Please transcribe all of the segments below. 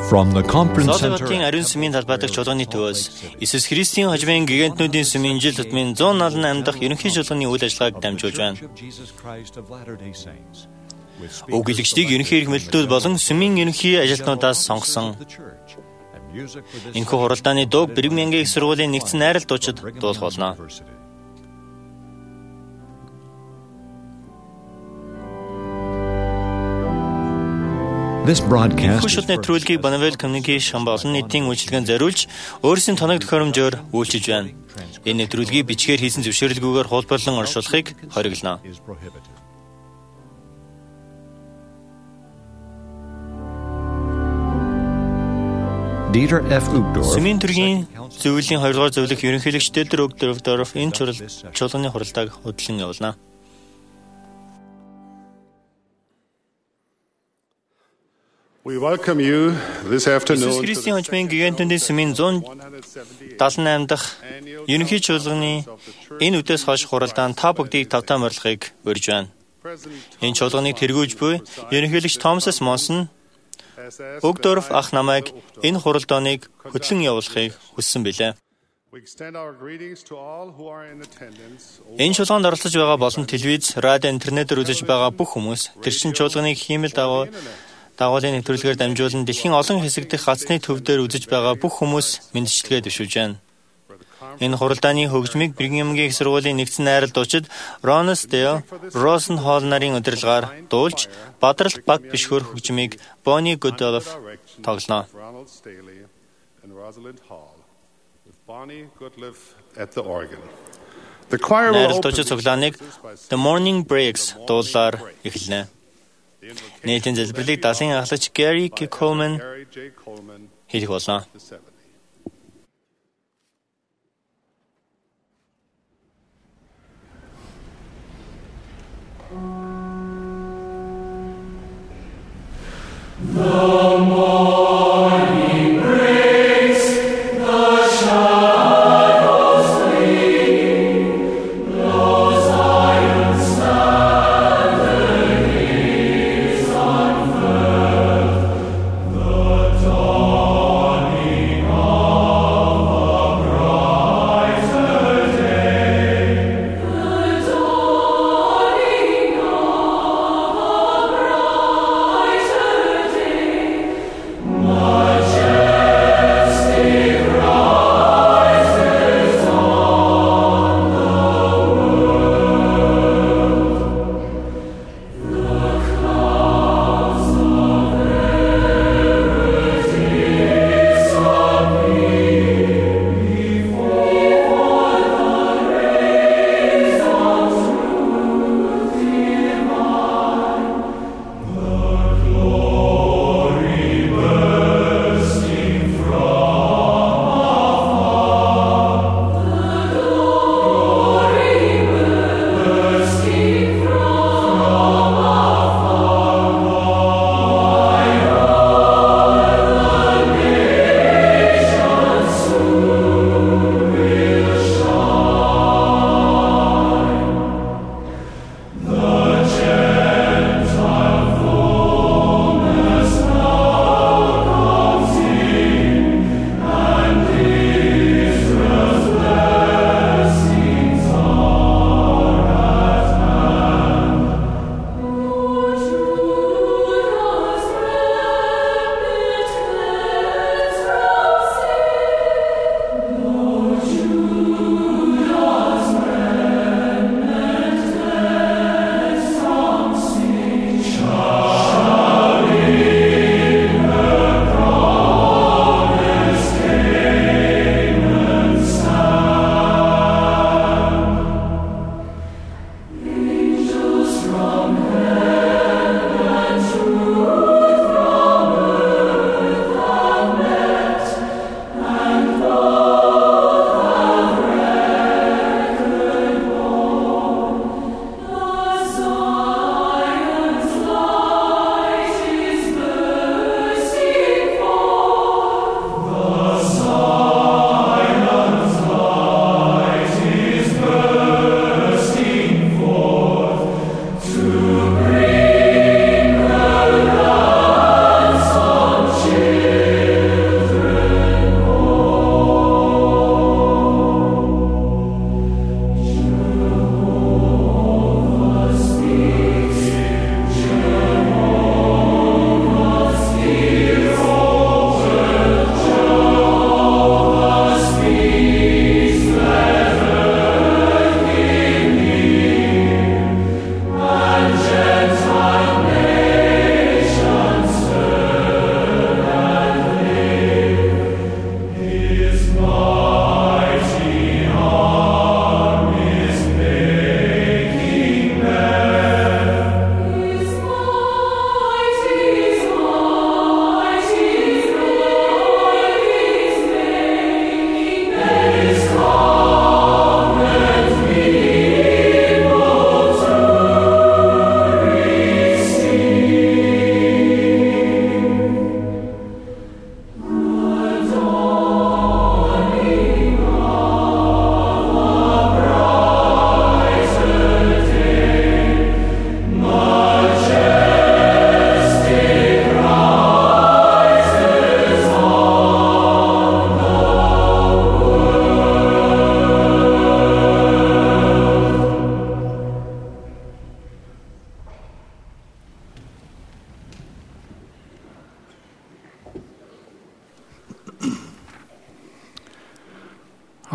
From the conference Солонготын center. ариун сүмийн талбай дахь чуулганы төвөөс Иесус Христийн хожмын гигантнуудын сүмийн жил тутмын 178 дахь ерөнхий чуулганы үйл ажиллагааг дамжуулж байна. Уг илэгчдийг ерөнхий эрх мэдэлтүүд болон сүмийн ерөнхий ажилтнуудаас сонгосон. Энэхүү хуралдааны дууг Бригмянгийн их сургуулийн нэгдсэн найрал дуучид дуулах болно. This broadcast Шууд нэвтрүүлгийг Bonneville Communication болон нийтийн үйлчилгээнд зориулж өөрсдийн тоног төхөөрөмжөөр үйлчилж байна. Энэ нэвтрүүлгийг бичгээр хийсэн зөвшөөрлгүйгээр хуулбарлан оршуулахыг хориглоно. Dieter F. Uchtdorf, Сүмийн төргийн зөвлөлийн 2 дугаар зөвлөх ерөнхийлөгч Dieter Uchtdorf энэ чуулганы хуралдааг хөтлөн явуулна. We welcome you this afternoon. Иесус Христийн хожмын гигантнуудын сүмийн 178 дахь ерөнхий чуулганы энэ үдээс хойш хуралдаанд та бүгдийг тавтаа морилохыг урьж байна. Энэ чуулганыг тэргүүж буй ерөнхийлөгч Томас Монсон Уchtдорf ах намайг энэ хуралдааныг хөтлөн явуулахыг хүссэн билээ. Энэ чуулганд оролцож байгаа болон телевиз, радио, интернетээр үзэж байгаа бүх хүмүүс тэрчин чуулганыг хиймэл дагуулын нэвтрүүлгээр дамжуулан дэлхийн олон хэсэг дэх гацны төв дээр үзэж байгаа бүх хүмүүс мэдчилгээ дэвшүүлж байна. Энэ хуралдааны хөгжмийг Бригмянгийн их сургуулийн нэгдсэн найрал дуучид Ронс Део, Росэн Холл нарын удирдлагаар дуулж, Бадрал баг бишгөр хөгжмийг Bonnie Goodlove тоглоно. Найрал дуучид цуглааныг The Morning Breaks дуулаар эхэлнэ. Нийтийн залбирлыг дасын ахлагч Gary K. Coleman хийх болно.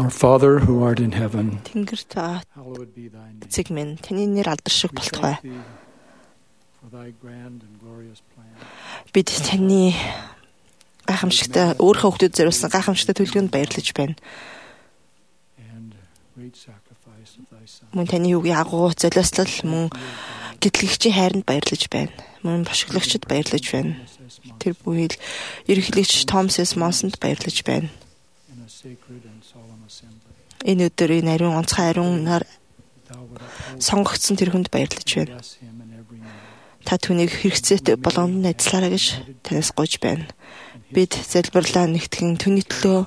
Our Father who art in heaven, Тэнгэрт байгаа hallowed be thy name. эцэг минь, таны нэр алдаршиг We болтугай. thank thee for thy grand and glorious plan. Бид таны гайхамшигтай өөрийнхөө хүүхдэд зориулсан гайхамшигтай төлөвлөгөөнд баярлаж байна. And great sacrifice of thy Son. Мөн таны үгийн агуу золиослол мөн гэтлэгчийн хайранд баярлаж байна. Мөн бошиглагчд баярлаж байна. Тэр бүхэл ерөнхийлөгч Томас С. Монсонд баярлаж байна. In a sacred and solemn assembly. Энэ өдөр энэ ариун онцгой ариунаар Thou would uphold сонгогдсон тэр хүнд баярлаж and байна. bless him in every manner. Та түүнийг хэрэгцээтэй болгонд найзлаарай гэж танаас гуйж байна. Бид залбирлаа нэгтгэн түүний төлөө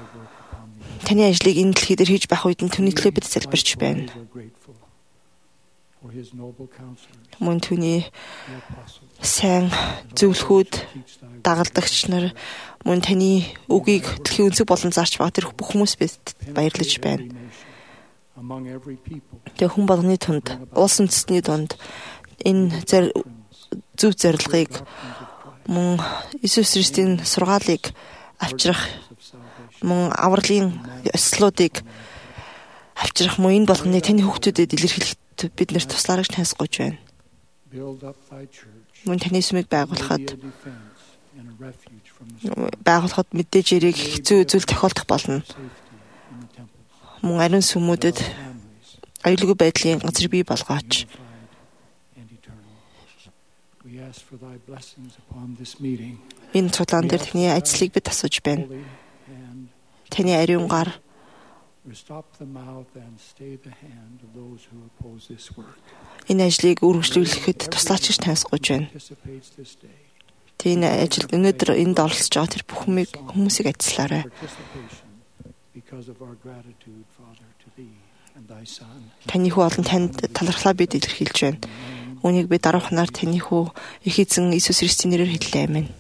таны ажлыг энэ дэлхий дээр хийж байх үед нь түүний төлөө бид залбирч байна. We're grateful for his noble counselors, Мөн түүний the apostles, сайн зөвлөхүүд, teach thy дагалдагч нар мөн таны үгийг дэлхийн өнцөг болон зарч байгаа тэр бүх хүмүүс бид баярлаж байна. every nation, among every people, Тэгээ хүн болгоны тунд, улс үндэстний дунд энэ зөв зорилгыг мөн Иесус Христийн сургаалыг авчрах of salvation. мөн авралын ёслолуудыг авчрах мөн энэ болгоныг таны хүүхдүүдэд илэрхийлэхэд бид нэр туслаарай гэж таньс гуйж байна. Build up thy church, Мөн таны сүмийг be байгуулахад a defense and a refuge from the байгуулахад мэдээж яриг хэцүү зүйл тохиолдох болно. safety in the temples, Мөн ариун сүмүүдэд families, аюулгүй байдлын газар бий болгооч. unified and eternal. We ask for thy blessings upon this meeting, Энэ цуглаан дээр таны ажлыг бид асууж байна. holy hand, Таны ариун гар stop the mouth and stay the hand of those who oppose this work. энэ ажлыг үргэлжлүүлэхэд туслаач гэж таньс гуйж байна. Participates this day. Тийм ажилд өнөөдөр энд оролцож байгаа тэр бүх хүмүүсийг ажиллаарай. Participation because of our gratitude, Father, to thee and thy Son. Таны хүү олон танд талархлаа бид илэрхийлж байна. Үүнийг бид даруйхнаар таны хүү их эзэн Иесус Христийн нэрээр хэллээ аминь.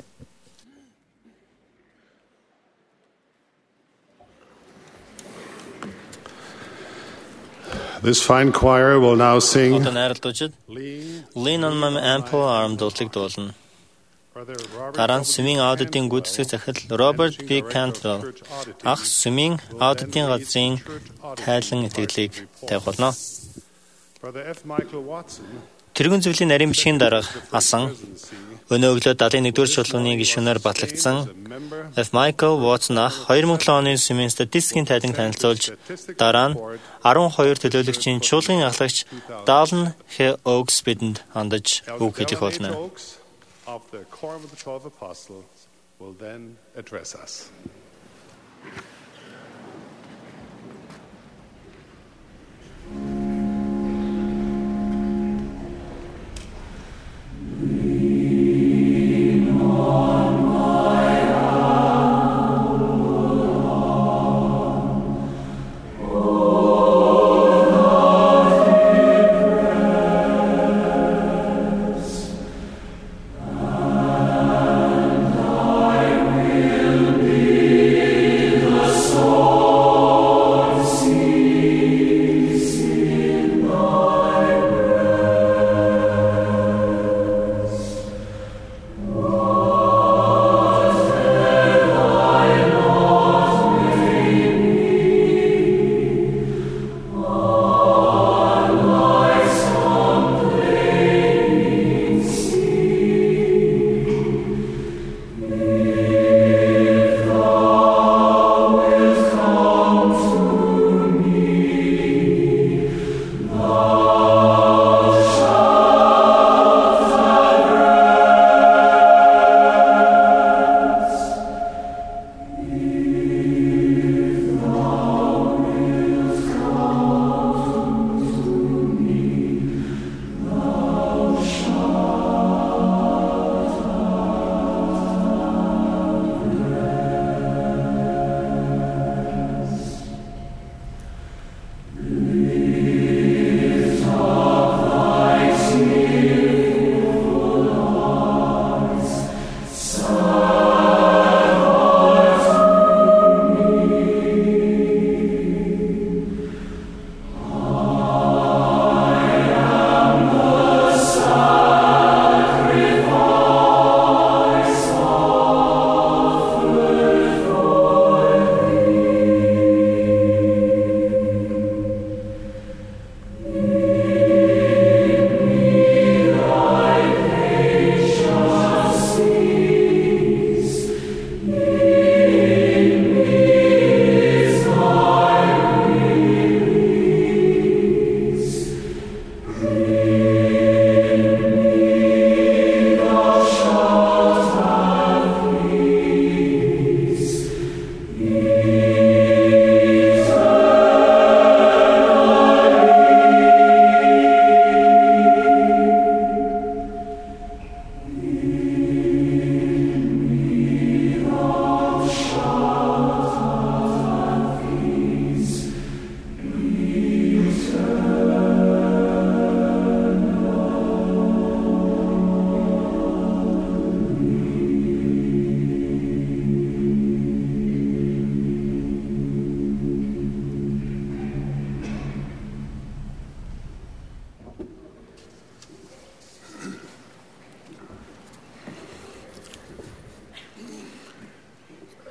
This fine choir will now sing Одоо найралдуучид Lean on my ample arm дуудлыг дуулна. Дараа нь Сүмийн аудитын гүйцэтгэх захирал Роберт Б. Кантвелл ах Сүмийн аудитын газрын тайлан итгэлийг тавьуулна. Тэргүүн зөвлийн нарийн бичгийн дарга асан өнөө өглөө 71-р чуулганы гишүүнээр батлагдсан F. Michael Watson ах 2007 оны Сүмийн статистикийн тайлан танилцуулж дараа нь 12 төлөөлөгчийн чуулгын ахлагч Dallin H. Oaks бидэнд хандаж үг хэлэх болно. of the Quorum of the 12 Apostles will then address us.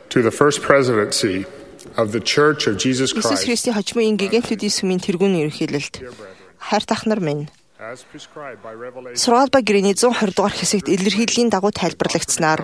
to the first presidency of the Church of Jesus Иесус Christ, Христийн хожимын гигантүүдийн сүмийн тэргүүний ерөнхийлөлд хайрт ахнар минь as prescribed by Revelation, Сургаал ба гэрээний 120 дугаар хэсэгт илэрхийллийн дагуу тайлбарлагдсанаар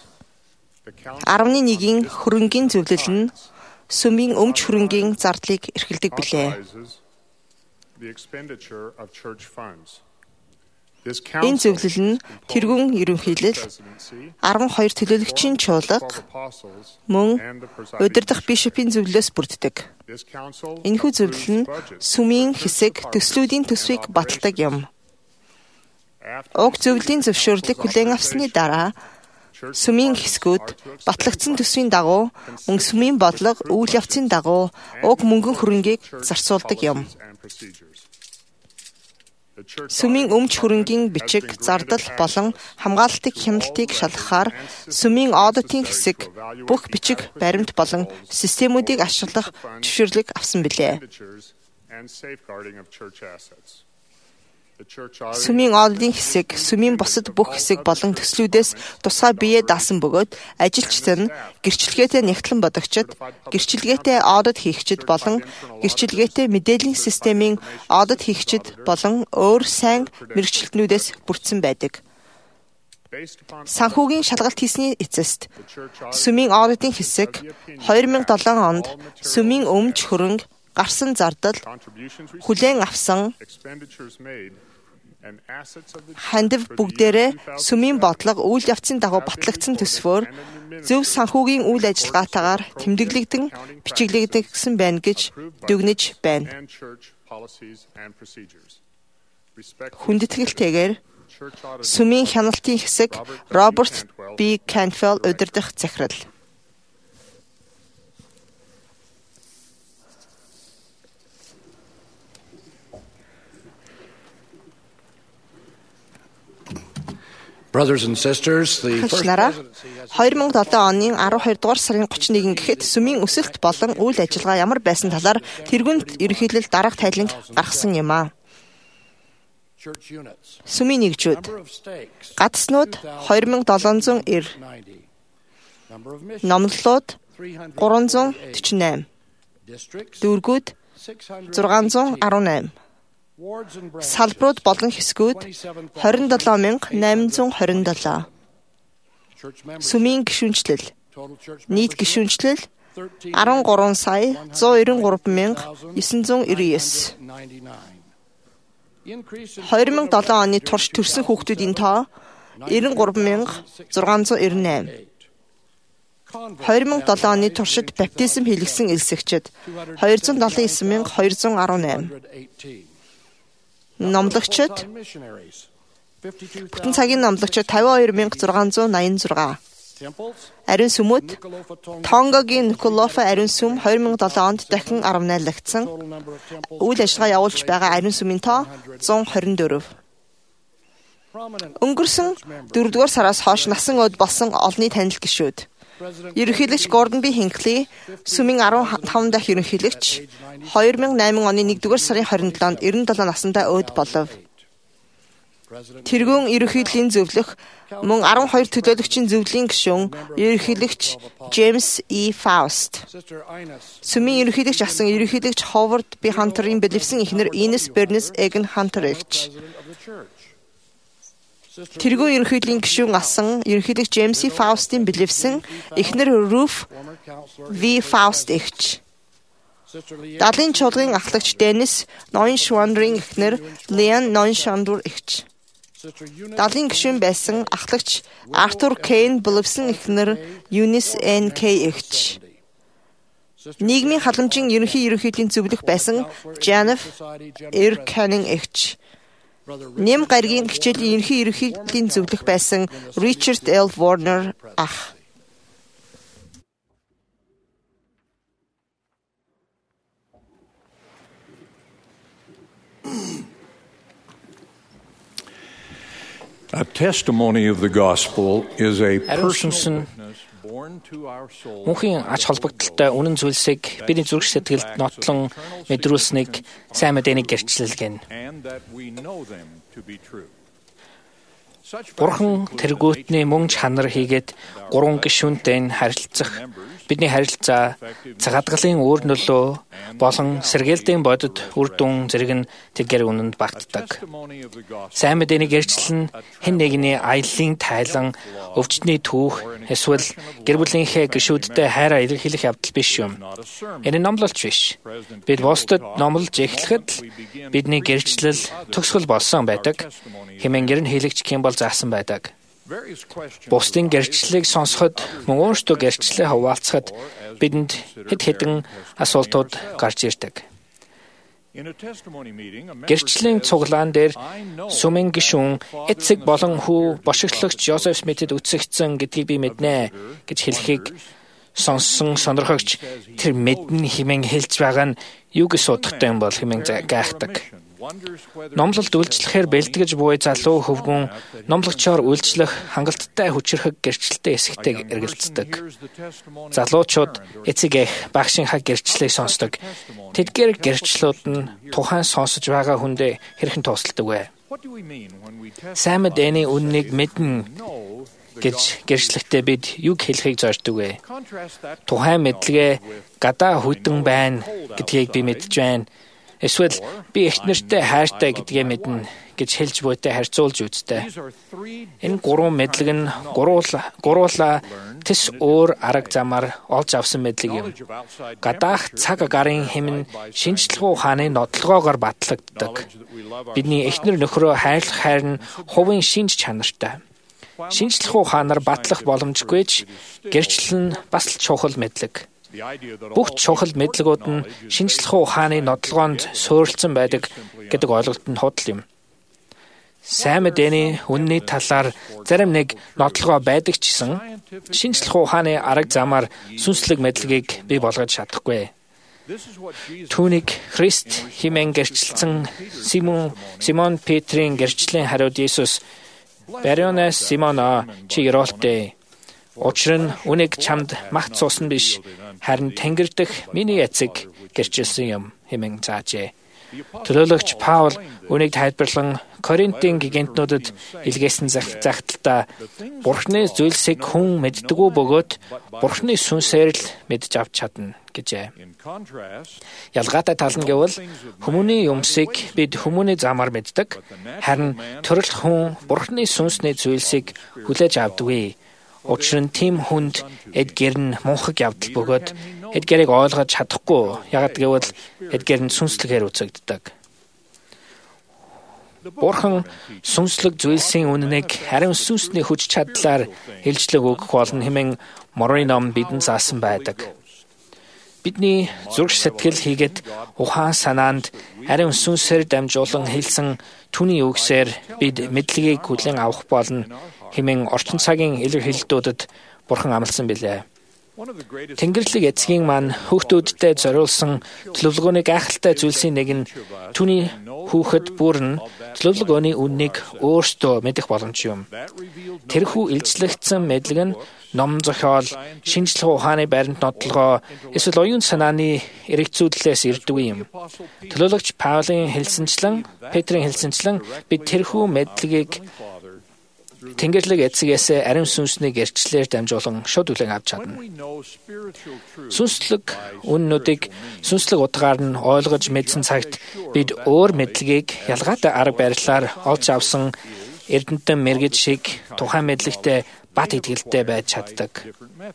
11-ийн хөрөнгийн зөвлөл нь сүмийн өмч хөрөнгийн зардлыг эрхэлдэг билээ. authorizes the expenditure of church funds. This Энэ council зөвлөл нь тэргүүн ерөнхийлөл, presidency 12 төлөөлөгчийн чуулга, 12 apostles мөн and the presiding удирдах бишопийн зөвлөлөөс бүрддэг. This council Энэхүү зөвлөл нь сүмийн хэсэг төслүүдийн төсвийг баталдаг юм. Уг зөвлөлийн зөвшөөрлийг хүлээн авсны дараа сүмийн хэсгүүд батлагдсан төсвийн дагуу мөн сүмийн бодлого үйл явцын дагуу уг мөнгөн хөрөнгийг зарцуулдаг юм. Сүмийн өмч хөрөнгийн бичиг, зардал болон хамгаалалтыг хяналтыг шалгахаар сүмийн аудитын хэсэг бүх бичиг баримт болон системүүдийг ашиглах зөвшөөрлийг авсан билээ. Сүмийн аудитын хэсэг, сүмийн бусад бүх хэсэг болон төслүүдээс тусгай биеэ даасан бөгөөд ажилчид нь гэрчлэгээтэй нягтлан бодогчид, гэрчлэгээтэй аудит хийгчид болон гэрчлэгээтэй мэдээллийн системийн аудит хийгчид болон өөр сайн мэргэжилтнүүдээс бүрдсэн байдаг. Санхүүгийн шалгалт хийсний эцэст сүмийн аудитын хэсэг 2007 онд сүмийн өмч хөрөнг гарсан зардал, хүлээн авсан хандив бүгдээрээ сүмийн бодлого үйл явцын дагуу батлагдсан төсвөөр зөв санхүүгийн үйл ажиллагаатаагаар тэмдэглэгдэн бичиглэгдсэн байна гэж дүгнэж байна. Хүндэтгэлтэйгээр сүмийн хяналтын хэсэг Роберт Б. Canfield удирдах захирал. Brothers and sisters, the first Хагчнараа presidency has 2007 оны 12 дугаар сарын 31 гэхэд сүмийн өсөлт болон үйл ажиллагаа ямар байсан талаар тэргүүнд ерөнхийдөө дараах тайланг гаргасан юм а. church units, Сүмийн нэгжүүд, number of stakes, гадснууд 2790, 90, number of missions, номлолууд 348, 348, districts, дүүргүүд 618, wards and branches, салбарууд болон хэсгүүд 27827, church members, сүмийн гишүүнчлэл, total church нийт membership, гишүүнчлэл 13 13,193,999. 99. Increase in 2007 оны турш төрсэн хүүхдүүдийн тоо 93,698. 2007 оны туршид баптизм хийлгэсэн элсэгчид 279,218. 118. Номлогчид, Missionaries, бүтэн цагийн номлогчид 52,686. temples, Ариун сүмүүд Тонгогийн Николофа ариун сүм 2007 онд дахин 18-лагдсан. total number of temples, Үйл ажиллагаа явуулж байгаа ариун сүмийн тоо 124. prominent Өнгөрсөн 4-р сараас хойш насан өд болсон олонний танил гишүүд. President Ерөнхийлөгч Гордон B. Хинкли сүмийн 15 дахь ерөнхийлөгч 2008 оны 1-р сарын 27-нд 97 насндаа өөд болов. President Тэргүүн ерөнхийллийн зөвлөх мөн 12 төлөөлөгчийн зөвлөлийн гишүүн ерөнхийлөгч Джеймс E. Faust. Sister Ines, Сүмийн ерөнхийлөгч асан ерөнхийлөгч Howard B. Hunter-ийн бэлэвсэн эхнэр Ines Bernice Egan Hunter эгч. President of the church. Sister Тэргүүн ерөнхийллийн гишүүн асан ерөнхийлөгч Джеймс E. Faust-ийн бэлэвсэн эхнэр Ruth former counselor, V. Faust эгч. Sister Leanne, Далайн чуулгын ахлагч Dennis Noin-Schwander-ийн эхнэр Leanne Noin-Schwander эгч. Sister Eunice, Далайн гишүүн байсан ахлагч Arthur Kane бэлэвсэн эхнэр Eunice N. K эгч. Нийгмийн халамжийн ерөнхийллийн зөвлөх байсан Janet R. Canning эгч. Нэм гаригийн хичээлийн ерөнхийллийн зөвлөх байсан Richard L. Warner ах. A testimony of the gospel is a Ариун personal сүнс нь witness born to our soul. мөнхийн ач холбогдолтой үнэн зүйлсийг бидний зүрх сэтгэлд нотлон мэдрүүлсэнийг, сайн мэдээнийг гэрчлэлгэн. And that we know them to be true. Бурхан тэргүүтний мөн чанар хийгээд 3 гишүүнтэй нь харилцах бидний харилцаа цагаатгалын үр нөлөө болон сэргээлтийн бодит үр дүн зэрэг нь тэдгээр үнэнд багтдаг. Сайн мэдээний гэрчлэл нь хэн нэгний аяллаа тайлан өвчтний түүх эсвэл гэр бүлийнхээ гишүүдтэй хайраа илэрхийлэх явдал биш юм. Энэ номлолч биш. Бид бусдад номлож эхлэхэд л бидний гэрчлэл төгсгөл болсон байдаг. Хэмээн гэрн хийлэгч Кимбл заасан байдаг. Бусдын гэрчлэлийг сонсоход мөн өөрсдөө гэрчлэлээ хуваалцахад бидэнд хэд хэдэн асуултууд гарч ирдэг. Гэрчлэлийн цуглаан дээр сүмэн гишүүн эцэг болон хүү бошигчлагч Жозеф Смитэд үцэгдсэн гэдгийг би мэднэ гэж хэлэхийг сонссон сонирхогч тэр мэднэ хэмээн хэлж байгаа нь юу гэж судахтай юм бол хэмээн гайхдаг. Номлолд үйлчлэхээр бэлтгэж буй залуу хөвгүн номлогчоор үйлчлэх хангалттай хүчирхэг гэрчлэлтэй эсэгтэй эргэлздэг. Залуучууд эцэг эх багшийнхаа гэрчлэлийг сонсдог. Тэдгээр гэрчлэлүүд нь тухайн сонсож байгаа хүндээ хэрхэн тусалдаг вэ? Сайн мэдээний үннийг мэднэ гэж гэрчлэхдээ бид юг хэлхийг зорддог вэ? Тухайн мэдлэгээ гадаа хүйтэн байна гэдгийг би мэдж байна. Эсвэл би эхнэртэй хайртай гэдгээ мэднэ гэж хэлж буйтай харьцуулж үзтээ. Энэ 3 мэдлэг нь гуруула тэс өөр арга замаар олж авсан мэдлэг юм. Гадаах цаг агарын хэм нь шинжлэх ухааны нотлогоогоор батлагддаг. Бидний эхнэр нөхрөө хайрлах хайр нь хувийн шинж чанартай. Шинжлэх ухаанаар батлах боломжгүйч гэрчлэл нь бас л чухал мэдлэг. Бүх чухал мэдлэгүүд нь шинжлэх ухааны нотлогоонд суурилсан байдаг гэдэг ойлголт нь худал юм. Сайн мэдээний үнний талаар зарим нэг нотлогоо байдаг ч гэсэн шинжлэх ухааны арга замаар сүнслэг мэдлэгийг бий болгож чадахгүй. Түүнийг Христ хэмээн гэрчилсэн Симон Петрийн гэрчлийн хариуд Иесус "Барионес Симоно чи ерөөлтэй. Учир нь үнийг чамд магт суусан биш, харин Тэнгэр дэх миний эцэг гэрчилсэн юм" хэмээн заажээ. Төлөөлөгч Паул үнийг тайлбарлан Коринтын гигантнуудад илгээсэн загталтаа Бурхны зүйлсийг хүн мэддэггүй бөгөөд Бурхны сүнсээр л мэдж авч чадна гэжээ. Ялгаатай тал нь гэвэл хүмүүний юмсыг бид хүмүүний замаар мэддэг, харин төрөл хүн Бурхны сүнсний зүйлсийг хүлээж авдаггүй. Учир нь тийм хүнд эдгээр нь мунхаг явдал бөгөөд эдгээрийг ойлгож чадахгүй. Яагад гэвэл эдгээр нь сүнслэгээр үзэгддэг. Бурхан сүнслэг зүйлсийн үнэнийг ариун сүнсний хүч чадлаар илжлэг өгөх болно хэмээн Морoni ном бидэнд заасан байдаг. Бидний зүрх сэтгэл хийгээд ухаан санаанд ариун сүнсээр дамжуулан хэлсэн түүний үгсээр бид мэдлэгийг хүлээн авах болно хэмээн орчин цагийн илэрхийлэлтүүдэд Бурхан амласан билээ. Тэнгэрлэг эцгийн маань хүүхдүүдтэй зориулсан төлөвлөгөөний гайхалтай зүйлсийн нэг нь түүний хүүхэд бүр нь төлөвлөгөөний үннийг өөртөө мэдэх боломж юм. Тэрхүү илчлэгдсэн мэдлэг нь ном зохиол, шинжлэх ухааны баримт нотлогоо, эсвэл оюун санааны эргэцүүлэлээс ирдэг юм. Төлөөлөгч Паулийн хэлсэнчлэн, Петрийн хэлсэнчлэн бид тэрхүү мэдлэгийг Тэнгэрлэг эцгээс ариун сүнсний гэрчлэлээр дамжуулан шууд хүлээн авч чадна. Сүнслэг үннүүдийг сүнслэг утгаар нь ойлгож мэдсэн цагт бид өөр мэдлэгийг ялгаатай арга барилаар олж авсан эрдэмтэн мэрэгч шиг тухайн мэдлэгтээ бат итгэлтэй байж чаддаг.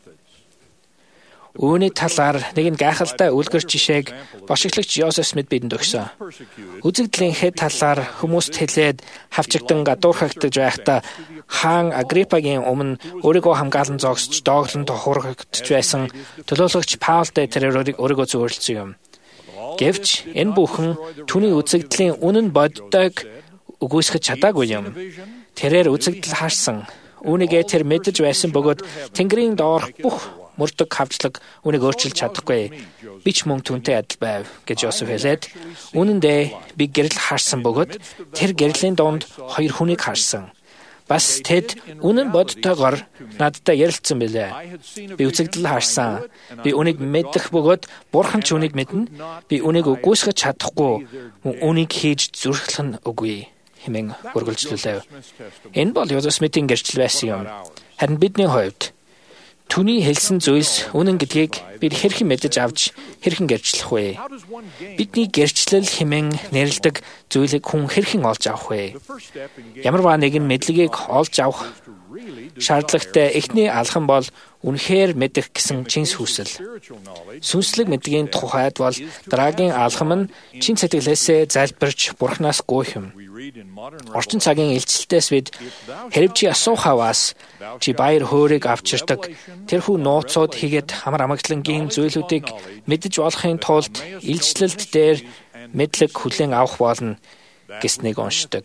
Үүний талаар нэгэн гайхалтай үлгэр жишээг бошигчлагч Жозеф Смит бидэнд өгсөн. Үзэгдлийнхээ талаар хүмүүст хэлээд хавчигдан гадуурхагдж байхдаа хаан Агриппагийн өмнө өөрийгөө хамгаалан зогсож дооглон тохуурхагдж байсан төлөөлөгч Паултай тэр өөрийгөө зөвөрлөсөн юм. Гэвч энэ бүхэн түүний үзэгдлийн үнэн боддог үгүйсгэж чадаагүй юм. Тэрээр үзэгдэл харсан. Үүнийгээ тэр мэдэж байсан бөгөөд Тэнгэрийн доорх бүх мөрдөг хавчлаг үнийг өөрчилж чадахгүй. Би ч мөн түүнтэй адил байв гэж Жозеф хэлээд үнэн дээр би гэрэл харсан бөгөөд тэр гэрлийн донд 2 хүнийг харсан. Бас тэд үнэн бодтойгоор надтай ярилцсан билээ. Би үзэгдэл харсан. Би үнийг мэдэх бөгөөд Бурхан ч үнийг мэднэ. Би үнийг үгүйсгэж чадахгүй. Үнийг хийж зүрхлэх нь үгүй хэмээн үргэлжлүүлэв. Энэ бол Joseph Smith-ийн гэрчлэл байсан юм. Харин бидний хувьд түүний хэлсэн зүйлс үнэн гэдгийг бид хэрхэн мэдэж авч хэрхэн гэрчлэх вэ? Бидний гэрчлэл хэмээн нэрлэдэг зүйлийг хүн хэрхэн олж авах вэ? Ямарваа нэгэн мэдлэгийг олж авах шаардлагатай эхний алхам бол үнэхээр мэдэх гэсэн чин сүнслэг. Сүнслэг мэдлэгийн тухайд бол дараагийн алхам нь чин сэтгэлээсээ залбирч Бурханаас гуйх юм. Орчин цагийн илчлэлтээс бид хэрв чи асуух хаваас чи баяр хөөргийг авчирдаг тэрхүү нууцуд хийгээд амар амагдлангийн зүйлүүдийг мэдэж болохын тулд илчлэлт дээр мэдлэг хүлээн авах болно гэснийг уншдаг.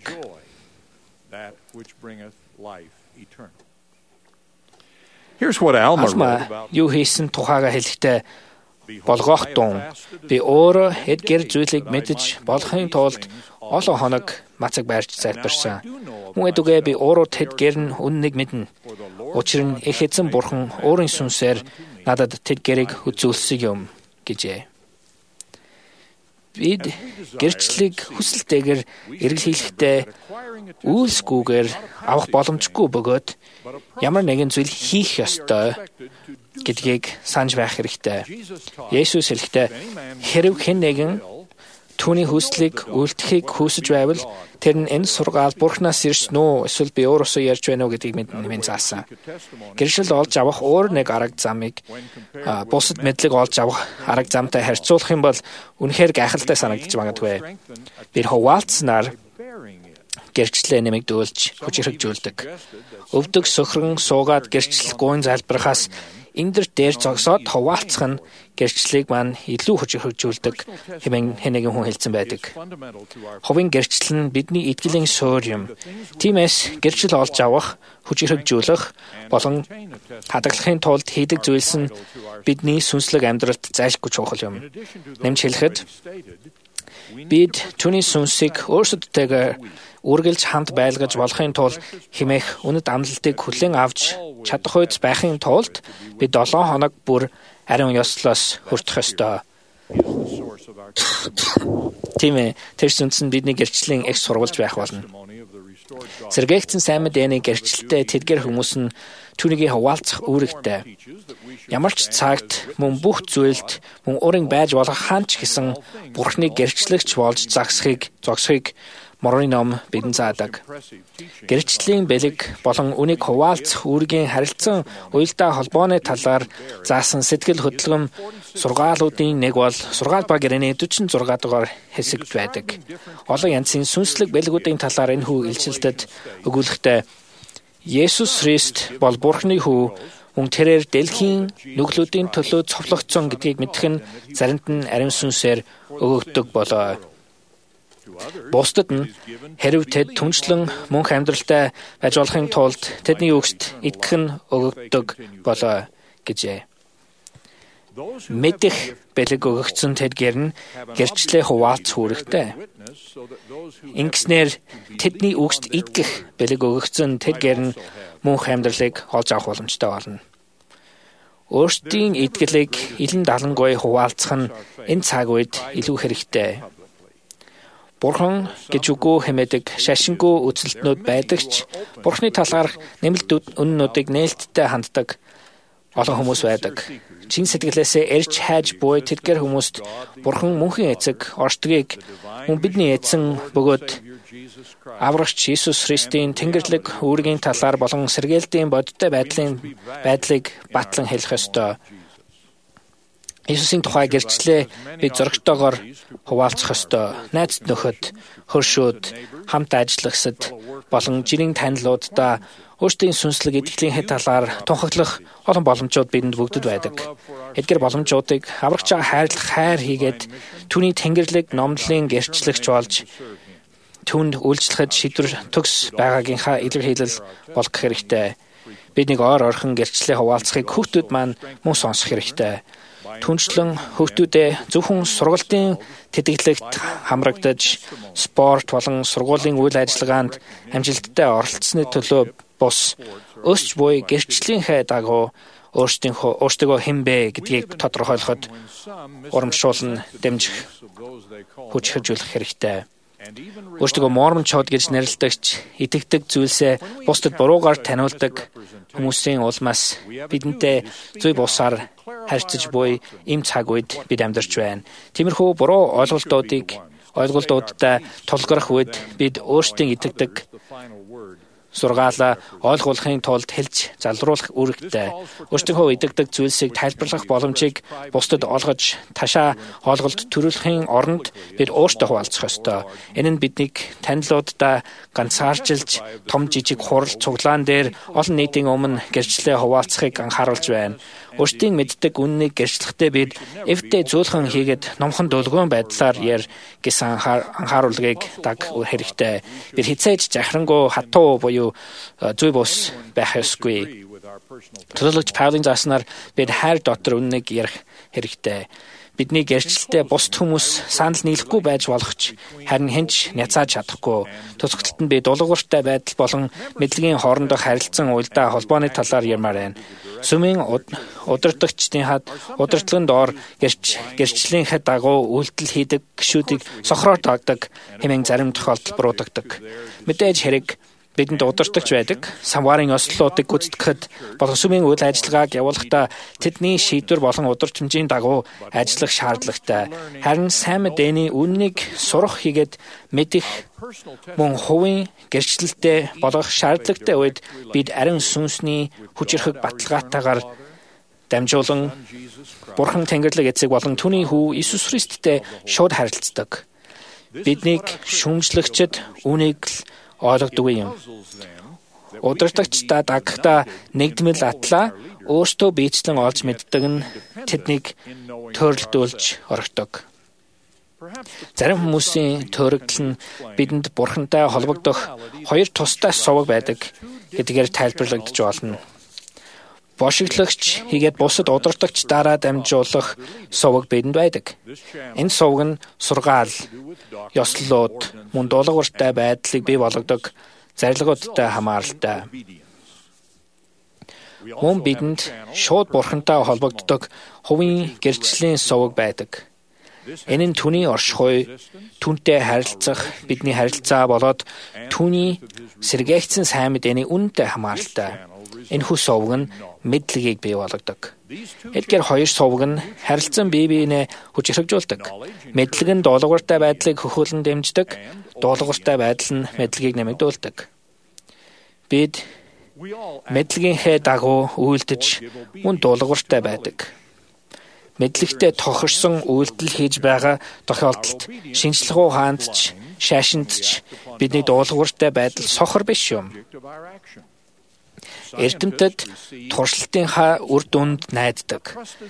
Here's what Alma wrote Алма about юу хийсэн тухайга хэлэхдээ болгоох дун би өөрөө эд гэр зүйлийг мэдэж болохын тулд олон хоног мацаг байрч залбирсан. Мөн эдүгээ би өөрөө тэд гэр нь үннийг мэднэ. Учир нь их эзэн бурхан өөрийн сүнсээр надад тэд гэрийг үзүүлсэн юм гэжээ. Бид гэрчлэлийг хүсэлтэйгээр эргэлхийлэхдээ үйлсгүйгээр авах боломжгүй бөгөөд ямар нэгэн зүйл хийх ёстой гэдгийг санаж байх хэрэгтэй. Есүс хэлэхдээ хэрв хэн нэгэн түүний хүслийг үйлдэхийг хүсэж байвал тэр нь энэ сургаал Бурханаас ирсэн үү эсвэл би өөрөөсөө ярьж байна уу гэдгийг мэдэн заасан. Гэршил олж авах өөр нэг арга замыг бусад мэдлэг олж авах арга замтай харьцуулах юм бол үнэхээр гайхалтай санагдаж магадгүй. Тэр хуваалцсанаар гэрчлэлээ нэмэгдүүлж хүчирхэгжүүлдэг. Өвдөг сөхрөн суугаад гэрчлэл гуйн залбирахаас эндэр дээр зогсоод хуваалцах нь гэрчлэлийг маань илүү хүчирхэгжүүлдэг хэмээн хэнэгийн хүн хэлсэн байдаг. Хувийн гэрчлэл нь бидний итгэлийн суурь юм. Тиймээс гэрчлэл олж авах, хүчирхэгжүүлэх болон хадгалахын тулд хийдэг зүйлс нь бидний сүнслэг амьдралд зайлшгүй чухал юм. Нэмж хэлэхэд бид түүний сүнсийг өөрсдөдтэйгээр үргэлж хамт байлгаж болохын тулд хэмээх үнэт амлалтыг хүлээн авч чадах үйс байхын тулд бид 7 хоног бүр ариун ёслоос хүртэх ёстой. Тийм ээ, тэр сүнс нь бидний гэрчлийн их сурвалж байх болно. Сэргээгдсэн сайн мэдээний гэрчлэлтэй тэдгэр хүмүүс нь түүнийг хуваалцах үүрэгтэй. Ямар ч цагт мөн бүх зүйлд мөн өөрийн байж болох хаанч гэсэн Бурхныг гэрчлэгч болж зогсохыг Морны ном бидэнд заадаг. Гэрчлийн бэлэг болон үнийг хуваалцах үүргийн харилцан уялдаа холбооны талаар заасан сэтгэл хөдлөм сургаалуудын нэг бол сургаал ба гэрээний 46 дугаар хэсэгт байдаг. Олон янзын сүнслэг бэлгүүдийн талаар энэ хүү илчилтэд өгүүлэхдээ Есүс Христ бол Бурхны хүү, мөн тэрээр дэлхийн нүглүүдийн төлөө цовлогдсон гэдгийг мэдэх нь заримд нь ариун сүнсээр өгөгддөг болоо. Бусдад нь хэрв тэд түншлэн мөнх амьдралтай байж болохын тулд тэдний үгст итгэх нь өгөгддөг болоо гэжээ. Мэдэх бэлэг өгөгдсөн тэдгээр нь гэрчлэлээ хуваалцах үүрэгтэй. Ингэснээр тэдний үгст итгэх бэлэг өгөгдсөн тэдгээр нь мөнх амьдралыг олж авах боломжтой болно. Өөрсдийн итгэлийг илэн далангүй хуваалцах нь энэ цаг үед илүү хэрэгтэй. Бурхан гэж үгүй хэмээдэг шашингүй үзэлтнүүд байдаг ч Бурханы талаарх нэмэлт үннүүдийг нээлттэй ханддаг олон хүмүүс байдаг. Чин сэтгэлээсээ эрж хайж буй тэдгээр хүмүүст Бурхан мөнхийн эцэг оршдгийг мөн бидний эзэн бөгөөд аврагч Иесус Христийн Тэнгэрлэг үүргийн талаар болон сэргээлтийн бодиттой байдлыг батлан хэлэх ёстой. Иесусийн тухай гэрчлэлээ бид зөрөгтэйгээр хуваалцах ёстой. Найз нөхөд, хөршүүд, хамт ажиллагсад болон жирийн танилуудаа өөрсдийн сүнслэг итгэлийн талаар тунхаглах олон боломжууд бидэнд бүгдэд байдаг. Эдгээр боломжуудыг аврагч хайрлах хайр хийгээд түүний Тэнгэрлэг номлолын гэрчлэгч болж түүнд үйлчлэхэд шийдвэр төгс байгаагийнхаа илэрхийлэл болгох хэрэгтэй. Бид нэг ойрхон гэрчлэлээ хуваалцахыг хүүхдүүд маань мөн сонсох хэрэгтэй. Түнчлэн хүүхдүүдээ зөвхөн сургалтын тэтгэлэгт хамрагдаж, спорт болон сургуулийн үйл ажиллагаанд амжилттай оролцсоны төлөө бус өсч буй гэрчлэлийнхээ дагуу өөрсдөө хэн бэ гэдгийг тодорхойлоход урамшуулн дэмжих хүч хэржүүлэх хэрэгтэй. Өөртөө Мормон чод гэж нэрлэдэгч итгэдэг зүйлсээ бусдад буруугаар таниулдаг хүмүүсийн улмаас бидэнтэй зүй бусаар харьцаж буй им цаг үед бид амьдарч байна. Тиймэрхүү буруу ойлголтуудтай тулгарх үед бид өөрсдийн итгэдэг сургаалаа ойлгуулахын тулд хэлж залруулах үүрэгтэй. Өөртөө итгэдэг зүйлсийг тайлбарлах боломжийг бусдад олгож ташаа ойлголт төрүүлэхийн оронд бид өөртөө хуваалцах ёстой. Энэ нь биднийг танилуудаа ганцаарчилж том жижиг хурал цуглаан дээр олон нийтийн өмнө гэрчлэлээ хуваалцахыг анхааруулж байна. Өөртөө мэддэг үннийг гэрчлэхдээ бид эвдээ зөөлхөн хийгээд номхон дөлгөөн байдлаар гэсэн анхааруулгыг даг хэрэгтэй. Бид хизээж захирангуй хатуу буюу зүй бус байх ёсгүй. Төлөөлөгч Паулийн зааснаар бид хайр дотор үннийг ярих хэрэгтэй. Бидний гэрчлэлтэй бусд хүмүүс санал нийлэхгүй байж болох ч харин хинч няцааж чадахгүй. Тусгалтад нь би дуулууртай байдал болон мэдлэгийн хоорондох харилцан уялдаа холбооны талаар ярмаар байна. Сүмийн удирдагчдын удирдлагын доор гэрчлэлийнхээ дагуу үйлдэл хийдэг гишүүдийг сохроор дагдаг хэмээн зарим тохиолдолд буруудагддаг. Мэдээж хэрэг бидэнд удирдагч байдаг. Самбарын ёслолуудыг гүйцэтгэхэд болон сүмийн үйл ажиллагааг явуулахдаа тэдний шийдвэр болон удирдамжийн дагуу ажиллах шаардлагатай. Харин сайн мэдээний үннийг сурах хийгээд мэдэх мөн хувийн гэрчлэлтэй болох шаардлагатай үед бид ариун сүнсний хүчирхэг баталгаатайгаар дамжуулан Бурхан Тэнгэрлэг эцэг болон түүний хүү Иесус Христтэй шууд харилцдаг. Биднийг шүүмжлэгчд үүнийг л ойлгодгүй юм. Удирдагчдаа дагахтаа нэгдмэл атлаа өөртөө биечлэн олж мэддэг нь тэднийг төрөлдүүлж орхидог. Зарим хүмүүсийн төрөгдөл нь бидэнд Бурхантай холбогдох хоёр тустай суваг байдаг гэдгээр тайлбарлагдж болно. Бошиглагч хийгээд бусад удирдагчдаараа дамжуулах суваг бидэнд байдаг. Энэ суваг нь сургаал, ёслолууд, мөн дуулууртай байдлыг бий болгодог зарилгуудтай хамааралтай. Мөн бидэнд шууд Бурхантай холбогддог хувийн гэрчлэлийн суваг байдаг. Энэ нь түүний оршихуй, түүнтэй харилцах бидний харилцаа болоод түүний сэргээгдсэн сайн мэдээний үнэтэй хамааралтай. Энэхүү суваг нь мэдлэгийг бий болгодог. Эдгээр хоёр суваг нь харилцан бие биенээ хүчирхэгжүүлдэг. Мэдлэг нь дуулууртай байдлыг хөхөөлөн дэмждэг, дуулууртай байдал нь мэдлэгийг нэмэгдүүлдэг. Бид мэдлэгийнхээ дагуу үйлдэж мөн дуулууртай байдаг. Мэдлэгтэй тохирсон үйлдэл хийж байгаа тохиолдолд шинжлэх ухаандч, шашиндч бидний дуулууртай байдал сохор биш юм. Эрдэмтэд туршилтынхаа үр дүнд найддаг.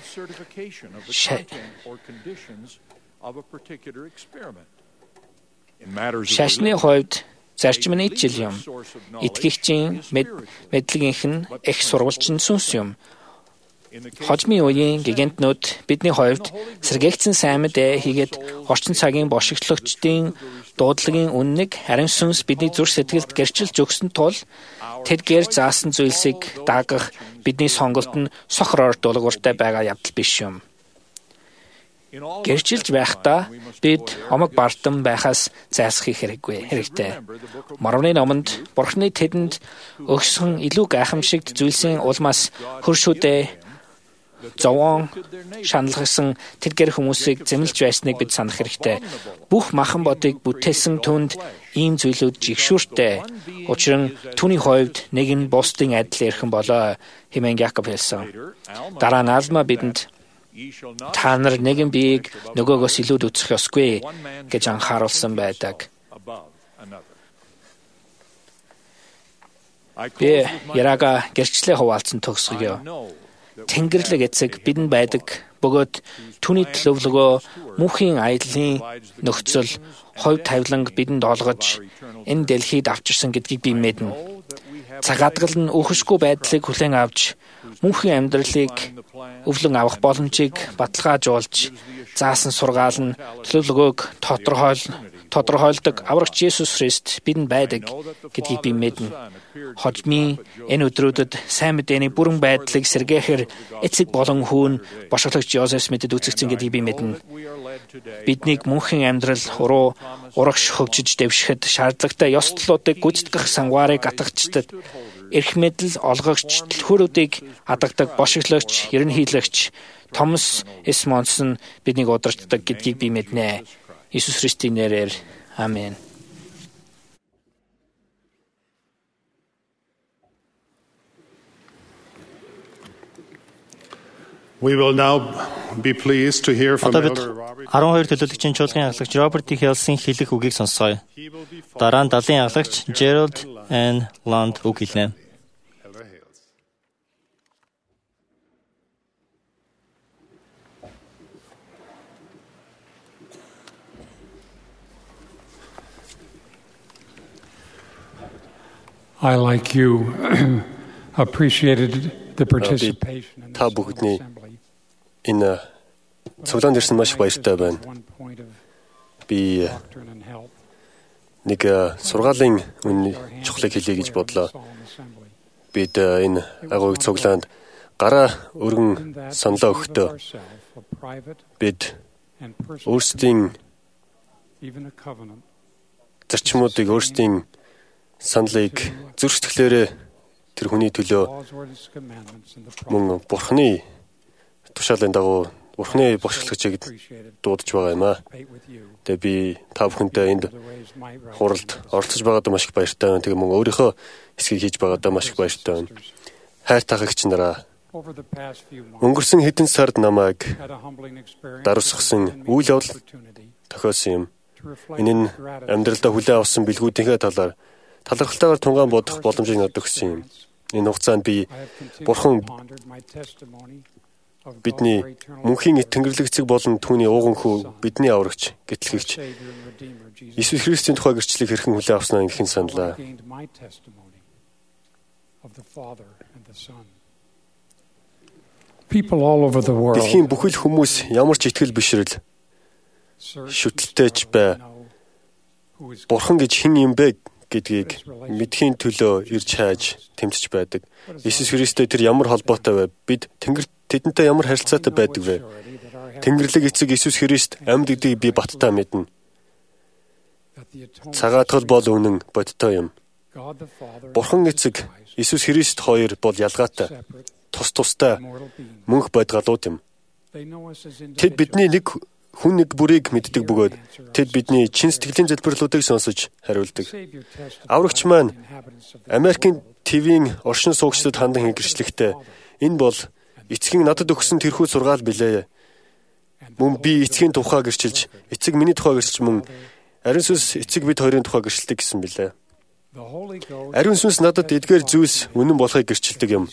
Шашны хувьд зарчим нь ижил юм. Итгэгчийн мэдлэгийнх нь их сурвалжин сүнс юм. Хожмын үеийн гигантнууд бидний хувьд сэргээгдсэн сайн мэдээ хийгээд орчин цагийн бошигдлагчдын дуудлагын үннийг ариун сүнс бидний зүрх сэтгэлд гэрчилж өгсөн тул тэдгээр заасан зүйлсийг дагах бидний сонголт нь сохроор дуулууртай байгаа явдал биш юм. Гэрчилж байхдаа бид омог бардам байхаас зайлсхийх хэрэгтэй. Моровны номонд Бурхны тэдэнд өгсөн илүү гайхамшигт зүйлсийн улмаас хөршүүдээ зовоон шаналгасан тэдгээр хүмүүсийг зэмлэж байсныг бид санах хэрэгтэй. Бүх махан бодыг бүтээсэн түнд ийм зүйлүүд жигшүүртэй. Учир нь түүний хувьд нэг нь бусдын адил ярих болоо хэмээн Якоб хэлсэн. Дараа нь Алма бидэнд та нар нэгэн биеийг нөгөөгөөс илүүд үзэх ёсгүй гэж анхааруулсан байдаг. Би ярага гэрчлэлээ хуваалцсан төгсгөё. Тэнгэрлэг эцэг бидэнд байдаг бөгөөд түүний төлөвлөгөө мөнхийн аяллаа нөхцөл хувь тавиланг бидэнд олгож энэ дэлхийд авчирсан гэдгийг би мэднэ. Цагаатгал нь өөхөшгүй байдлыг хүлээн авч мөнхийн амьдралыг өвлөн авах боломжийг баталгаажуулж заасан сургаал нь төлөвлөгөөг тодорхойлдог аврагч Иесус Христ бидэнд байдаг гэдгийг би мэднэ. Хожмын энэ өдрүүдэд сайн мэдээний бүрэн байдлыг сэргээхээр эцэг болон хүү нь бошиглагч Йозеф Смитэд үзэгдсэн гэдгийг би мэднэ. биднийг мөнхийн амьдрал руу урагш хөгжиж дэвшихэд шаардлагатай ёс толуудыг гүйцэтгэх сангуарыг атгагчдад эрх мэдэл олгогч төлхөөрүүдийг хадагдаг бошиглогч, ерөнхийлөгч Томас С. Монсон биднийг удирддаг гэдгийг би мэднэ. Иесус Христийн нэрээр амен. We will now be pleased to hear from Одоо бид Elder Robert. 12 төлөөлөгчийн чуулган аглагч Роберт Д. Хелсийн хэлэх үгийг сонсгоё. Дараа нь далайн аглагч Gerald N. Land үг хэлнэ. Elder Hales. I, like you, appreciated the participation in та this бүгдний assembly. энэ цуглаанд ирсэн маш баяртай байна. One point of Би doctrine and help. нэг сургаалын чухлыг хэлье гэж бодлоо. Бид энэ агууг цуглаанд гараа өргөн саналаа өгөхдөө бид өөрсдийн зарчмуудыг, өөрсдийн саналыг зүрх сэтгэлээрээ тэр хүний төлөө мөн Бурхны тушаалын дагуу Бурхны бошиглагчийг дуудаж байгаа юм аа. Тэгээ би та бүхэнтэй энд хуралд оролцож байгаад маш их баяртай байна. Тэгээ мөн өөрийнхөө хэсгийг хийж байгаад маш их баяртай байна. Хайртай агч нараа, өнгөрсөн хэдэн сард намайг даруусгасан үйл явдал тохиолсон юм. Энэ нь амьдралдаа хүлээн авсан бэлгүүдийнхээ талаар талархалтайгаар тунгаан бодох боломжийг надад өгсөн юм. Энэ хугацаанд би Бурхан бидний мөнхийн тэнгэрлэг эцэг болон түүний ууган хүү бидний аврагч гэтлэгч Иесус Христийн тухай гэрчлэлийг хэрхэн хүлээн авснаа инхэн саналаа. Дэлхийн бүхэл хүмүүс ямар ч итгэл бишрэл шүтэлтэйч бай. Бурхан гэж хэн юм бэ гэдгийг мэдхийн төлөө ирж хайж тэмцэж байдаг. Иесус Христтэй тэр ямар холбоотой вэ? Бид тэдэнтэй ямар харилцаатай байдаг вэ? Тэнгэрлэг эцэг Иесус Христ амьд гэдгийг би баттай мэднэ. Цагаатгал бол үнэн бодтой юм. Бурхан эцэг Иесус Христ хоёр бол ялгаатай. Тус тустай мөнх байдгалууд юм. Тэд бидний нэг хүн нэг бүрийг мэддэг бөгөөд тэд бидний чин сэтгэлийн залбирлуудыг сонсож хариулдаг. Аврагч маань Америкийн ТV-ийн оршин суугчдад хандан хэрэгжлэхдээ энэ бол эцгийн надад өгсөн тэрхүү сургаал билээ. Мөн би эцгийн тухай гэрчилж, эцэг миний тухай гэрчилж мөн ариун сүнс эцэг бид хоёрын тухай гэрчилдэг гэсэн билээ. Ариун сүнс надад эдгээр зүйлс үнэн болохыг гэрчилдэг юм.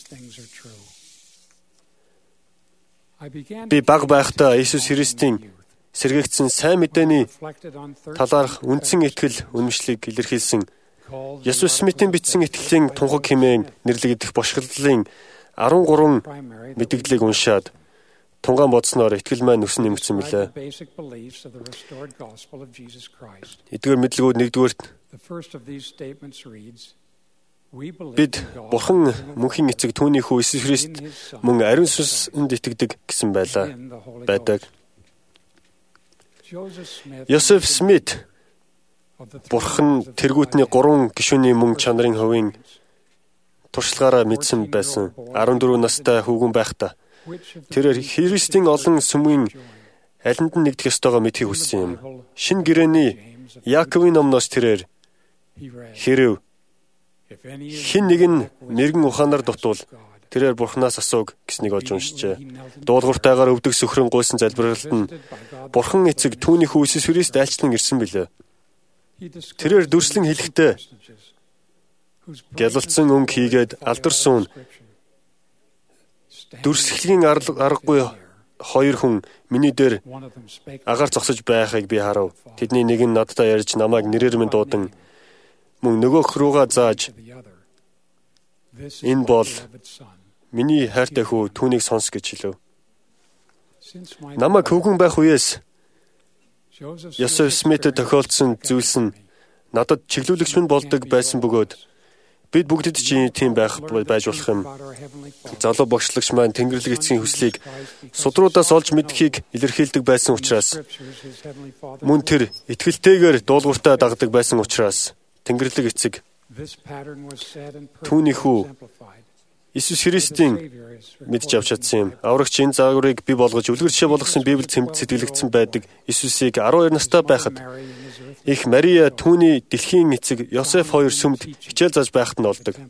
Би бага байхдаа Иесус Христийн сэргээгдсэн сайн мэдээний талаарх үндсэн итгэл үнэмшлийг илэрхийлсэн Есүс Смитийн бичсэн итгэлийн тунхаг хэмээн нэрлэгдэх бошигдлын 13 мэдээллийг уншаад тунгаан бодсноор итгэл маань өсөн нэмэгдсэн билээ. Эдгээр мэдлэгүүд нэгдүгээрт бид Бурхан мөнхийн эцэг түүний хүү Иесус Христ мөн ариун сүнсэнд итгэдэг гэсэн байдаг. Йосеф Смит Бурхан тэргүүтний 3 гишүүний мөн чанарын хувийн туршлагаараа мэдсэн байсан 14 настай хүүхэн байхдаа тэрээр Христийн олон сүмийн алинд нь нэгдэх ёстойгоо мэдхийг хүссэн юм. Шинэ гэрээний Яаковын номноос тэрээр хэрв хэн нэг нь мэрэгэн ухаанаар дутвал тэрээр Бурханаас асууг гэснийг олж уншжээ. Дуулууртайгаар өвдөг сөхрөн гуйсан залбиралт нь Бурхан эцэг түүний хүү Иесус Христ айлчлан ирсэн билээ. Тэрээр дүрслэн хэлэхдээ гялалцсан өнгө хийгээд алдарсуун дүрслэхийн аргагүй хоёр хүн миний дээр агаар зогсож байхыг би харав. Тэдний нэг нь надтай ярьж намайг нэрээр минь дуудан мөн нөгөөх рүүгээ зааж энэ бол миний хайртай хүү түүнийг сонс гэж хэлв. Намайг хөвгөн байх үеэс Йосеф Смитэд тохиолдсон зүйлс нь надад чиглүүлэгч минь болдог байсан бөгөөд Бид бүгдэд чинь тийм байж болох юм. Залуу багшлагч маань Тэнгэрлэг эцгийн хүслийг судруудаас олж мэдхийг илэрхийлдэг байсан учраас мөн тэр итгэлтэйгээр дуулууртаа дагдаг байсан учраас Тэнгэрлэг эцэг түүний хүү Иесус Христийн мэдж авч чадсан юм. Аврагч энэ загварыг бий болгож үлгэр жишээ болгосон Библиэд сэтгэлэгдсэн байдаг Иесусийг 12 настай байхад их Мария түүний дэлхийн эцэг Йосеф хоёр сүмд хичээл зааж байхад нь олдог.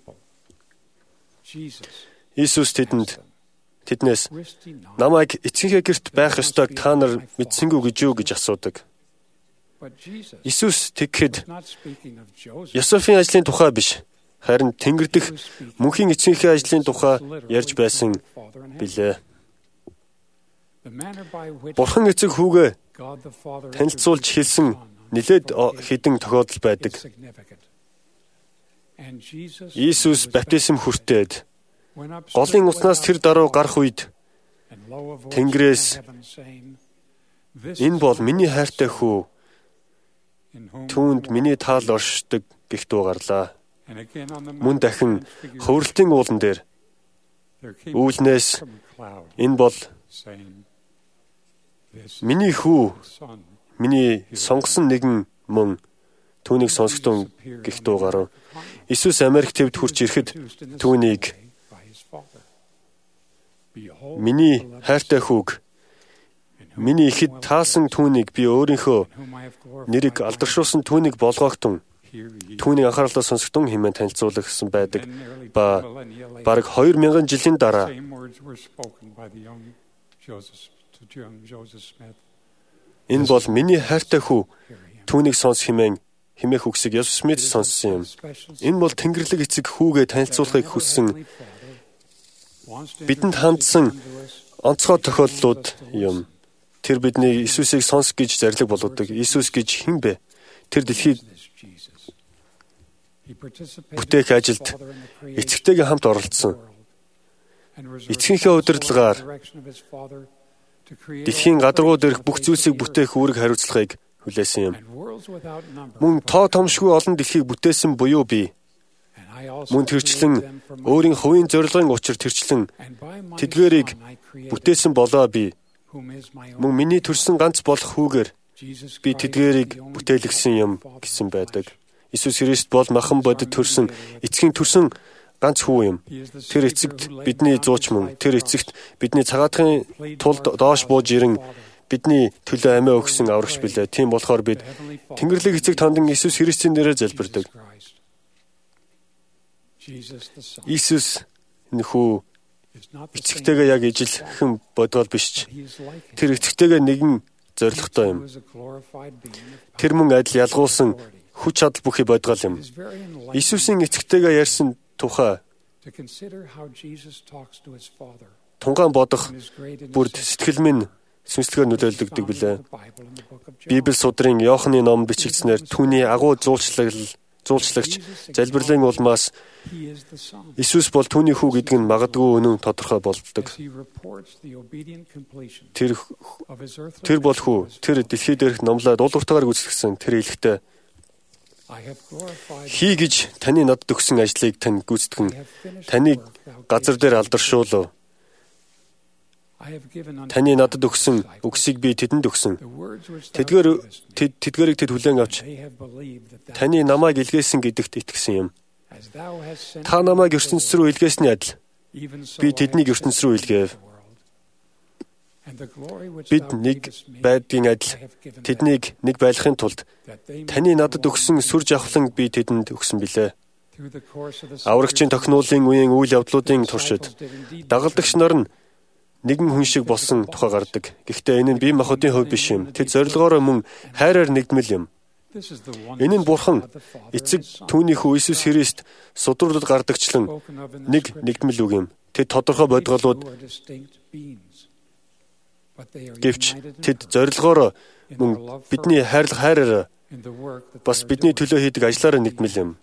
Иесус тэднээс намайг эцгийнхээ гэрт байх ёстойг та нар мэдсэнгүү гэж юу гэж асуудаг. Иесус тэгэхэд Йосефийн ажлын тухай биш, харин Тэнгэр дэх мөнхийн эцгийнхээ ажлын тухай ярьж байсан билээ. Бурхан эцэг хүүгээ танилцуулж хэлсэн нэлээд хэдэн тохиолдол байдаг. Иесус баптизм хүртээд голын утаснаас тэр даруй гарах үед Тэнгэрээс энэ бол миний хайртай хүү, түүнд миний таал оршдог гэх дуу гарлаа. Мөн дахин хувралтын уулан дээр үүлнээс энэ бол миний хүү, миний сонгосон нэгэн мөн түүнийг сонсготун гэх дуу гарав. Иесус Америк төвд хурж ирэхэд түүнийг миний хайртай хүүг, миний ихэд таасан түүнийг би өөрийнхөө нэрийг алдаршуулсан түүнийг болгоогтун, түүний анхаарлаа сонсготун хэмээн танилцуулсан байдаг. Ба бараг 2000 жилийн дараа энэ бол миний хайртай хүү, түүнийг сонс хэмээх үгсийг Йосеф Смит сонссон юм. Энэ бол Тэнгэрлэг эцэг хүүгээ танилцуулахыг хүссэн бидэнд хандсан онцгой тохиолдлууд юм. Тэр бидний Иесусыг сонс гэж зарлиг болгодог. Иесус гэж хэн бэ? Тэр дэлхийг бүтээх ажилд эцэгтэйгээ хамт оролцсон. Эцгийнхээ удирдлагаар дэлхийн гадаргуу дээрх бүх зүйлсийг бүтээх үүрэг хариуцлагыг хүлээсэн юм. Мөн тоо томшгүй олон дэлхийг бүтээсэн буюу би. Мөн тэрчлэн өөрийн хувийн зорилгын учир тэрчлэн тэдгээрийг бүтээсэн болоо би. Мөн миний төрсөн ганц болох хүүгээр би тэдгээрийг бүтээлгсэн юм гэсэн байдаг. Иесус Христ бол махан бодит төрсөн эцгийн төрсөн ганц хүү юм. Тэр эцэгт бидний зууч мөн. Тэр эцэгт бидний цагаатгын тулд доош бууж ирэн бидний төлөө амиа өгсөн аврагч билээ. Тийм болохоор бид Тэнгэрлэг эцэг тандан Иесус Христийн нэрээр залбирдаг. Иесус нөхөө эцэгтэйгээ яг ижилхэн бодвол биш ч тэр эцэгтэйгээ нэгэн зоригтой юм. Тэр мөн адил ялгуулсан хүч чадал бүхий бодгол юм. Иесусийн эцэгтэйгээ ярьсан тухай тунгаан бодох бүрд сэтгэл минь сүнслэгээр нөлөөлөгдөг билээ. Библи судрын Иохны ном бичигдснээр түүний агуу зуулчлагч залбирлын улмаас Иесус бол түүний хүү гэдэг нь магадгүй үнэн тодорхой болдог. Тэр бол хүү. Тэр дэлхий дээрх номлоо дуулууртаагаар гүйцэтгэсэн. Тэр хэлэхдээ хий гэж таны надад өгсөн ажлыг тань гүйцэтгэн. Таныг газар дээр алдаршуулв. Таны надад өгсөн үгсийг би тэдэнд өгсөн. Тэдгээрийг тэд хүлээн авч таны намайг илгээсэн гэдэгт итгэсэн юм. Та намайг ертөнц рүү илгээсний адил би тэднийг ертөнц рүү илгээв. Бид нэг байдгийн адил тэднийг нэг байлгахын тулд таны надад өгсөн сүр жавхлан би тэдэнд өгсөн билээ. Аврагчийн тохинулын үеийн үйл явдлуудын туршид дагалдагч нар нь нэгэн хүн шиг болсон тухай гардаг. Гэхдээ энэ нь бие махбодын хувь биш юм. Тэд зорилгоороо мөн хайраар нэгдмэл юм. Энэ нь Бурхан эцэг түүний хүү Иесус Христ судруудад гардагчлан нэгдмэл үг юм. Тэд тодорхой бодголууд гэвч тэд зорилгоороо мөн бидний хайраар бас бидний төлөө хийдэг ажлаараа нэгдмэл юм.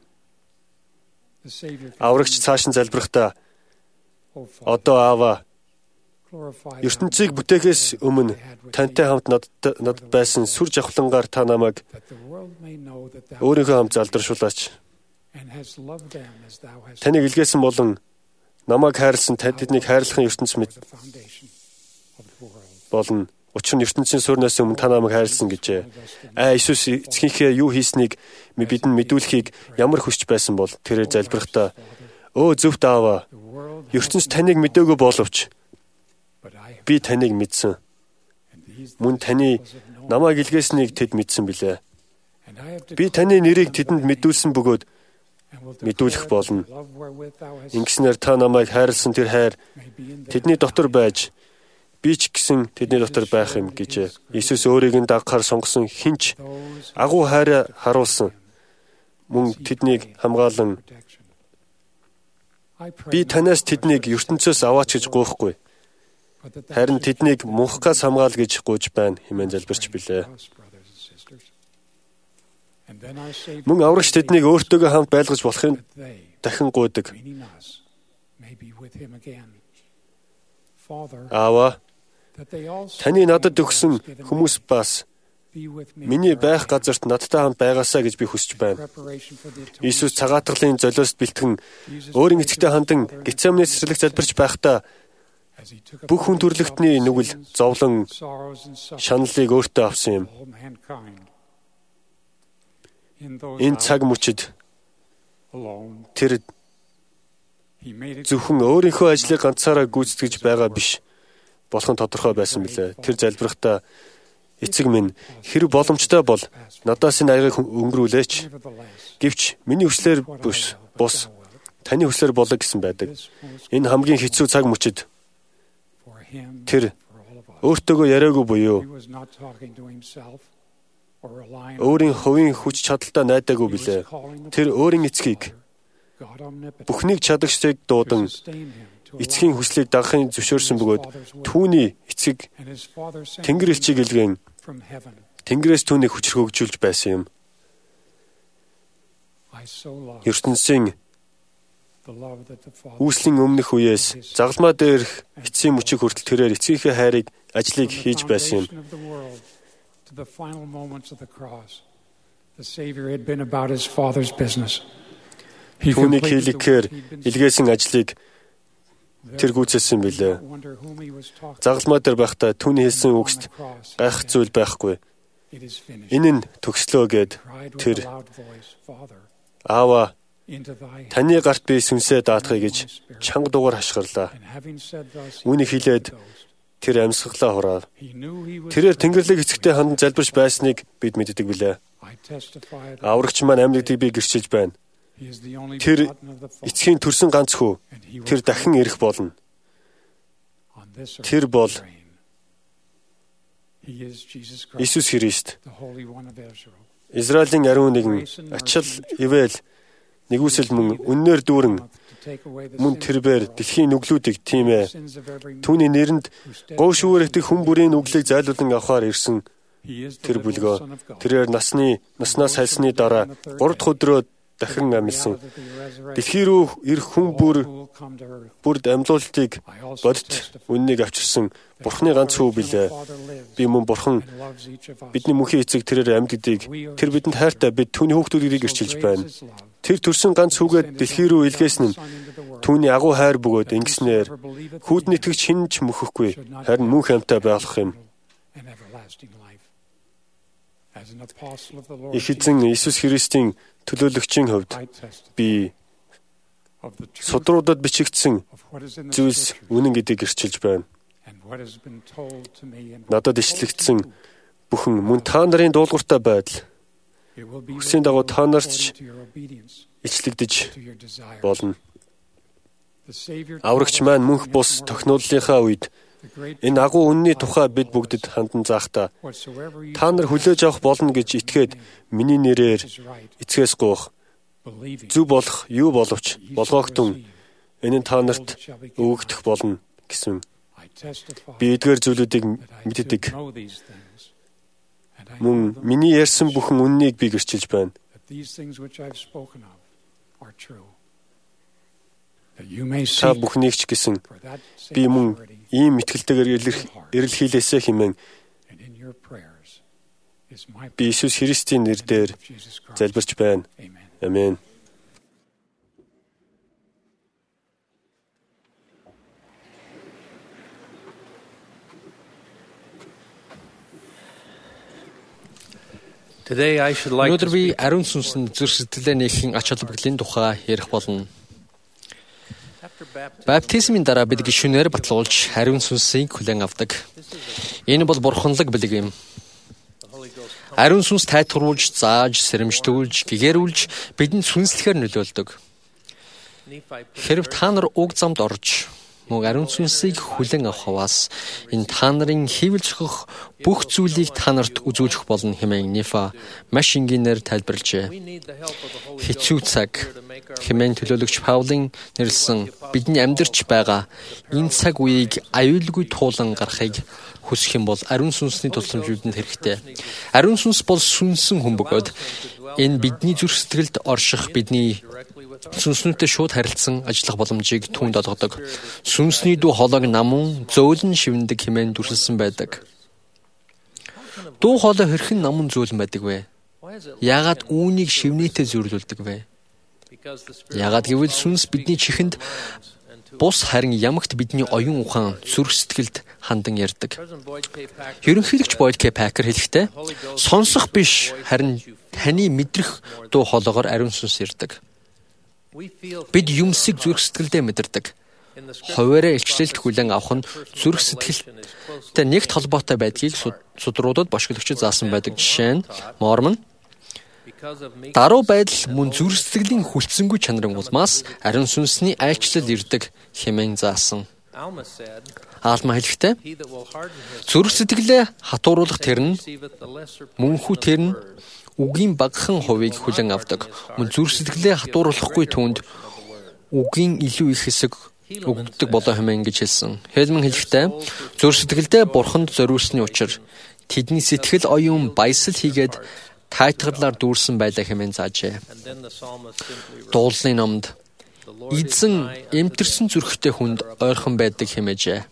Аврагч цааш нь залбирахдаа одоо Аава ертөнцийг бүтээхээс өмнө тантай хамт надад байсан сүр жавхлангаар та намайг өөрийнхөө хамт залдаршуулаач. Таныг илгээсэн болон намайг хайрлсан тэднийг хайрлахын ертөнц мэд болно. Учир нь ертөнцийн суурнаас өмнө та намайг хайрлсан гэжээ. Иесус эцгийнхээ юу хийснийг бидэнд мэдүүлэхийг ямар хүсч байсан бол тэрээр залбирахдаа өө зөвхт Аава, ертөнц таныг мэдээгүй боловч би таныг мэдсэн. Мөн таны намайг илгээснийг тэд мэдсэн билээ. Би таны нэрийг тэдэнд мэдүүлсэн бөгөөд мэдүүлэх болно. Ингэснээр та намайг хайрлсан тэр хайр тэдний дотор байж би ч гэсэн тэдний дотор байх юм гэжээ. Иесус өөрийг нь дагахаар сонгосон хинч агуу хайраа харуулсан. Мөн тэднийг хамгаалan би танаас тэднийг ертөнцөөс аваач гэж гуйхгүй. Харин тэднийг мунхгаас хамгаал гэж гуйж байна хэмээн залбирч билээ. Мөн аврагч тэднийг өөртөөгөө хамт байлгаж болохын дахин гуйдаг. Аава, таны надад өгсөн хүмүүс бас миний байх газарт надтай хамт байгаасаа гэж би хүсэж байна. Иесус цагаатгалын золиост бэлтгэн өөрийн эцэгтэй хандан Гетсеманэ цэцэрлэг залбирч байхдаа бүх хүн төрлөختний нүгэл зовлон шаналлыг өөртөө авсан юм. Энэ цаг мөчид тэр зөвхөн өөрийнхөө ажлыг ганцаараа гүйцэтгэж байгаа биш болох нь тодорхой байсан билээ. Тэр залбирахдаа эцэг минь хэрэг боломжтой бол надаас энэ аягийг өнгөрүүлээч. Гэвч миний хүслээр бус таны хүслээр болоо гэсэн байдаг. Энэ хамгийн хэцүү цаг мөчид тэр өөртөөгөө яриагүй буюу өөрийн хувийн хүч чадалтаа найдаагүй билээ. Тэр өөрийн эцгийг бүхнийг чадагчдыг дуудан эцгийн хүслийг дагахын зөвшөөрсөн бөгөөд түүний эцэг Тэнгэр элчийг илгээн Тэнгэрээс түүнийг хүчрх хөгжүүлж байсан юм. ертөнцийн үүслийн өмнөх үеэс загалмаа дээрх эцсийн мөчиг хүртэл тэрээр эцгийнхээ хайрыг ажлыг хийж байсан юм. Түүний хийлгэхээр илгээсэн ажлыг тэр гүйцэлсэн билээ. Загалмаа дээр байхдаа түүний хэлсэн үгст гайхах зүйл байхгүй. Энэ нь төгслөө гэд тэр Аава таны гарт би сүнсээ даатгая гэж чанга дугаар хашгирлаа. Үүнийг хэлээд тэр амьсгалаа хураа. Тэрээр Тэнгэрлэг эцэгтэй хандан залбирч байсныг бид мэддэг билээ. Аврагч маань амьддаг би гэрчилж байна. Тэр эцгийн төрсөн ганц хүү. Тэр дахин ирэх болно. Тэр бол Иесус Христ. Израилийн ариун нэгэн ачаал ивэл нэгүсэл мөн үннээр дүүрэн мөн тэрбээр дэлхийн нүглүүдийг тийм ээ түүний нэрэнд гоо шүүрэгдэх хүн бүрийн нүглийг зайлуулан авахар ирсэн тэр бүлгөө тэрээр наснаас хайлсны дараа 3 дахь өдрөө дахин амилсан. Дэлхий рүү ирэх хүн бүрд амьлуултыг бодит үннийг авчирсан Бурхны ганц хүү билээ. Би мөн Бурхан бидний мөнхийн эцэг тэрээр амьддгийг тэр бидэнд хайртай бид түүний хүүхдүүдийг гэрчилж байна. Тэр төрсөн ганц хүүгээд дэлхий рүү илгээсэн нь түүний агуу хайр бөгөөд ингэснээр хүүд нэтгэж хэн ч мөхөхгүй харин мөнх амьтаа байх юм. Их эзэн Иесус Христийн төлөөлөгчийн хувьд би судруудад бичигдсэн зүйлс үнэн гэдгийг гэрчилж байна. Надад ишлэгдсэн бүхэн мөн та нарын дуулууртай байдал хүслийн дагуу та нарт ч ичлэгдэж болно. Аврагч маань мөнх бус тохиолдлынхаа үед энэ агуу үнний тухай бид бүгдэд хандан заахта та нар хүлээж авах болно гэж итгээд миний нэрээр эцгээс гуйх зүв болох юу боловч болгоогтун энэ нь та нарт өгөгдөх болно гэсэн. Би эдгээр зүйлүүдийг мэддэг. Мөн миний ярьсан бүхэн үннийг би гэрчилж байна. Та бүхнийг ч гэсэн би мөн ийм итгэлтэйгээр эрэлхийлээсэ хэмээн би Иесус Христийн нэрээр залбирч байна. Амен. Өнөөдөр би ариун сүнсэнд зүрх сэтгэлээ нээхийн ач холбогдлын тухай ярих болно. Баптизмын дараа бид гишүүнээр батлуулж ариун сүнсийг хүлээн авдаг. Энэ бол бурханлаг бэлэг юм. Ариун сүнс тайтгаруулж, зааж, сэрэмжлүүлж, гэгэрүүлж бидэнд сүнслэхээр нөлөөлдөг. Хэрв та нар уг замд орж мөн ариун сүнсийг хүлээн авахаас энэ та нарын хийвэл зохих бүх зүйлийг та нарт үзүүлэх болно хэмээн Нифа маш энгийнээр тайлбарлажээ. Хэцүү цаг хэмээн төлөөлөгч Паулын нэрлсэн бидний амьдарч байгаа энэ цаг үеийг аюулгүй туулан гарахыг хүсэх юм бол ариун сүнсний тусламж бидэнд хэрэгтэй. Ариун сүнс бол сүнсэн хүн бөгөөд энэ бидний зүрх сэтгэлд орших бидний сүнснүүтэй шууд харилцан ажиллах боломжийг түүнд олгодог. Сүнсний дуу хоолойг намун зөөлөн шивндэг хэмээн дүрсэлсэн байдаг. Дуу хоолой хэрхэн намун зөөлөн байдаг вэ? Яагаад үүнийг шивнээтэй зөөрлүүлдэг вэ? Яагаад гэвэл сүнс бидний чихэнд бус харин ямагт бидний оюун ухаан зүрх сэтгэлд хандан ярьдаг. Ерөнхийлөгч Бойд К. Пакер хэлэхдээ сонсох биш харин таны мэдрэх дуу хоолойгоор ариун сүнс ирдэг. Бид юмсыг зүрх сэтгэлдээ мэдэрдэг. Хуваараа илчлэлт хүлээн авах нь зүрх сэтгэлтэй нэгт холбоотой байдгийг судруудад бошголагчид заасан байдаг. Жишээ нь Мормон даруй байдал мөн зүрх сэтгэлийн хүлцэнгүй чанарын улмаас ариун сүнсний айлчлал ирдэг хэмээн заасан. Алма хэлэхдээ зүрх сэтгэлээ хатууруулах тэр нь мөнхүү тэр нь үгийн багахан хувийг хүлээн авдаг. Мөн зүрх сэтгэлээ хатууруулахгүй түүнд үгийн илүү их хэсэг өгөгддөг болоо хэмээн гэж хэлсэн. Хэлмэн хэлэхдээ зүрх сэтгэлдээ бурханд зориулсны учир тэдний сэтгэл оюун баясал хийгээд тайтгарлаар дүүрсэн байлаа хэмээн заажээ. Дуулны номд эзэн эмтэрсэн зүрхтэй хүнд ойрхон байдаг хэмээжээ.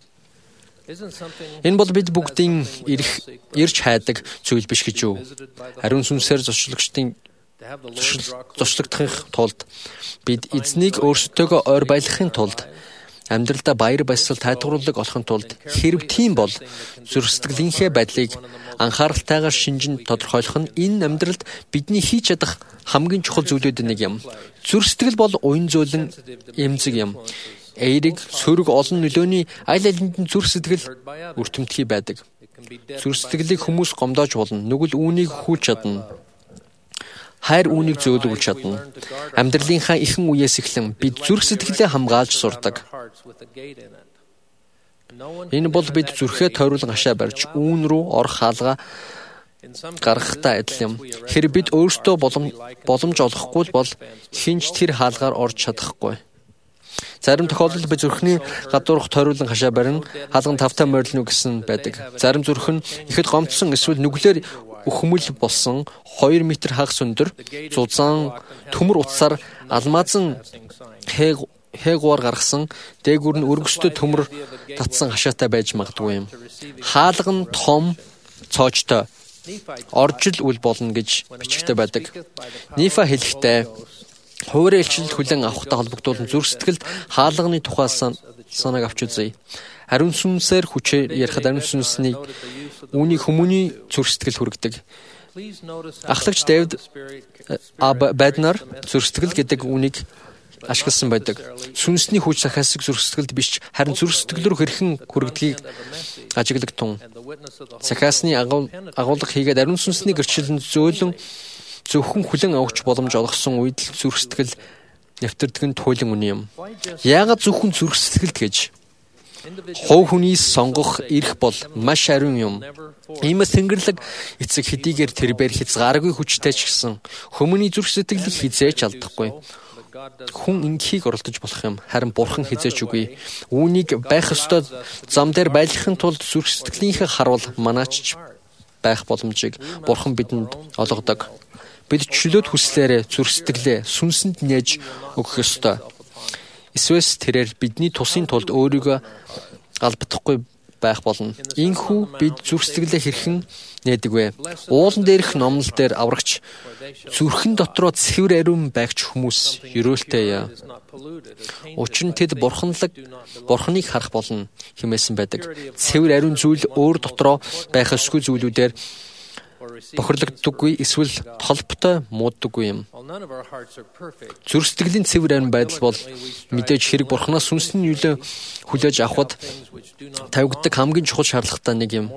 Энэ бол бид бүгдийн ирж хайдаг зүйл биш гэж юу? Ариун сүнсээр зочлогдохын тулд бид эзнийг өөрсдөө ойр байлгахын тулд амьдралдаа баяр баясгал тайлбарлаг олохын тулд хэрв тийм бол зүрх сэтгэлийнхээ байдлыг анхааралтайгаар шинжин тодорхойлох нь энэ амьдралд бидний хийж чадах хамгийн чухал зүйлүүдийн нэг юм. Зүрх сэтгэл бол уян зөөлөн эмзэг юм. Эерэг, сөрөг олон нөлөөний аль алинд нь зүрх сэтгэл өртөмтгий байдаг. Зүрх сэтгэлийг хүмүүс гомдоож болно. Нүгэл үүнийг хүлж чадна. Хайр үүнийг зөөлөвлөж чадна. Амьдралынхаа ихэн үеэс эхлэн бид зүрх сэтгэлээ хамгаалж сурдаг. Энэ бол бид зүрхээ тойруулан хашаа барьж үүн рүү орох хаалга гаргахтай адил юм. Хэрэг бид өөрсдөө боломж олохгүй бол хинч тэр хаалгаар орж чадахгүй. Зарим тохиолдолд бид зүрхний гадуурх тойруулан хашаа барина, хаалган тавтай морилно гэсэн байдаг. Зарим зүрх нь ихэд гомдсон эсвэл нүглээр өхмөл болсон 2 м хагас өндөр зузаан төмөр утсаар алмазан хээгуур гаргасан дээгүүр нь өргөстэй төмөр татсан хашаатай байж магадгүй юм. Хаалга нь том, цоочтой оржил үл болно гэж бичигтэй байдаг. Нифа хэлэхдээ хуваарь илчилт хүлээн авахтай холбогдуулан зүрх сэтгэлд хаалганы тухай санааг авч үзье. Ариун сүнсээр хүчээр ярихад ариун сүнсний үүнийг хүмүүний зүрх сэтгэл хүргэдэг. Ахлагч Дэвид Баднар зүрх сэтгэл гэдэг үнийг ашигласан байдаг. Сүнсний хүч захиасыг зүрх сэтгэлд биш харин зүрх сэтгэл рүү хэрхэн хүргədгийг ажиглагтун. Захиасны агуулга хийгээд ариун сүнсний гэрчлэлд зөөлөн зөвхөн хүлэн авахч боломж олгосон үед л зүрх сэтгэл нэвтэрдэг нь туйлын үн юм. Яагаад зөвхөн зүрх сэтгэлд гэж? Хов хүнийс сонгох эрх бол маш ариун юм. Иймээс Тэнгэрлэг эцэг хэдийгээр тэр бэр хязгааргүй хүчтэй ч гэсэн хүмүүний зүрх сэтгэлийг хизээж алдахгүй. Хүн инхийг оролдож болох юм. Харин бурхан хизээч үгүй. Үүнийг байх ёстой зам дээр байлгахын тулд зүрх сэтгэлийнхээ харуул манаачч байх боломжийг бурхан бидэнд олгодог. Бид чөлөөт хүслээрээ зүрх сэтгэлээ сүнсэнд нээж өгөх ёстой. Эсвэл тэрээр бидний тусын тулд өөрийгөө албадахгүй байх болно. Ийхүү бид зүрх сэтгэлээ хэрхэн нээдэг вэ? Уулан дээрх номнол дээр аврагч зүрхэн дотроо цэвэр ариун байгч хүмүүс ерөөлтэй. Учир нь тэд бурханыг харах болно хэмээсэн байдаг. Цэвэр ариун зүйл өөр дотроо байх ёсгүй зүйлүүдээр бохирлогддоггүй эсвэл толботой мууддаггүй юм. Зүрх сэтгэлийн цэвэр арин байдал бол мэдээж хэрэг Бурханаас сүнсний нөлөө хүлээж авахд тавигддаг хамгийн чухал шаардлагатай нэг юм.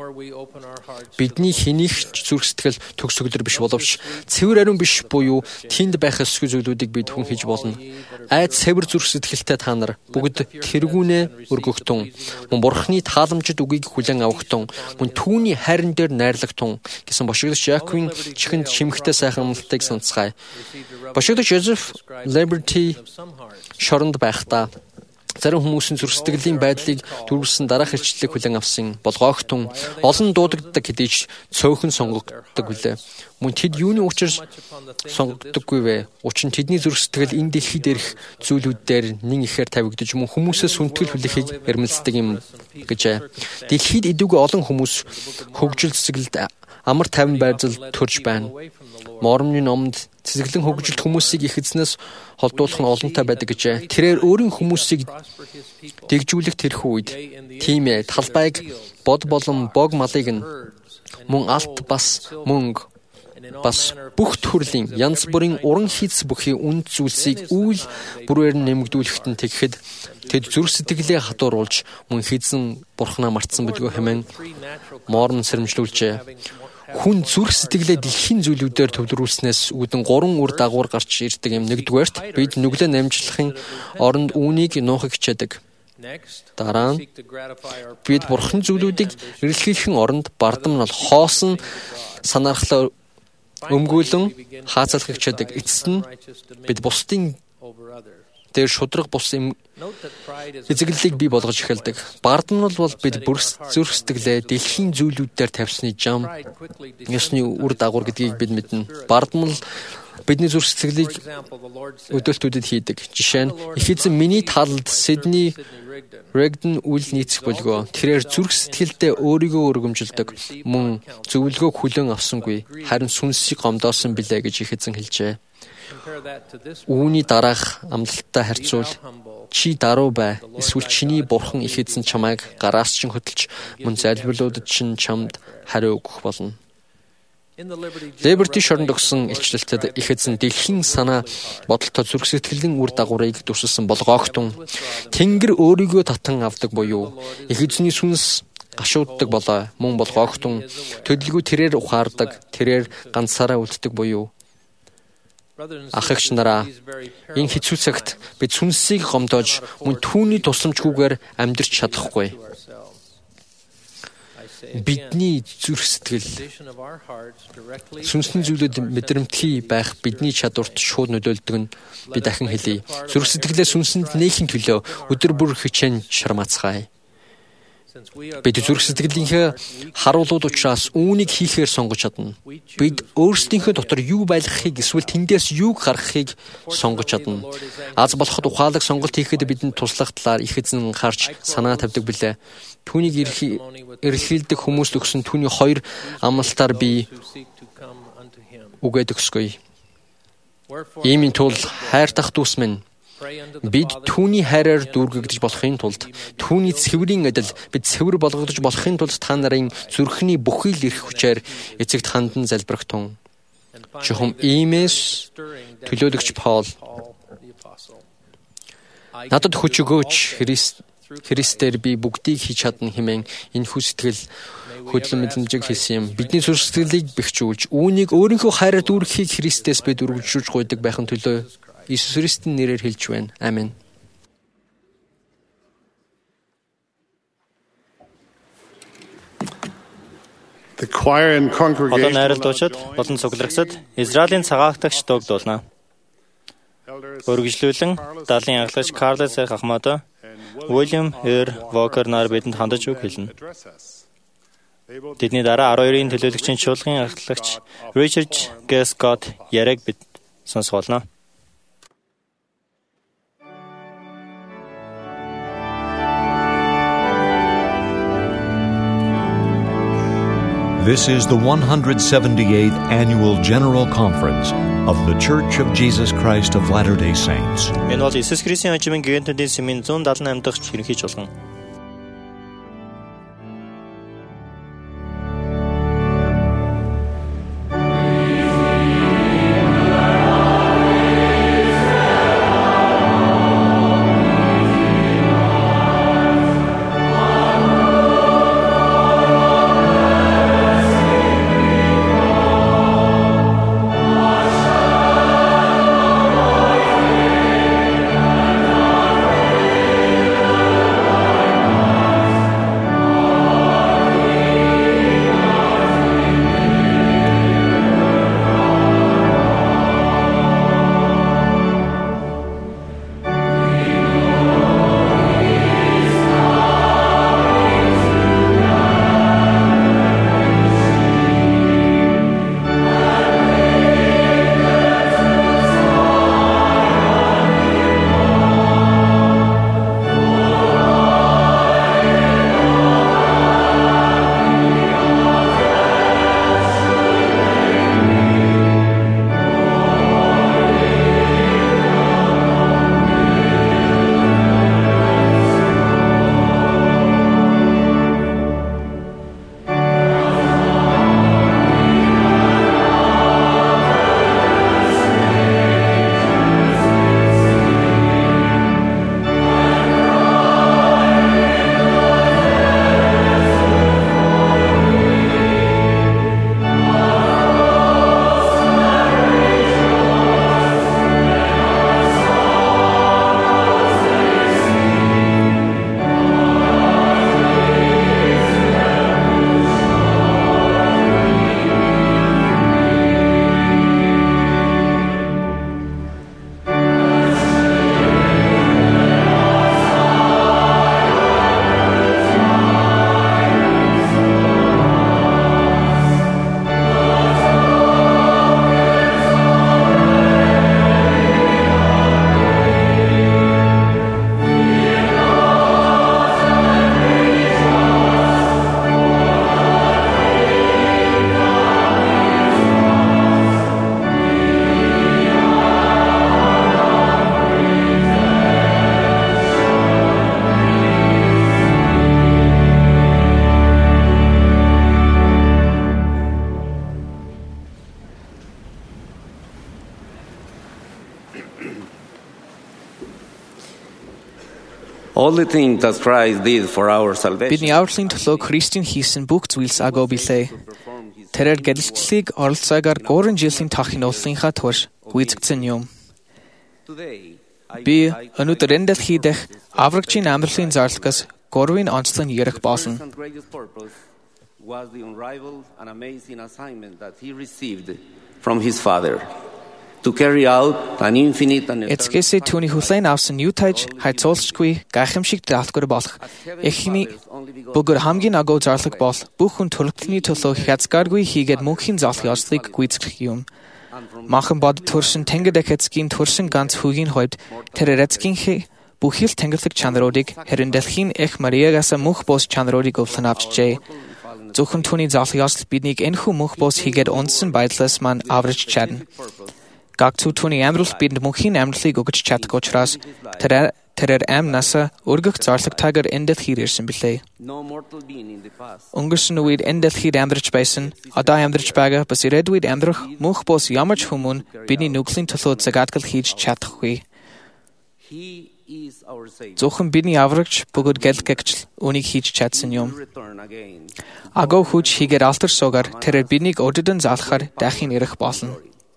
Бидний хэнийх ч зүрх сэтгэл төгсгөлөр биш боловч цэвэр ариун биш буюу тийнд байх ёсгүй зүйлүүдийг бид хүн хийж болно. Айд цэвэр зүрх сэтгэлтэй та нар бүгд тэргүүнээ өргөхтөн, мөн Бурханы тааламжид үгийг хүлээн авахтун, мөн түүний хайран дээр найрлагтун гэсэн бошигдогч Яаковын чихэнд шимхтэй сайхан амлалтыг санацгаая. Бошигдогч Жозеф Liberty шоронд байхдаа зарим хүмүүсийн зүрх сэтгэлийн байдлыг төрүүлсэн дараах илчлэлийг хүлээн авсан болгоогтун олон дуудагддаг хэдий ч цөөхөн сонгогддог билээ. Мөн тэд юуны учир сонгогддоггүй вэ? Учир нь тэдний зүрх сэтгэл энэ дэлхий дээрх зүйлүүд дээр нэн ихээр тавигдж мөн хүмүүсээс сүнтгэл хүлээхийг эрмэлздэг юм гэжээ. Дэлхийд идүүгээ олон хүмүүс хөгжил цэцгэлд амар тайван байрзал төрж байна. Мормны номонд цэцгэлэн хөгжилт хүмүүсийг их эзнээс холдуулах нь олонтой байдаг гэжээ. Тэрээр өөрийн хүмүүсийг дэгжүүлэх тэрхүү үед тийм ээ талбайг бод болон бог малыг нь мөн алт бас мөнгө бас бүх төрлийн янз бүрийн уран хийц бүхий үнд зүйлсийг үйл бүрээр нэмэгдүүлэхэд нь тэгэхэд тэд зүрх сэтгэлээ хадууруулж мөн хийзэн Бурханаа мартсан билгүй хэмээн Мормон сэрэмжлүүлжээ. Хүн зүрх сэтгэлээ дэлхийн зүйлүүдээр төвлөрүүлснээс үүдэн 3 үр дагавар гарч ирдэг юм. Нэгдүгээрт бид нүглээ намжлахын оронд үүнийг нуухыг хичээдэг. Дараа нь бид Бурханы зүйлүүдийг эрэлхийлэхин оронд бардамнал хоосон санаархлаа өмгөөлөн хаацалахыг хичээдэг. Эцэст нь бид бусдын дээр шудраг бус эзэглэлийг бий болгож эхэлдэг. Бардамнал бол бид зүрх сэтгэлээ дэлхийн зүйлүүдээр тавьсны жам ёсны үр дагавар гэдгийг бид мэднэ. Бардамнал бидний зүрх сэтгэлийг өдөөлтүүдэд хийдэг. Жишээ нь их эзэн миний талд Сидни Рэгдэн үл нийцэх болгоо. Тэрээр зүрх сэтгэлдээ өөрийгөө өргөмжилдөг. Мөн зөвлөгөөг хүлээн авсангүй. Харин сүнсийг гомдоосон билээ гэж их эзэн хэлжээ. Үүний дараах амлалттай харьцуул чи даруй бай. Эсвэл чиний бурхан их эзэн чамайг гараас чинь хөдөлж мөн залбирлуудад чинь чамд хариу өгөх болно. Liberty шоронд өгсөн илчлэлтэд их эзэн дэлхийн санаа бодолтой зүрх сэтгэлийн үр дагаврыг дүрсэлсэн болгоогтун Тэнгэр өөрийгөө татан авдаг буюу их эзний сүнс гашууддаг болоо мөн болгоогтун төдөлгүй тэрээр ухаардаг тэрээр ганцаараа үлддэг буюу ах эгч нараа энэ хэцүү цагт бид сүнсийг гомдоож мөн түүний тусламжгүйгээр амьдрч чадахгүй. Бидний зүрх сэтгэл сүнсний зүйлүүд мэдрэмтгий байх бидний чадварт шууд нөлөөлдөг нь би дахин хэлье. Зүрх сэтгэлээ сүнсэнд нээхийн төлөө өдөр бүр хичээн шармацгаая. Бид зүрх сэтгэлийнхээ харуулууд учраас үүнийг хийхээр сонгож чадна. Бид өөрсдийнхөө дотор юу байлгахыг эсвэл тэндээс юуг гаргахыг сонгож чадна. Аз болоход ухаалаг сонголт хийхэд бидэнд туслах талаар их эзэн харж санаа тавьдаг билээ. Түүнийг эрэлхийлдэг хүмүүст өгсөн түүний 2 амлалтаар би үгээд өгсгөе. Иймийн тул хайртах дүүс минь бид түүний хайраар дүүргэгдэж болохын тулд түүний цэврийн адил бид цэвэр болгогдож болохын тулд та нарын зүрхний бүхий л эрх хүчээр эцэгт хандан залбирахтун. Чухам иймээс төлөөлөгч Паул надад хүч өгөөч Христээр би бүгдийг хийж чадна хэмээн энэхүү сэтгэл хөдлөн мэдрэмжийг хэлсэн юм. Бидний зүрх сэтгэлийг бэхжүүлж үүнийг өөрийнхөө хайраар дүүргэхийг Христээс бид үргэлжлүүлж гуйдаг байхын төлөө Иесус Христийн нэрээр хэлж байна. Амен. Одоо найралтуучид болон цугларагчид Израилийн цагаагтагч дуугдуулна. Өргөжлүүлэн далайн аглагч Карлес Хахмадо Уильям Р. Вокер нар бидэнд хандаж үг хэлнэ. Тэдний дараа 12-ийн төлөөлөгчийн чуулган аглагч Ричард Г. Скотт яриаг бид сонсголно. This is the 178th Annual General Conference of the Church of Jesus Christ of Latter-day Saints. Энэ бол Иесус Христийн хожимын гэнэтүүдийн сэмийн 178 дахь ерөнхий чуулган. Бидний авралын төлөө Христийн хийсэн бүх зүйлс агуу билээ. Тэрээр гэлэлцлийг оролцоогаар 3 жилийн тахын уулынхаа турш гүйцэгдсэн юм. Би өнөөдөр энэ дэлхий дэх аврагчийн амьдралын зарлигаас 3-ын онцлог нь ярих болно. Эцгээсээ түүний хүлээн авсан юу тааж хайцуулшгүй гайхамшиг даатгар болох эхний бүгд хамгийн агуу зарлаг бол бүх хүн төрөлхтний төлөө хязгааргүй хийгээд мөнхийн залхын ослыг гүйцэтгэх юм. Махан бод төрсөн тэнгэр дэх эцгийн төрсөн ганц хүүгийн хувьд тэр эцгийн бүхэл тэнгэрлэг чанаруудыг харин дэлхийн эх Мариагаас мөнх бос чанаруудыг өвлөн авчжээ. Зөвхөн түүний залхын осл биднийг энэхүү мөнх бос хийгээд унсан байдлаас маань авраж чадна. Гагцүү түүний амьдрал бидэнд мөнхийн амьдралыг өгч чадах учраас тэрээр амнасаа өргөх зарлагдтайгаар энэ дэлхийд ирсэн билээ. Өнгөрсөн үед энэ дэлхийд амьдарч байсан, одоо амьдарч байгаа бас ирээдүйд амьдрах мөнх бос ямар ч хүмүүн бидний нүглийн төлөө загадгал хийж чадахгүй. Зөвхөн бидний аврагч бүгд гэлгэгчл үнийг хийж чадсан юм. Агуу хүч хийгээд алтар суугаар тэрээр биднийг өдөдөн залхахаар дахин ирэх болно.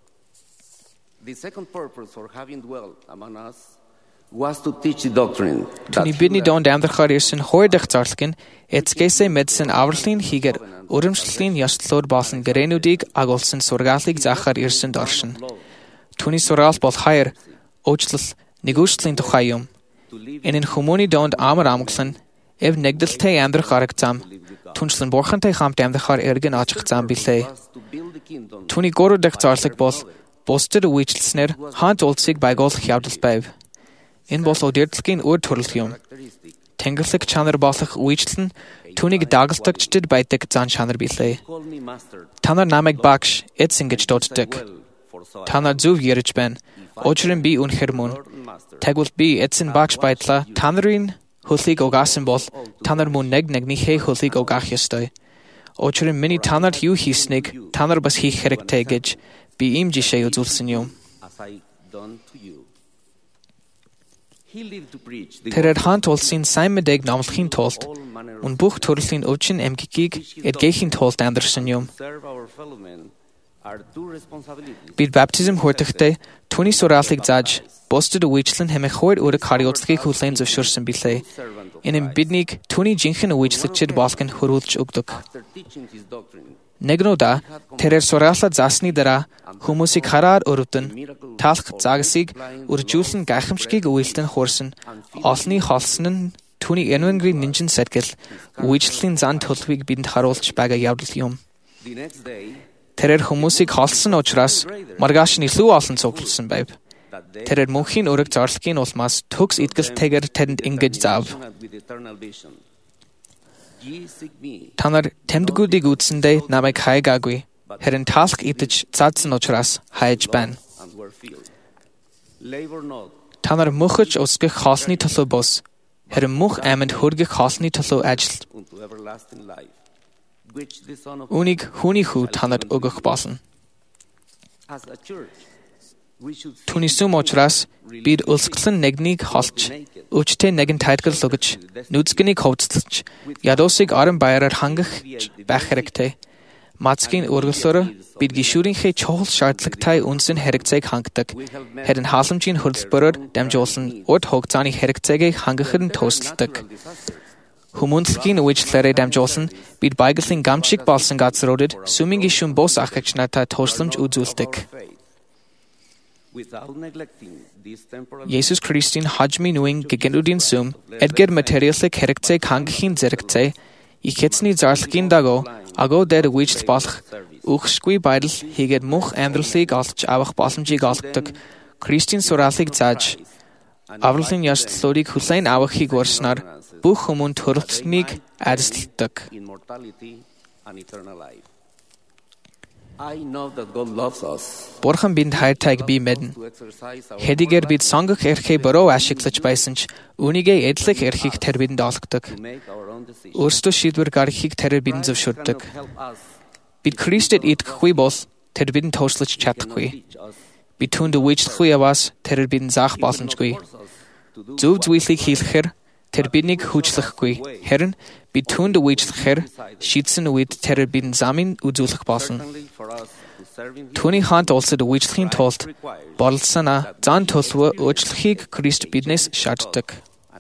Түүний бидний донд амьдрахаар ирсэн хоёр дахь зарлаг нь эцгээсээ мэдсэн авралын хийгээд өрөмжлөлийн ёслолоор болсон гэрээнүүдийг агуулсан сургаалыг заахаар ирсэн доршин. Түүний сургаал бол хаяр, уучлал, нэгүслийн тухай юм. Энэ нь хүмүүний донд амар амгалан, эв нэгдэлтэй амьдрах арга зам, түншлэн бурхантай хамт амьдрахаар эргэн очих зам билээ. Түүний 3 дахь зарлаг бол бусдад үйлчлснээр хаанч улсыг байгуулах явдал байв. Энэ бол удирдлагын үр төрөл юм. Тэнгэрлэг чанар болох үйлчлэл нь түүнийг дагалдагчдад байдаг зан чанар билээ. Та нар намайг багш, эцэн гэж дууддаг. Та нар зөв ярьж байна. Учир нь би үнэхэр мөн. Тэгвэл би эцэн багш байдлаа та нарын хөлийг угаасан бол та нар мөн нэгнийхээ хөлийг угаах ёстой. Учир нь миний та нарт юу хийснийг та нар бас хийх хэрэгтэй гэж би ийм жишээ үзүүлсэн юм. Тэрээр хаант улсын сайн мэдээг номлохын тулд мөн бүх төрлийн өвчин эмгэгийг эдгэхийн тулд амьдарсан юм. Бид баптизм хүртэхдээ түүний сургаалыг зааж бусдад үйлчлэн хэмээх хоёр үүрэг хариуцлагыг хүлээн зөвшөөрсөн билээ. Энэ нь биднийг түүний жинхэнэ үйлчлэгчид болгон хөрвүүлж өгдөг. Нэгнүүдаа тэрээр сургаалаа заасны дараа хүмүүсийг хараар өрөвдөн, таалах загасыг үржүүлэн гайхамшигыг үйлдэн хуурсан, олны холсон нь түүний энвэнгрийн нинжин сэргэл, үйлчлэлийн зан төлөвийг бидэнд харуулж байгаа явдал юм. Тэрээр хүмүүсийг холсон учраас маргааш нь илүү олон цуглуулсан байв. Тэрээр мөнхийн өрөг зорилгын улмаас төгс идгэлтэйгээр тэрэнд ингэж заав. Та нар тэмдгүүдийг үдсэндээ намайг хайгаагүй. Харин таалах идэж заадсан учраас хайж байна. Та нар мөхөж усгэх хоолны төлөө бус. Харин мөх амьд хөргөх хоолны төлөө ажил. Үнийг хүний хүү танад өгөх болно. Түүний сүм учраас бид үлсгэлэн нэгнийг холж, өвчтэй нэгэн тайлбарлал өгч, нүцгэнийг хөвцөлж, ядуусыг орон баяраар хангах байх хэрэгтэй. Мацгийн өргөлөөр бид гишүүрийнхээ чухал шаардлагатай үндсэн хэрэгцээг хангадаг. Харин халамжийн хөдөлбөрөөр дамжуулан урд хугацааны хэрэгцээг хангахад нь тусалдаг. Хүмүүнлэгийн үйлчлэлээр дамжуулан бид байгалийн гамшиг болсон газруудад сүмийн гишүүн бус ахагч нартай тусламж үзүүлдэг. Есүс Христийн хажмын үеийн гэгэнүүдийн сүм эдгээр материалыг хэрэгцээг хангахын зэрэгцээ их эцний зарлагын дагуу агуу дээр үйлчлэл болох үхшгүй байдал хийгээд мөнх амьдралыг олж авах боломжийг олгодог. Христийн сургаалыг зааж авралын ёслолыг хүлээн авахыг урьснаар бүх хүмүүн төрөлхтнийг айдасладаг. Бурхан бидэнд хайртайг би мэднэ. Хэдийгээр бид сонгох эрхээ буруу ашиглаж байсан ч үнийгээ эдлэх эрхийг тэр бидэнд олгодог. Өөрсдөө шийдвэр гаргахыг тэр бидэнд зөвшөөрдөг. Бид Христэд итгэхгүй бол тэр бидэнд туушлаж чадахгүй. би түүнд үйлчлэхгүй яваас тэр бидэнд заах боломжгүй. Зөв зүйлийг хийхээр тэр биднийг хүчлэхгүй. Харин би түүнд үйлчлэхээр шийдсэн үед тэр бидэнд замын үзүүлэх болно. Түүний хаант улсад үйлчлэхийн тулд бололцооноо зан төлөв өөрчлөхийг Христ биднээс шаарддаг.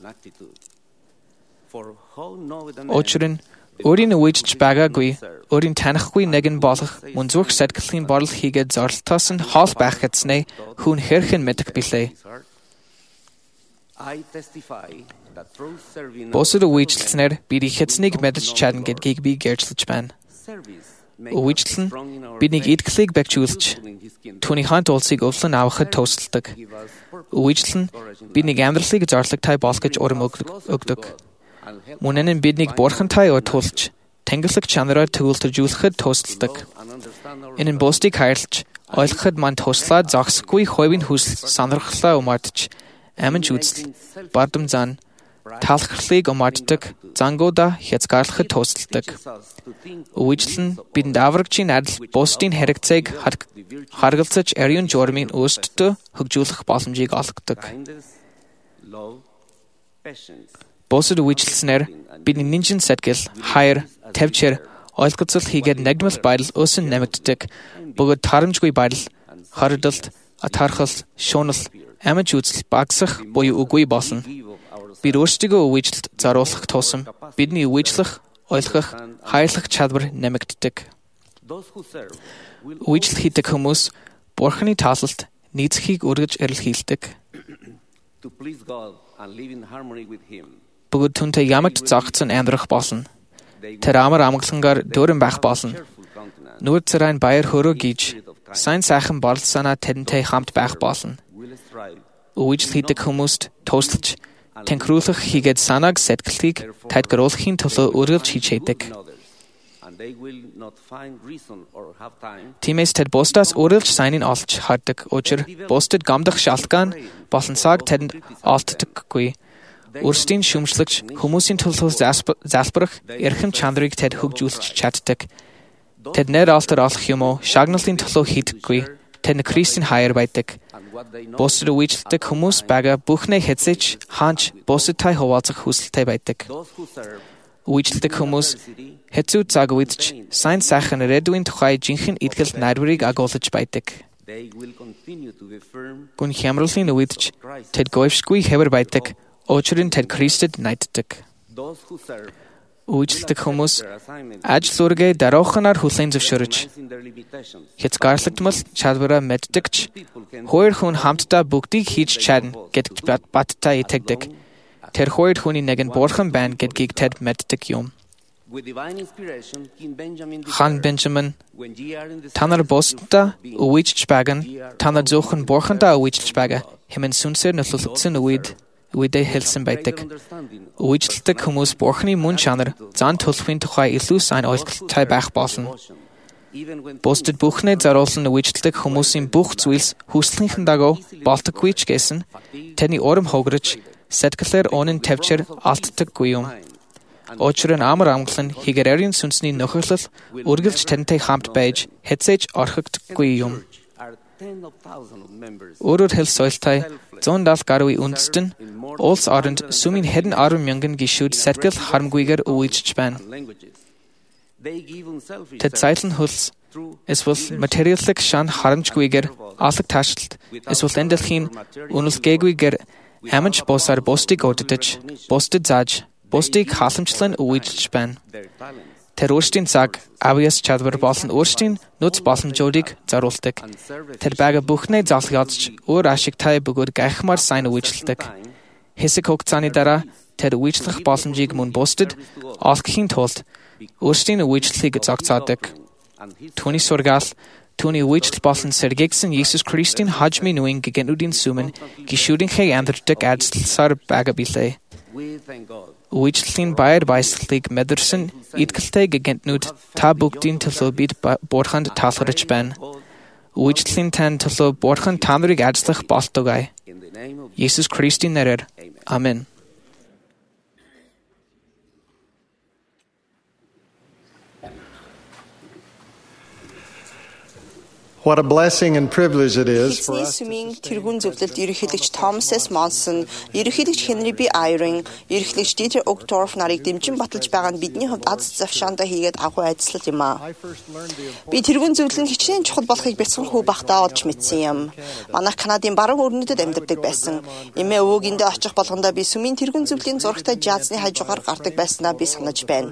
Учир нь өөрийн үйлчлж байгаагүй, өөрийн танихгүй нэгэн болох мөн зүрх сэтгэлийн борол хийгээд зорилтоос нь хоол байх гэснээ хүн хэрхэн мэдэх билээ. Босод үйлчлснээр бид ихэцнийг мэдэж чадна гэдгийг би гэрчлэж байна. Үйлчлэл нь бидний итгэлийг бэхжүүлж, түүний хаант улсыг өвлөн авахд тусалдаг. Үйлчлэл нь бидний амьдралыг зоригтой болгож урам өгдөг. Мөн энэ биднийг бурхантай өтүүлж, тэнгэрлэг чанараар төвлөржүүлэхэд тусалдаг. Энэ нь бусдыг хайрлаж, ойлгоход манд туслаад зогсохгүй хувийн хүсэл сонирхлоо умардж, аминч үзэл, бардамзан, талхарлыг умарддаг, зангуудаа хязгаарлахад тусалдаг. Үйлчлэл нь бидэнд аврагчийн адил бусдын хэрэгцээг харгалзаж ариун журмын өөрсдөдөө хөгжүүлэх боломжийг олгодог. Босод үйлчлснээр бидний нинжин сэтгэл, хайр, тавчир, ойлгоцол хийгээд нэгдмэл байдал өсөн нэмэгддэг. Бөгөөд тарамжгүй байдал, хоригдолт, атаархал, шунал, амиж үзэл багасах буюу үгүй болно. Бид өөрсдөө үйлчлэлд зориулах тусам бидний үйлчлэх, ойлгох, хайрлах чадвар нэмэгддэг. Үйлчлэл хийдэг хүмүүс Бурханы таалалд нийцхийг үргэж эрэлхийлдэг. Бөгөөд түүнтэй ямагт зогцсон амьдрах болно. Тэр амар амгалангаар дөөрөн байх болно. Нүур царайн баяр хөөрөө гийж, сайн сайхан бололцооноо тэрнтэй хамт байх болно. Үйлчлэл хийдэг хүмүүст тусалж, тэнхрүүлэх хийгээд санааг сэтгэлийг тайлгаруулахын төлөө үргэлж хийж байдаг. Тиймээс тэд бусдаас үргэлж сайныг олж хардаг. Учир бусдад гомдох шалтгаан болон цаг тэдэнд олддоггүй. Өөрсдийн шүмжлэгч хүмүүсийн төлөө залбирах эрхэм чанарыг тэд хөгжүүлж чаддаг. Тэд нэр алтар олох юм уу, шагналын төлөө хийдэггүй. Тэд Христийн хайр байдаг. Бусад үйлчлдэг хүмүүс бага бүхнээ хэзээж хаанч бусадтай хуваалцах хүсэлтэй байдаг. Үйлчлдэг хүмүүс хэцүү цаг үедч сайн сайхан редуин тухай жинхэнэ итгэл найдварыг агуулж байдаг. Гүн хямралын үедч тэд говьшгүй хэвэр байдаг. Учир нь тэд Христэд найддаг. Үйлчлдэг хүмүүс ажил үүргээ дарууханаар хүлээн зөвшөөрөж, хязгаарлагдмал чадвараа мэддэгч, хоёр хүн хамтдаа бүгдийг хийж чадна гэдэгт баттай итгэдэг. Тэр хоёр хүний нэг нь Бурхан байна гэдгийг тэд мэддэг юм. Хан Бенжамин, та нар бусдаа үйлчлж байгаа нь та нар зөвхөн Бурхантай үйлчлж байгаа хэмээн сүнсээр нөлөөлөгдсөн үедээ хэлсэн байдаг. Үйлчлдэг хүмүүс Бурханы мөн чанар, зан төлөвийн тухай илүү сайн ойлголттой байх болно. Бусдад бүхнээ зориулсан үйлчлдэг хүмүүсийн бүх зүйлс хүслийнхэн дагуу болдоггүй ч гэсэн тэдний урам хугарч, сэтгэлээр үнэн тавчир алддаггүй юм. Учир нь амар амгалан хийгээр ариун сүнсний нөхөрлөл үргэлж тэнтэй хамт байж хэзээж орхигддаггүй юм. Өөрөөр хэлсойлтай 170 гаруй үндэст нь улс оронд сүмийн хэдэн 10,000 гишүүд сэтгэл харамгүйгээр үйлчж байна. Тэд зайлан хөлс, эсвэл материаллык шан харамжгүйгээр алаг таашилт, эсвэл энэ дэлхийн үнэлгээгүйгээр аминч бусаар бусдыг удирдаж, бусдад зааж, бусдыг халамжлан үйлчж байна. Тэр өөрсдийн цаг, авьяас чадвар болон өөрсдийн нүц боломжуудыг зориулдаг. Тэр бага бүхнээ залгаж, өөр ашигтай бөгөөд гайхмаар сайн үйлчлдэг. Хэсэг хугацааны дараа тэр үйлчлэх боломжийг мөн бусдад олгохын тулд өөрсдийн үйлчлэлийг зогцоодог. Түүний сургаал, түүний үйлчлэл болон сэргээгсэн Иесус Христийн хажмын үеийн гэгэнүүдийн сүмэн гишүүдийнхээ амьдардаг ажилласаар бага билээ. Үйлчлэлийн баяр баясгалыг мэдэрсэн итгэлтэй гэгэнтнүүд та бүгдийн төлөө бид Бурханд талархаж байна. Үйлчлэлийн тань төлөө Бурхан та нарыг ажиллах болтугай. Иесус Христийн нэрээр. Амен. What a blessing and privilege it is for Эцний us. сүмийн тэргүүн зөвлөлд ерөнхийлөгч Томас С. Монсон, ерөнхийлөгч Хенри Б. Айрин, ерөнхийлөгч Дитер Огторф нарыг дэмжин баталж байгаа нь бидний хувьд аз завшаандаа хийгээд агуу айдслал юм аа. Би тэргүүн зөвлөл нь хичнээн чухал болохыг бяцхан хүү бахтаа олж мэдсэн юм. Манайх Канадын баруун өрнөдөд амьдардаг байсан. Эмээ өвөөгөндөө очих болгондоо би сүмийн тэргүүн зөвлөлийн зурагтай жазны хажуугаар гардаг байснаа би санаж байна.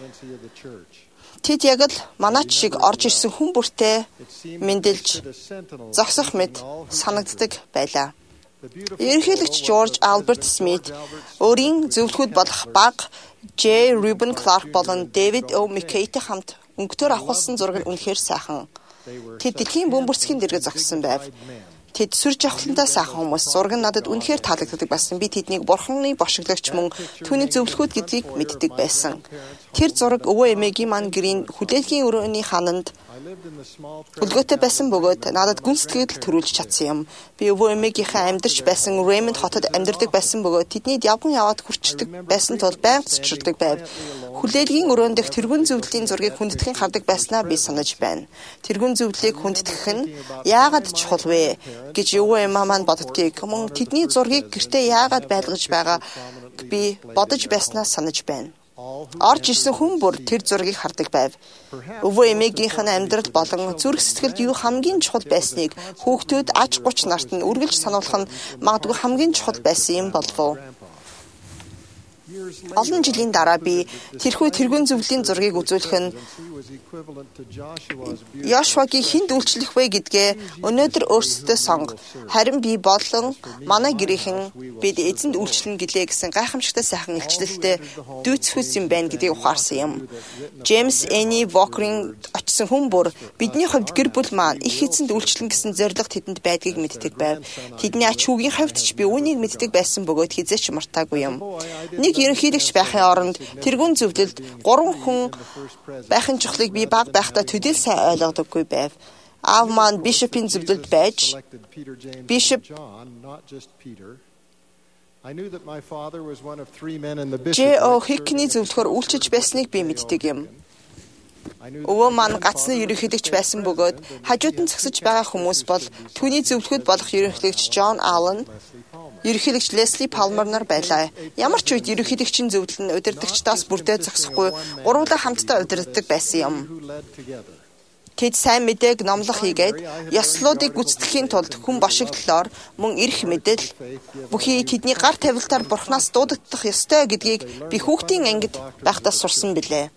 Тэд яг л манайч шиг орж ирсэн хүн бүртээ мэндэлж зогсох мэт санагддаг байлаа. Ерөнхийлөгч Жорж Альберт Смит өөрийн зөвлөхүүд болох баг J. Reuben Clark болон Дэвид О. Маккейтэй хамт өнгөтөр авахулсан зураг нь үнэхээр сайхан. Тэд дэлхийн бөмбөрцгийн дэргэд зогссон байв. Тэд сүр жавхлантай сайхан хүмүүс. Зураг нь надад үнэхээр таалагддаг байсан. Би тэднийг бурханы бошиглагч мөн түүний зөвлөхүүд гэдгийг мэддэг байсан. Тэр зураг өвөө эмээгийн маань гэрийн хүлээлгийн өрөөний хананд өлгөөтэй байсан бөгөөд надад гүн сэтгэл төрүүлж чадсан юм. Би өвөө эмээгийнхээ амьдарч байсан Рэймонд хотод амьдардаг байсан бөгөөд тэдний явган яваад хүрчдэг байсан тул байнга цочрдог байв. Хүлээлгийн өрөөнд дэх тэргүүн зөвлөлийн зургийг хүндэтгэн хардаг байснаа би санаж байна. Тэргүүн зөвлөлийг хүндэтгэх нь яагаад чухал вэ гэж өвөө эмээ маань боддгийг мөн тэдний зургийг гэртээ яагаад байлгаж байгааг би бодож байснаа санаж байна. Орж ирсэн хүн бүр тэр зургийг хардаг байв. Өвөө эмээгийнх нь амьдрал болон зүрх сэтгэлд юу хамгийн чухал байсныг хүүхдүүд аж 30 нарт нь үргэлж сануулах нь магадгүй хамгийн чухал байсан юм болов. Олон жилийн дараа би тэрхүү тэргүүн зөвлөлийн зургийг үзүүлэх нь Йошуагийн хинд үйлчлэх вэ гэдгээ өнөөдөр өөрсдөө сонго. Харин би болон манай гэрийнхэн бид эзэнд үйлчлэн гэлээ гэсэн гайхамшигтай сайхан илчлэлтэй дүүцхүүс юм байна гэдгийг ухаарсан юм. Джеймс Эни Вокерын очсон хүн бүр бидний хувьд гэр бүл маань их эзэнд үйлчлэн гэсэн зорилго тэдэнд байдгийг мэддэг байв. Тэдний ач хүүгийн хувьд ч би үүнийг мэддэг байсан бөгөөд хизээч мартаагүй юм. Нэг ерөнхийлөгч байхын оронд тэргүүн зөвлөлд 3 хүн байхын чухлыг би баг байхдаа төдийл сайн ойлгодоггүй байв. Аав маань бишопын зөвлөлд байж бишоп J.O. Hickney зөвлөхөөр үйлчилж байсныг би мэддэг юм. Өвөө маань гацны ерөнхийлөгч байсан бөгөөд хажууд нь зогсож байгаа хүмүүс бол түүний зөвлөхөд болох ерөнхийлөгч Джон Аллен, ерөнхийлөгч Лесли Палмер нар байлаа. Ямар ч үед ерөнхийлөгчийн зөвлөл нь удирдагчдаас бүрдээ зогсохгүй гуруулаа хамтдаа удирддаг байсан юм. Тэд сайн мэдээг номлох хийгээд ёслуудыг гүйцэтгэхийн тулд хүн бошигдлоор мөн эрх мэдэл бүхий тэдний гар тавилтаар бурхнаас дуудагдах ёстой гэдгийг би хүүхдийн ангид байхдаа сурсан билээ.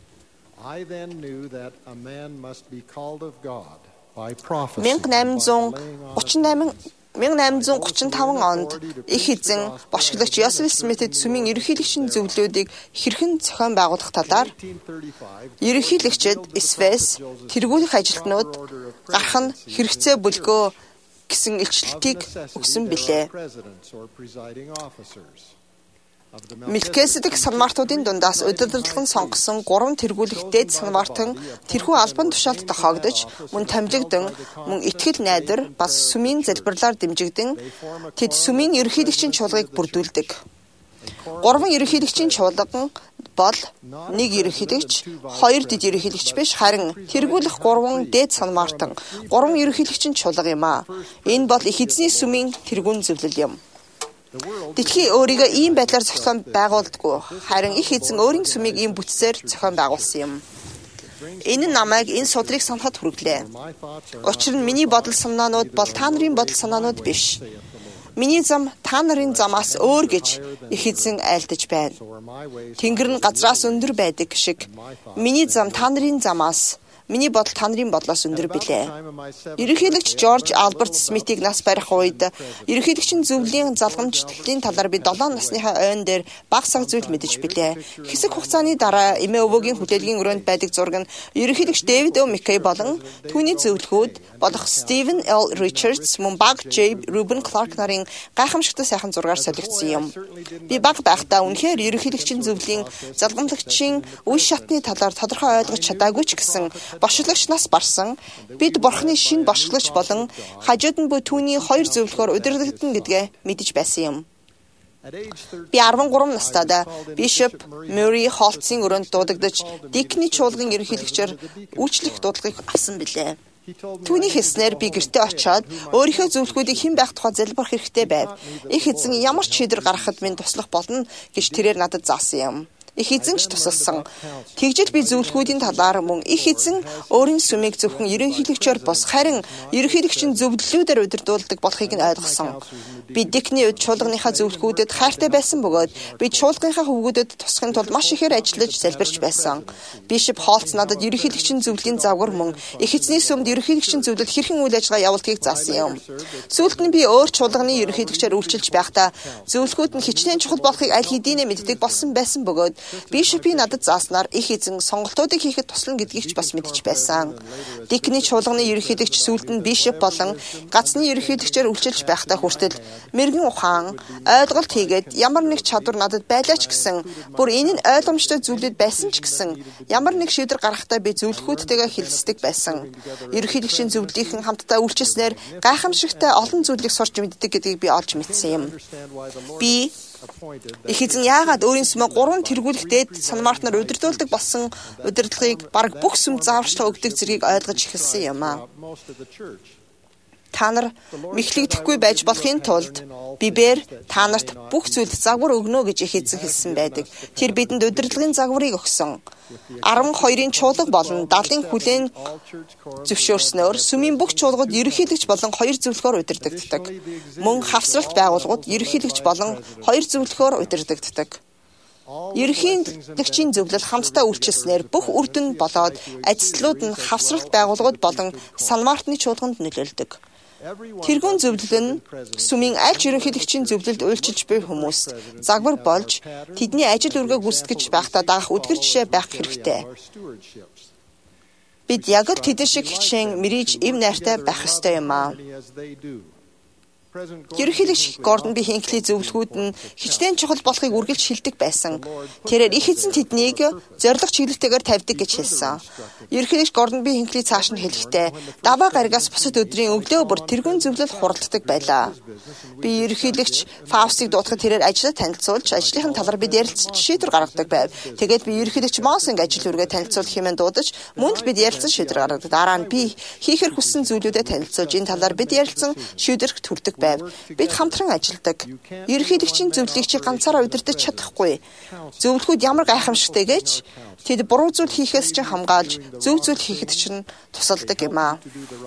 1835 онд их эзэн бошиглогч Йосеф Смитэд сүмийн ерөнхийлөгчийн зөвлөлүүдийг хэрхэн зохион байгуулах талаар ерөнхийлөгчид Эфес тэргүүлэх ажилтнууд гарах нь хэрэгцээ бүлгөө гэсэн илчлэлтийг өгсөн билээ. Мелкиседек санамартуудын дундаас удирдлагын сонгосон 3 тэргүүлэх дээд санамартан тэрхүү албан тушаалд тохиогдож, мөн томилогдсон, мөн итгэл найдар бас сүмийн залбирлаар дэмжигдэн тэд сүмийн ерөнхийлөгчийн чуулгыг бүрдүүлдэг. 3 ерөнхийлөгчийн чуулга бол 1 ерөнхийлөгч, 2 дэд ерөнхийлөгч биш харин тэргүүлэх 3 дээд санамартан 3 ерөнхийлөгчийн чуулга юм аа. Энэ бол их эзний сүмийн тэргүүн зөвлөл юм. Дэлхий өөрийгөө ийм байдлаар зохион байгуулдаггүй. Харин их эзэн өөрийн сүмийг ийм бүтцээр зохион байгуулсан юм. Энэ намайг энэ судрыг санахад хүргэлээ. Учир нь миний бодол санаанууд бол та нарын бодол санаанууд биш. Миний зам та нарын замаас өөр гэж их эзэн айлдаж байна. Тэнгэр нь газраас өндөр байдаг шиг миний зам та нарын замаас миний бодол та нарын бодлоос өндөр билээ. Ерөнхийлөгч Жорж Альберт Смитийг нас барих үед ерөнхийлөгчийн зөвлөлийн залгамжлалын талаар би 7 насныхаа ойн дээр бага саг зүйл мэдэж билээ. Хэсэг хугацааны дараа эмээ өвөөгийн хүлээлгийн өрөөнд байдаг зураг нь ерөнхийлөгч Дэвид О. Маккей болон түүний зөвлөхүүд болох Стивен Л. Ричардс мөн баг J. Reuben Clark нарын гайхамшигтай сайхан зургаар солигдсон юм. Би бага байхдаа үнэхээр ерөнхийлөгчийн зөвлөлийн залгамжлагчийн үе шатны талаар тодорхой ойлгож чадаагүй ч гэсэн бошиглагч нас барсан бид бурхны шинэ бошиглагч болон хажууд нь буй түүний 2 зөвлөхөөр удирдагдана гэдгээ мэдэж байсан юм. Би 13 настайдаа Бишоп Мюррей Холцын өрөөнд дуудагдаж Дикний чуулгын ерөнхийлөгчөөр үйлчлэх дуудлагыг авсан билээ. Түүний хэлснээр би гэртээ очиод өөрийнхөө зөвлөгүүдийг хэн байх тухай залбирах хэрэгтэй байв. Их эзэн ямар ч шийдвэр гаргахад минь туслах болно гэж тэрээр надад заасан юм. Их эзэн ч тусалсан. Тэгжэл би зөвлөгүүдийн талаар мөн их эзэн өөрийн сүмийг зөвхөн ерөнхийлөгчөөр бос харин ерөнхийлөгчийн зөвлөлүүдээр удирдуулдаг болохыг нь ойлгосон. Би Дикний үед чуулганыхаа зөвлөгүүдэд хайртай байсан бөгөөд би чуулганыхаа хөвгүүдэд тусахын тулд маш ихээр ажиллаж залбирч байсан. Бишоп Холц надад ерөнхийлөгчийн зөвлөлийн загвар мөн их эзний сүмд ерөнхийлөгчийн зөвлөлд хэрхэн үйл ажиллагаа явуулдгийг заасан юм. Сүүлд нь би өөр чуулганы ерөнхийлөгчөөр үйлчилж байхдаа зөвлөгүүд нь хичнээн чухал болохыг аль хэдийнэ мэддэг болсон байсан бөгөөд Бишопи надад зааснаар их эзэн сонголтуудыг хийхэд туслана гэдгийг ч бас мэдэж байсан. Дикний чуулганы ерөнхийлөгч сүүлд нь бишоп болон гацны ерөнхийлөгчөөр үйлчилж байхдаа хүртэл мэрэгэн ухаан, ойлголт хийгээд ямар нэг чадвар надад байлаа ч гэсэн бүр энэ нь ойлгомжтой зүйлүүд байсан ч гэсэн ямар нэг шийдвэр гаргахдаа би зөвлөхүүдтэйгээ хэлцдэг байсан. Ерөнхийлөгчийн зөвлөлийнхэн хамтдаа үйлчилснээр гайхамшигтай олон зүйлийг сурч мэддэг гэдгийг би олж мэдсэн юм. Би их эзэн яагаад өөрийн сүмөө 3 тэргүүлэх дээд санамартнаар удирдуулдаг болсон удирдлагыг бараг бүх сүм зааварчлага өгдөг зэргийг ойлгож эхэлсэн юм аа. Та нар мэхлэгдэхгүй байж болохын тулд бибээр та нарт бүх зүйлд загвар өгнө гэж их эзэн хэлсэн байдаг. Тэр бидэнд удирдлагын загварыг өгсөн. 12-ын чуулга болон 70-ын хүлээн зөвшөөрснөөр сүмийн бүх чуулгууд ерөнхийлөгч болон 2 зөвлөхөөр удирдагддаг. Мөн хавсралт байгууллагууд ерөнхийлөгч болон 2 зөвлөхөөр удирдагддаг. Ерөнхийлөгчийн зөвлөл хамтдаа үйлчилснээр бүх үр дүн болоод ажилтлууд нь хавсралт байгууллагууд болон Салмартны чуулганд нөлөөлдөг. Тэргүүн зөвлөл нь сүмийн аль ч ерөнхийлөгчийн зөвлөлд уйлчилж буй хүмүүст загвар болж тэдний ажил үргээ гүйцэтгэж байхдаа дагах үдгэр жишээ байх хэрэгтэй. Бид яг л тэдэн шиг хичээн мэрийж эв найртай байх ёстой юм аа. Ерөнхийлөгч Гордон би Хинклийн зөвлөгүүд нь хичнээн чухал болохыг үргэлж хэлдэг байсан. Тэрээр их эзэн тэднийг зориг чиглэлтэйгээр тавьдаг гэж хэлсэн. Ерөнхийлөгч Гордон би Хинкли цааш нь хэлэхдээ даваа гаригаас бусад өдрийн өглөө бүр тэргүүн зөвлөл хуралддаг байлаа. Би ерөнхийлөгч Фаустыг дуудахад тэрээр ажлаа танилцуулж, ажлынхын талаар бид ярилцаж шийдвэр гаргадаг байв. Тэгээд би ерөнхийлөгч Монсонг ажил үргээ танилцуулах хэмээн дуудаж, мөн л бид ярилцсан шийдвэр гаргадаг. Дараа нь би хийхэр хүссэн зүйлүүдэд танилцуулж, энэ талаар бид ярилцсан шийдвэр төрдөг. Бид хамтран ажилдаг. Ерөнхийлөгчийн зөвлөлийг чи ганцаараа удирдах чадахгүй. Зөвлөхүүд ямар гайхамшигтай гэж тэд буруу зүйл хийхээс чинь хамгаалж, зөв зүйл хийхэд чинь тусалдаг юм аа.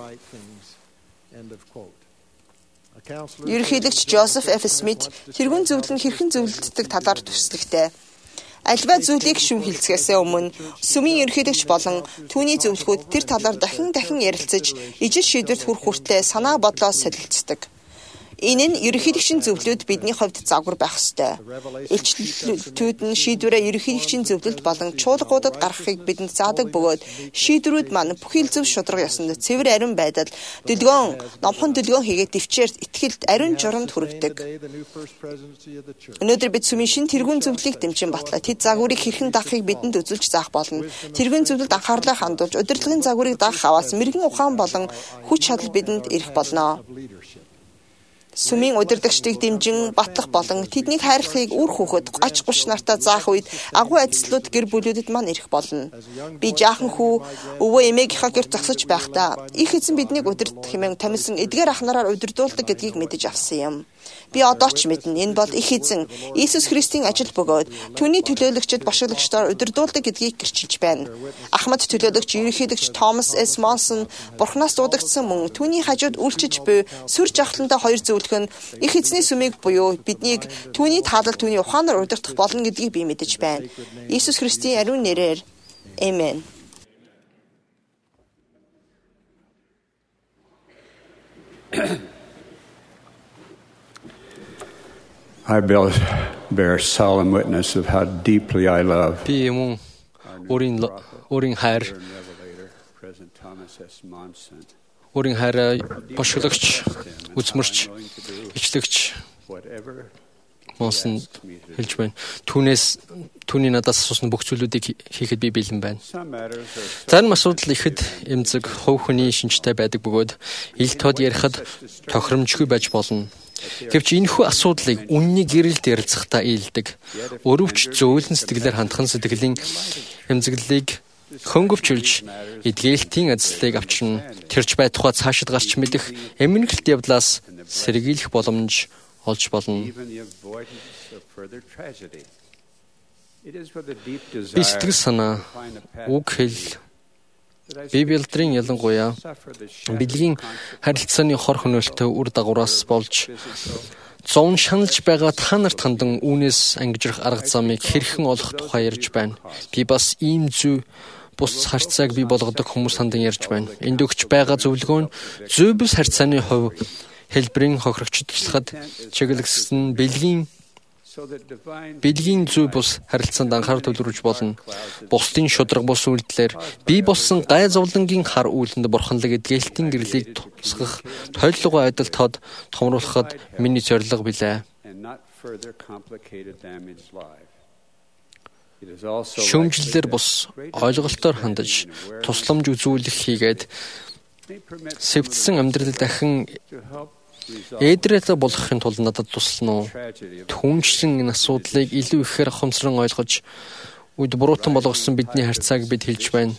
Ерөнхийлөгч Жозеф Ф. Смит тэргүүн зөвлөл нь хэрхэн зөвлөлддөг талаар төслөгтэй. Альва зүйлийг шүүхэлцгээсээ өмнө сүмийн ерөнхийлөгч болон түүний зөвлөхүүд тэр талаар дахин ярилцаж, ижил шийдвэрт хүрэх хүртлээр санаа бодлоо солилцдог. Энэ нь ерөнхийлөгчийн зөвлөлд бидний хувьд загвар байх ёстой. Илчлэлтүүд нь шийдвэрээ ерөнхийлөгчийн зөвлөлд болон чуулгуудад гаргахыг бидэнд заадаг бөгөөд шийдвэрүүд маань бүхэл зөв шударга ёсонд цэвэр ариун байдал номхон дэлгөөн хийгээд төвчээр итгэлд ариун журамд хүргэдэг. Өнөөдөр бид сүмийн шин тэргүүн зөвлөлийг дэмжин батлаа. Тэд загварыг хэрхэн дагахыг бидэнд үзүүлж заах болно. Тэргүүн зөвлөлд анхаарлаа хандуулж удирдлагын загварыг дагах аваас мэрэгэн ухаан болон хүч чадал бидэнд ирэх болно. Сүмийн удирдагчдыг дэмжин батлах болон тэднийг хайрлахыг үр хүүхэд 30 нартаа заах үед агуу ажилтлууд гэр бүлүүдэд маань ирэх болно. Би жаахан хүү өвөө эмээгийнхаа гэрт зогсож байхдаа их эзэн биднийг удирдах хэмээн томилсон эдгээр ах нараар удирдуулдаг гэдгийг мэдэж авсан юм. Би одоо ч мэднэ энэ бол их эзэн Иесус Христийн ажил бөгөөд түүний төлөөлөгчд бошиглагчдаар удирдуулдаг гэдгийг гэрчилж байна. Ахмад төлөөлөгч ерөнхийлөгч Томас С. Монсон Бурханаас дуудагдсан мөн түүний хажууд үйлчиж буй сүр жавхлантай 2 зөвлөх нь их эзний сүмийг буюу биднийг түүний таалал түүний ухаанаар удирдах болно гэдгийг би мэдэж байна. Иесус Христийн ариун нэрээр Амен. I bear solemn witness of how deeply I love. Би юм өөрийн хайр бошиглагч, үзмэрч, ичлэгч Монсон хэлж байна. Түүний надаас асуусан бүх зүйлүүдийг хийхэд би бэлэн байна. Зарим асуудал ихэд эмзэг, хувь хүний шинжтэй байдаг бөгөөд ил тод ярихад тохиромжгүй байж болно. Гэвч энэхүү асуудлыг үнний гэрэлд ярилцахдаа ээлдэг. Өрөвч зөөлөн сэтгэлээр хандхан сэтгэлийн эмзэглэлийг хөнгөвчүүлж эдгээлтийн ажлыг авчирна. Тэрч бай тухай цаашид гарч мэдэх эмгэнэлт явдлаас сэргийлэх боломж олж болно. Би сэтгэл санаа, үг хэл, Библийн ялангуяа бэлгийн харилцааны хор хөнөөлтөй үр дагавраас болж зовн шаналж байгаа та нарт хандан үүнээс ангижрах арга замыг хэрхэн олох тухай ярьж байна. Би бас ийм зүй бус харьцааг бий болгодог хүмүүс хандан ярьж байна. Энд өгч байгаа зөвлөгөө нь зүй бус харьцааны хувь хэлбэрийн хохирогчд туслахад чиглэгдсэн бэлгийн зүй бус харилцаанд анхаарал төвлөрүүлж болно. Бусдын шудраг бус үйлдэлээр бий болсон гай зовлонгийн хар үйлдэнд бурханлаг эдгээлтийн гэрлийг тусгах тойллогоо адил тод томруулахад миний зорилго билээ. Шүүмжлэлээр бус ойлголтоор хандаж тусламж үзүүлэх хийгээд сэвдсэн амьдрал дахин эдрэлэ болгохын тулд надад туслана уу? Түүнчлэн энэ асуудлыг илүү ихээр хомсрон ойлгож үд буруутан болгосон бидний харьцааг бид хэлж байна.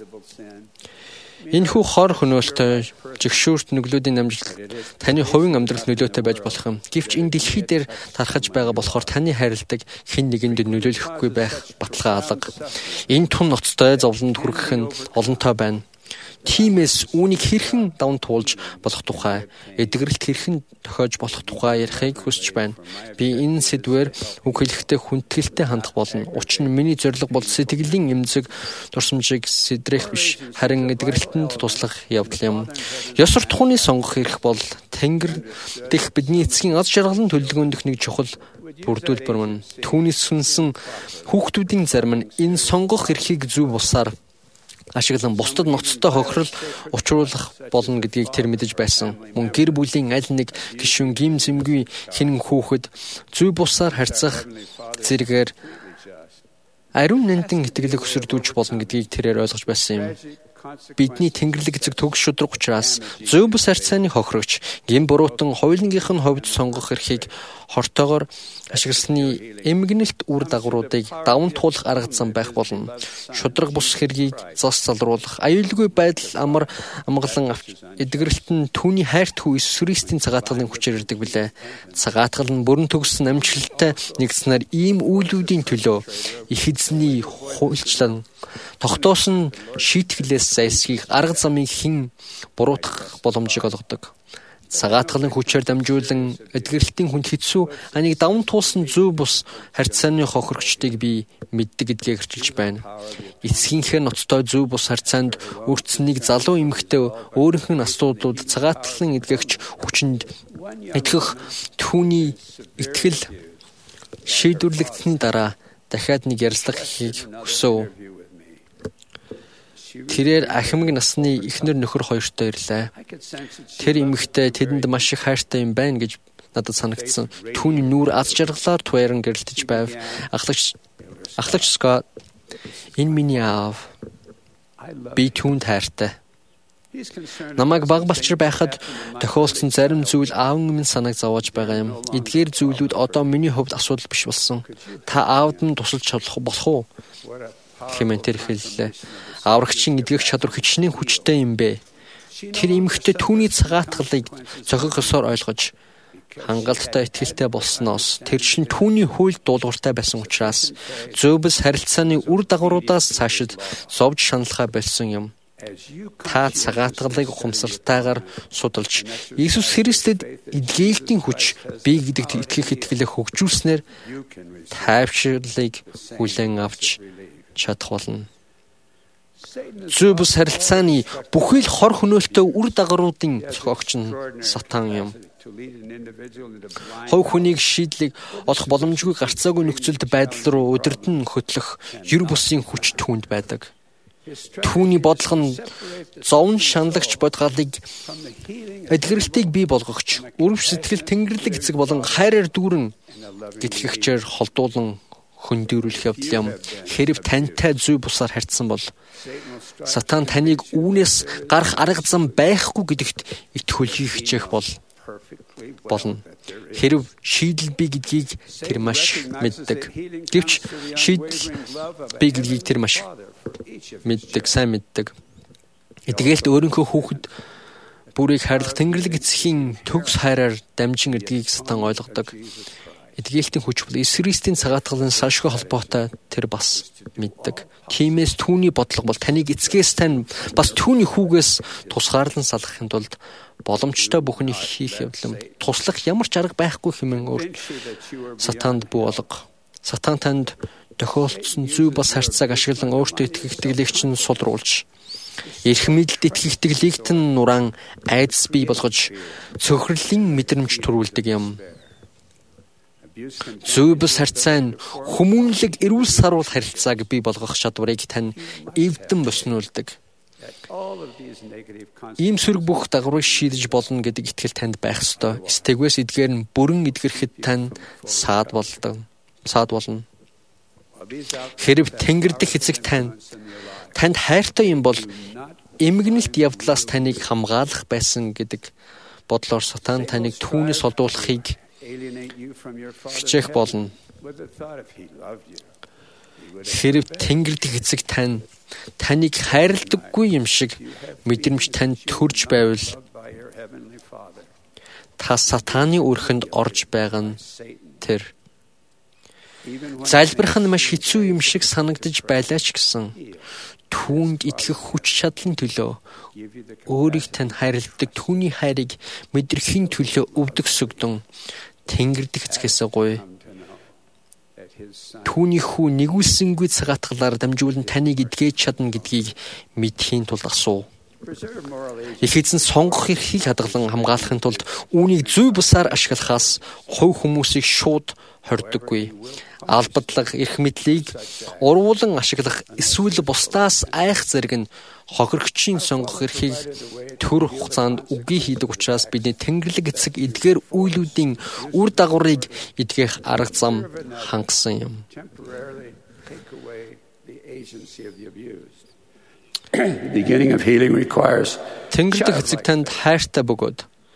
Энэхүү хор хөнөөлтөй жигшүүрт нүглүүдийн амжилт таны хувийн амьдралд нөлөөтэй байж болох юм. Гэвч энэ дэлхий дээр тархаж байгаа болохоор таны хайрладаг хэн нэгэнд нөлөөлөхгүй байх баталгаа алга. Энэ тун ноцтой зовлонд хүрэх нь олонтой байна. Тиймээс үүнийг хэрхэн даван туулж болох тухай, эдгэрэлт хэрхэн тохиож болох тухай ярихыг хүсэж байна. Би энэ сэдвээр үг хэлэхдээ хүндэтгэлтэй хандах болно. Учир нь миний зорилго бол сэтгэлийн эмзэг дурсамжийг сэдрэх биш, харин эдгэрэлтэнд туслах явдал юм. Ёс суртахууны сонгох эрх бол Тэнгэр дэх бидний эцгийн аз жаргалын төлөвлөгөөнд нэг чухал бүрдүүлбэр мөн. Түүнээс сүнсэн хүүхдүүдийн зарим нь энэ сонгох эрхийг зөв бусаар ашиглан бусдад ноцтой хохирол учруулах болно гэдгийг тэр мэдэж байсан. Мөн гэр бүлийн аль нэг гишүүн гим зэмгүй хинэн хүүхэд зүй бусаар харьцах зэрэгээр ариун нандин итгэлэг өсөрдүүлж болно гэдгийг тэрээр ойлгож байсан юм. Бидний тэнгэрлэг эцэг төгс шудраг учраас зүй бус харьцааны хохирогч гин буруутан хоёулангийнх нь хувьд сонгох эрхийг хортоогоор ашигласны эмгэнэлт үр дагавруудыг даван туулах арга зам байх болно. Шудраг бус хэргийг зас залруулах, аюулгүй байдал амар амгалан эдгэрэлт нь түүний хайрт хүү Иесус Христийн цагаатгалын хүчээр ирдэг билээ. Цагаатгал нь бүрэн төгссөн амжилттай нэгдснээр ийм үйлүүдийн төлөө их эзний хуульчлан тогтоосон шийтгэлээс зайлсхийх арга замыг хэн буруутгах боломжийг олгодог. Цагаатгалын хүчээр дамжуулан эдгэрэлтийн хүнд хэцүү аныг даван туулсан зүй бус харьцааны хохирогчдыг би мэддэг гэдгээ гэрчилж байна. Эцгийнхээ ноцтой зүй бус харьцаанд өртсөнийг залуу эмэгтэй өөрийнх нь асуудлууд цагаатгалын эдгэгч хүчинд итгэх түүний итгэл шийдвэрлэгдсэний дараа дахиад нэг ярилцлага хийхийг хүсэв. Тэрээр ахимаг насны эхнэр нөхөр хоёртой ирлээ. Тэр эмэгтэй тэдэнд маш их хайртай юм байна гэж надад санагдсан. Түүний нүүр аз жаргалаар туйран гэрэлтэж байв. Ахлагч Скот, энэ миний аав. Би түүнд хайртай. Намайг баг балчир байхад тохиолдсон зарим зүйл аавын минь санааг зовоож байгаа юм. Эдгээр зүйлүүд одоо миний хувьд асуудал биш болсон. Та аавд нь тусалж болох уу? Хэмээн тэр хэллээ. Аврагчийн эдгэх чадвар хичнээн хүчтэй юм бэ. Тэр эмэгтэй түүний цагаатгалыг зохих ёсоор ойлгож хангалттай итгэлтэй болсноос тэр чинь түүний хуйлд дуулууртай байсан учраас зөөбс харилцааны үр дагавруудаас цаашид зовж шаналхай болсон юм. Та цагаатгалыг ухамсартайгаар судалж Иесус Христэд эдгээлтийн хүч бий гэдэгт итгэх итгэлээ хөгжүүлснээр тайвшрлыг хүлээн авч чадах болно. Зүй бус харилцааны бүхий л хор хөнөөлтөй үр дагавруудын зохиогч нь Сатан юм. Хувь хүнийг шийдлийг олох боломжгүй гарцаагүй нөхцөлд байдал руу удирдан хөтлөх ер бусын хүч түүнд байдаг. Түүний бодлого нь зовн шаналгч бодгалыг эдгэрэлтийг бий болгогч, өрөв сэтгэл тэнгэрлэг эцэг болон хайраар дүүрэн гэтлэгчээр холдуулан хөндөрүүлэх явдал юм. Хэрв тантай зүй бусаар харьцсан бол Сатан таныг үүнээс гарах арга зам байхгүй гэдэгт итгүүлхийг хичээх бол болно. Хэрв шийдэл бий гэдгийг тэр маш мэддэг. Гэвч шийдэл бий гэдгийг тэр маш мэддэг, сайн мэддэг. Эдгээлт өөрийнхөө хүүхэд бүрийг хайрлах Тэнгэрлэг эцгийн төгс хайраар дамжин эдгийг Сатан ойлгодог. Эдгээлтийн хүч бол Есүс Христийн цагаатгалын салшгүй холбоотой тэр бас мэддэг. Тиймээс түүний бодлого бол таныг эцгээс тань бас түүний хүүгээс тусгаарлан салгахын тулд боломжтой бүхнийг хийх явдлан туслах ямар ч арга байхгүй хэмээн өөрт Сатанд бүү олго. Сатан танд тохиолдсон зүй бас харьцааг ашиглан өөртөө итгэх итгэлийг чинь сулруулж эрх мэдэлд итгэх итгэлийг тань нуран айдас бий болгож цөхрөлийн мэдрэмж төрүүлдэг юм. Зүй бас харьцаа нь хүмүүнлэг эрүүл саруул харилцааг бий болгох чадварыг тань эвдэн боснуулдаг. Ийм сөрөг бүх дагаврыг шийдэж болно гэдэг итгэл танд байх ёстой. Стэгвэс эдгээр нь бүрэн эдгэрхэд тань саад болно. Хэрв Тэнгэр дэх эцэг танд хайртай юм бол эмгэнэлт явдлаас таныг хамгаалах байсан гэдэг бодлоор Сатан таныг түүнээс олдуулахыг хичээх болно. Хэрв Тэнгэр дэх эцэг таныг хайрладаггүй юм шиг мэдрэмж танд төрж байвал та Сатаны өрхөнд орж байгаа нь тэр. Залбирах нь маш хэцүү юм шиг санагдаж байлаа ч гэсэн түүнд итгэх хүч чадлын төлөө өөрийг тань хайрладаг түүний хайрыг мэдрэхийн төлөө өвдөгсөгдөн Тэнгэр дэх эцгээс гоё түүний хүү нэгүүлсэнгүй цагаатгалаар дамжуулан таныг эдгэж чадна гэдгийг мэдхийн тулд асуу. Их эзэн сонгох эрхийг хадгалан хамгаалахын тулд үүнийг зүй бусаар ашиглахаас хувь хүмүүсийг шууд хордоггүй. Албадлаг эрх мэдлийг урвуулан ашиглах эсвэл бусдаас айх зэрэг нь хохирогчийн сонгох эрхийг төр хугацаанд үгүй хийдэг учраас бидний Тэнгэрлэг эцэг эдгээр үйлүүдийн үр дагаврыг эдгэх арга зам хангасан юм. Тэнгэрлэг эцэг танд хайртай бөгөөд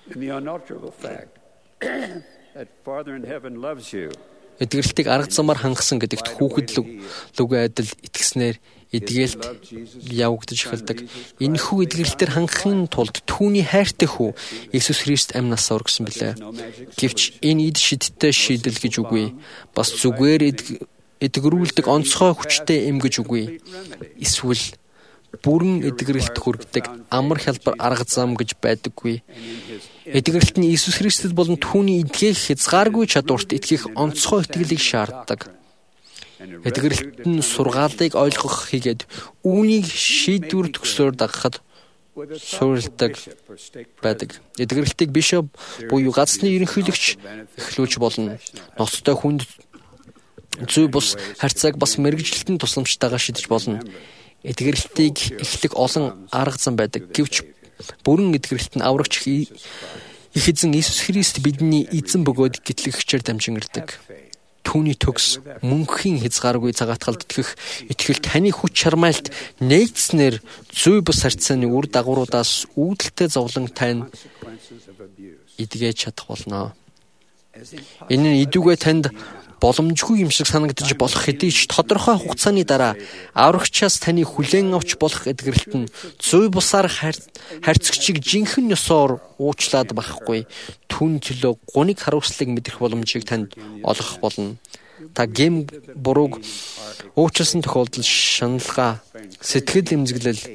эдгэрэлтийг арга замаар хангасан гэдэгт хүүхэд лүгэ адил итгэснээр эдгээлт явагдаж эхэлдэг. Энэхүү эдгэрэлтээр хангахын тулд түүний хайртай хүү Есүс Христ амнаас өргөсөн билээ. Гэвч энэ эд шидтэй шийдэл гэж үгүй. Бас зүгээр эдгэрүүлдэг онцгой хүчтэй эм гэж үгүй. Эсвэл бүрэн эдгэрэлт хүргэдэг амар хялбар арга зам гэж байдаггүй. Эдгэрэлт нь Иесус Христэд болон түүний эдгэх хязгааргүй чадварт итгэх онцгой итгэлийг шаарддаг. Эдгэрэлт нь сургаалыг ойлгох хийгээд үүнийг шийдвэр төгсөөр дагахад суурилдаг байдаг. Эдгэрэлтийг бишоп буюу газны ерөнхийлөгч эхлүүлж болно. Ноцтой хүнд зүй бус харьцааг бас мэргэжилтэн тусламжтайгаар шийдэж болно. Эдгэрэлтийг эхлэх олон арга зам байдаг. Гэвч бүрэн эдгэрэлт нь аврагч их эзэн Иесус Христ бидний эзэн бөгөөд гэтлэгчээр дамжин ирдэг. Түүний төгс мөнхийн хязгааргүй цагаатгалд итгэл таны хүч чармайлт нэгдснээр зүй бус харьцааны үр дагавруудаас үүдэлтэй зовлон тань эдгэж чадах болно. Энэ нь идүүгээ танд боломжгүй юм шиг санагдаж болох хэдий ч тодорхой хугацааны дараа аврагчаас таны хүлээн авч болох эдгэрэлт нь зүй бусаар харьцагчийг жинхэнэ ёсоор уучлаад байхгүй. Түүний төлөө гуниг хариуцлагыг мэдрэх боломжийг танд олгох болно. Та гэм бурууг уучлсан тохиолдолд шаналгаа, сэтгэл эмзэглэл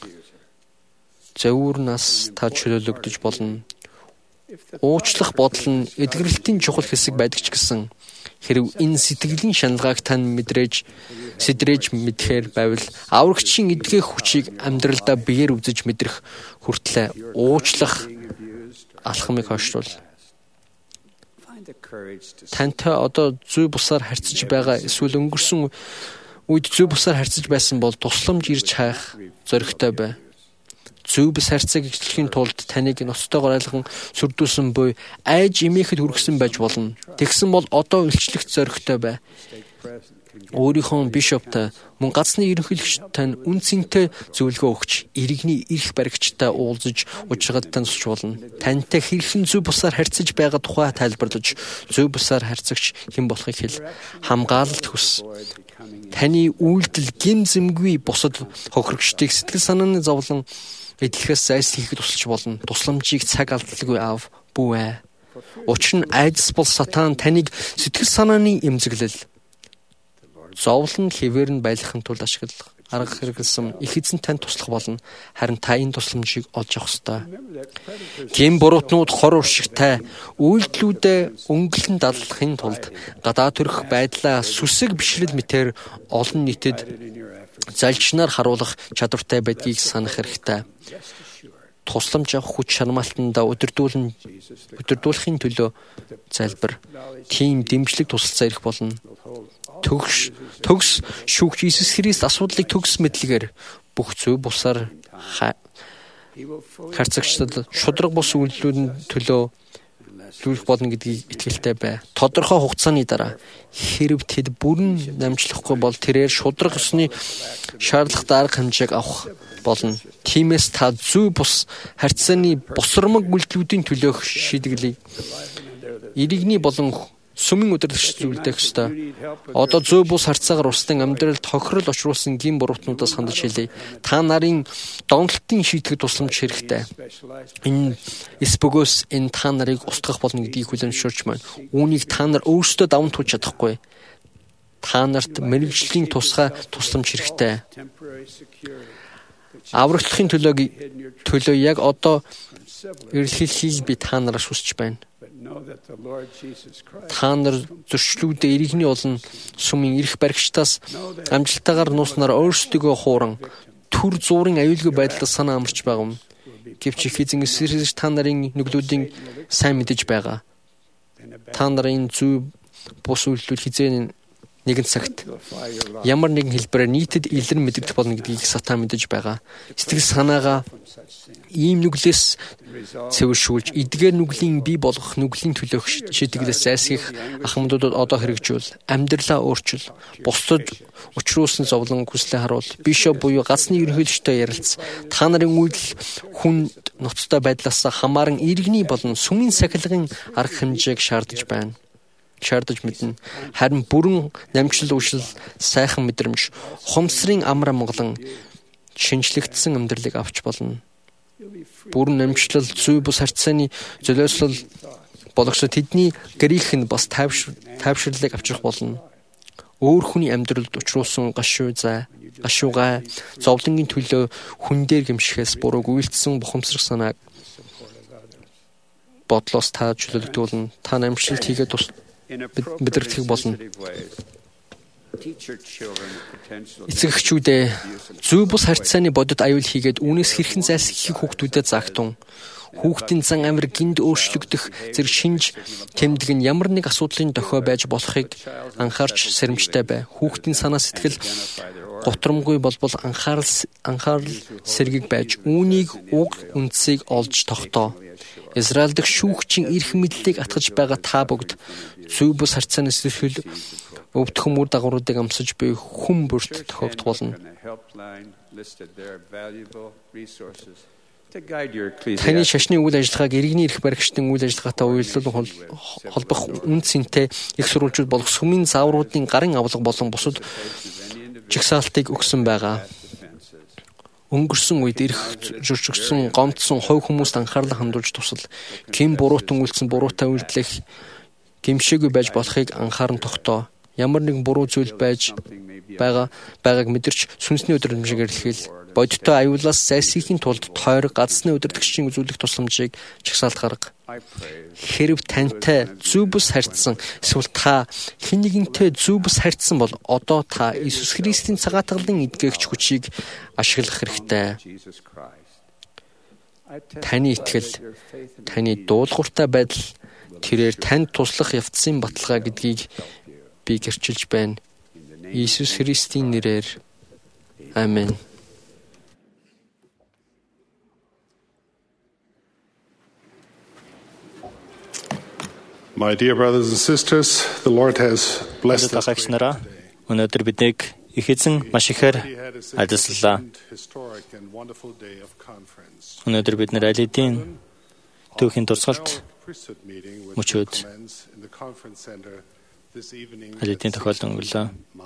зөвүүрнээс та чөлөөлөгдөж болно. Уучлах бодол нь эдгэрэлтийн чухал хэсэг байдаг ч гэсэн хэрв энэ сэтгэлийн шаналгааг тань сэдрээж мэдхээр байвал аврагчийн эдгэх хүчийг амьдралдаа биеэр үзэж мэдрэх хүртлээр уучлах алхмыг хойшлуул. Тантай одоо зүй бусаар харьцаж байгаа эсвэл өнгөрсөн үед зүй бусаар харьцаж байсан бол тусламж ирж хайх зоригтой бай. Зүй бус харьцааг эхлэхийн тулд таныг ноцтойгоор айлган сүрдүүлсэн буй айж эмээхэд хүргэсэн байж болно. Тэгсэн бол одоо илчлэх зоригтой бай. өөрийнхөө бишоптой мөн газны ерөнхийлөгчтэй нь үнцэнтэй зөвлөгөө өгч иргэний эрх баригчтай уулзаж ужиргад тансч болно. Тантай хэрхэн зөв бусаар харьцаж байгаа тухай тайлбарлаж зөв бусаар харьцагч хэн болохыг хэл. Хамгаалалт хүс. Таны үйлдэл гин зэмгүй бусад хохирогчдыг сэтгэл санааны зовлон эдлэхээс зайлсхийхэд тусалж болно. Тусламжийг цаг алдалгүй ав бүүэ. Учир нь айдас бол сатан таныг сэтгэл санааны эмзэглэл зовлон хэвээр нь байлгахын тулд ашиглах арга хэрэгэлсэн их эзэн танд туслах болно. Харин та энэ тусламжийг олж авах ёстой. Гин буруутнууд хор уршигтай үйлдэлүүдэд өнгөлн дадлахын тулд гадаа төрөх байдлаа сүсэг бишрэл мэтэр олон нийтэд залжнаар харуулах чадвартай байдгийг санах хэрэгтэй. Тусламж авах хүч чармаалтанда удирдуулахын төлөө залбир. Тийм дэмжлэг тусалцаа ирэх болно. Төгс шүүгч Иесус Христ асуудлыг төгс мэдлэгээр бүх зөв бусаар харьцагчдад шудраг бус үйлдэлүүдийн төлөө зүйлх болно гэдгийг итгэлтэй бай. Тодорхой хугацааны дараа хэрв тэд бүрэн намжлахгүй бол тэрээр шудраг ёсны шаардлагатай арга хэмжээг авах болно. Тиймээс та зөв бус харьцааны босромог үйлдэлүүдийн төлөөх шийдвэрлэе. Иргэний болон сүмийн удирдагч зүйлдэх ёстой. Одоо зөв бус харьцаагаар устын амьдралд тохирол очруулсан гин буруутнуудаас хандаж хэлье. Та нарын донтолтын шийтгэх тусламж хэрэгтэй. Энэ эс бөгөөс энэ та нарыг устгах болно гэдгийг хүлээмжшүүлж байна. Үүнийг та нар өөрсдөө даван туулж чадахгүй. Та нарт мэрэгжлийн тусгай тусламж хэрэгтэй. Аврагтлахын төлөө яг одоо эрэлхийлхийг би та нараас хүсэж байна. Та нар зөрчлүүдээ иргэний олон сүмийн эрх баригчдаас амжилтаагаар нууснаар өөрсдөө хууран төр зуурын аюулгүй байдлаас санаа амарч байгаа юм. Гэвч их эзэн Иесус та нарын нүглүүдийн сайн мэдэж байгаа. Та нарын зөв бус үйлдэл хизээ нэгэн цагт ямар нэгэн хэлбэрээр нийтэд илэр мэдэгдэх болно гэдгийг сатан мэдэж байгаа. Сэтгэл санаагаа ийм нүглээс цэвэршүүлж эдгээр нүглийн бий болгох нүглийн төлөөх шийтгэлээс зайлсхийх ахмадуудад одоо хэрэгжүүл. Амьдралаа өөрчил. Бусдад учруулсан зовлон хүслээ харуул. Бишоп буюу газны ерөнхийлөгчтэй ярилц. Та нарын үйлдэл хүн ноцтой байдлаас хамааран иргэний болон сүмийн сахилгын арга хэмжээг шаардаж мэднэ. Харин бүрэн намжлал уушил сайхан мэдрэмж, хомсрын амар амгалан шинжлэгдсэн амьдралыг авч болно. Бүрэн намжлал зүй бус харьцааны золиослол болгочтой тэдний гэрийнх нь бас тайвширлыг авчрах болно. Өөр хүний амьдралд учруулсан гашуугай зовлонгийн төлөө хүн дээр гэмшихээс бурууг үйлдэлсэн бухимсрах санааг бодлоос та чөлөөлөгдүүлнэ. Та намжлалт хийгээд мэдрэгдэх болно. Эцэгчүүдээ зөв бус харьцааны бодит аюул хийгээд үүнээс хэрхэн зайлсхийхийг хүүхдүүдэд загтун. Хүүхдийн зан амир гинд өөрчлөгдөх зэрэг шинж тэмдэг нь ямар нэг асуудлын дохио байж болохыг анхаарч сэрэмжтэй бай. Хүүхдийн санаа сэтгэл гутрамгүй болбол анхаарал сэргийг байж үүнийг уг үндсийг олж тогтоо. Израиль дахь шүүгчийн эрх мэдлийг атгаж байгаа та бүгд зөв бус харьцааны сэтгэл өвдөх мөр дагавруудыг амсаж буй хүн бүрт тохиогдох болно. Таны шашны үйл ажиллагааг иргэний эрх баригчдын үйл ажиллагаатай уялдуулан холбох үн цэнтэй их сурвалжууд болох сүмийн заавруудын гарын авлага болон бусад жигсаалтыг өгсөн байгаа. Өнгөрсөн үед эрх зөрчигдсөн гомдсон хувь хүмүүст анхаарлаа хандуулж тусал. Гин буруутан үйлдсэн буруутай үйлдэлэх гэмшээгүй байж болохыг анхааран тогтоо. Ямар нэгэн буруу зүйл байж байгааг мэдэрч сүнсний удирдамжийг эрэлхийл. Бодиттой аюулаас зайлсхийхийн тулд тойрог газны удирдагчдын үзүүлэх тусламжийг чагсаалт гарга. Хэрв тантай зөв бус харьцсан эсвэл та хэн нэгэнтэй зөв бус харьцсан бол одоо та Иесус Христийн цагаатгалын эдгээгч хүчийг ашиглах хэрэгтэй. Таны итгэл, таны дуулууртай байдал тэрээр танд туслах явцсан баталгаа гэдгийг би гэрчилж байна. Иесус Христийн нэрээр. Амен. My dear brothers and sisters, the Lord has blessed us. Өнөөдөр биднийг их эзэн маш ихээр ажилласлаа. Өнөөдөр бид нэр аль хэдийн түүхийн туршилт мөчөөд аль хэдийн тохиолдон өнгөрлөө.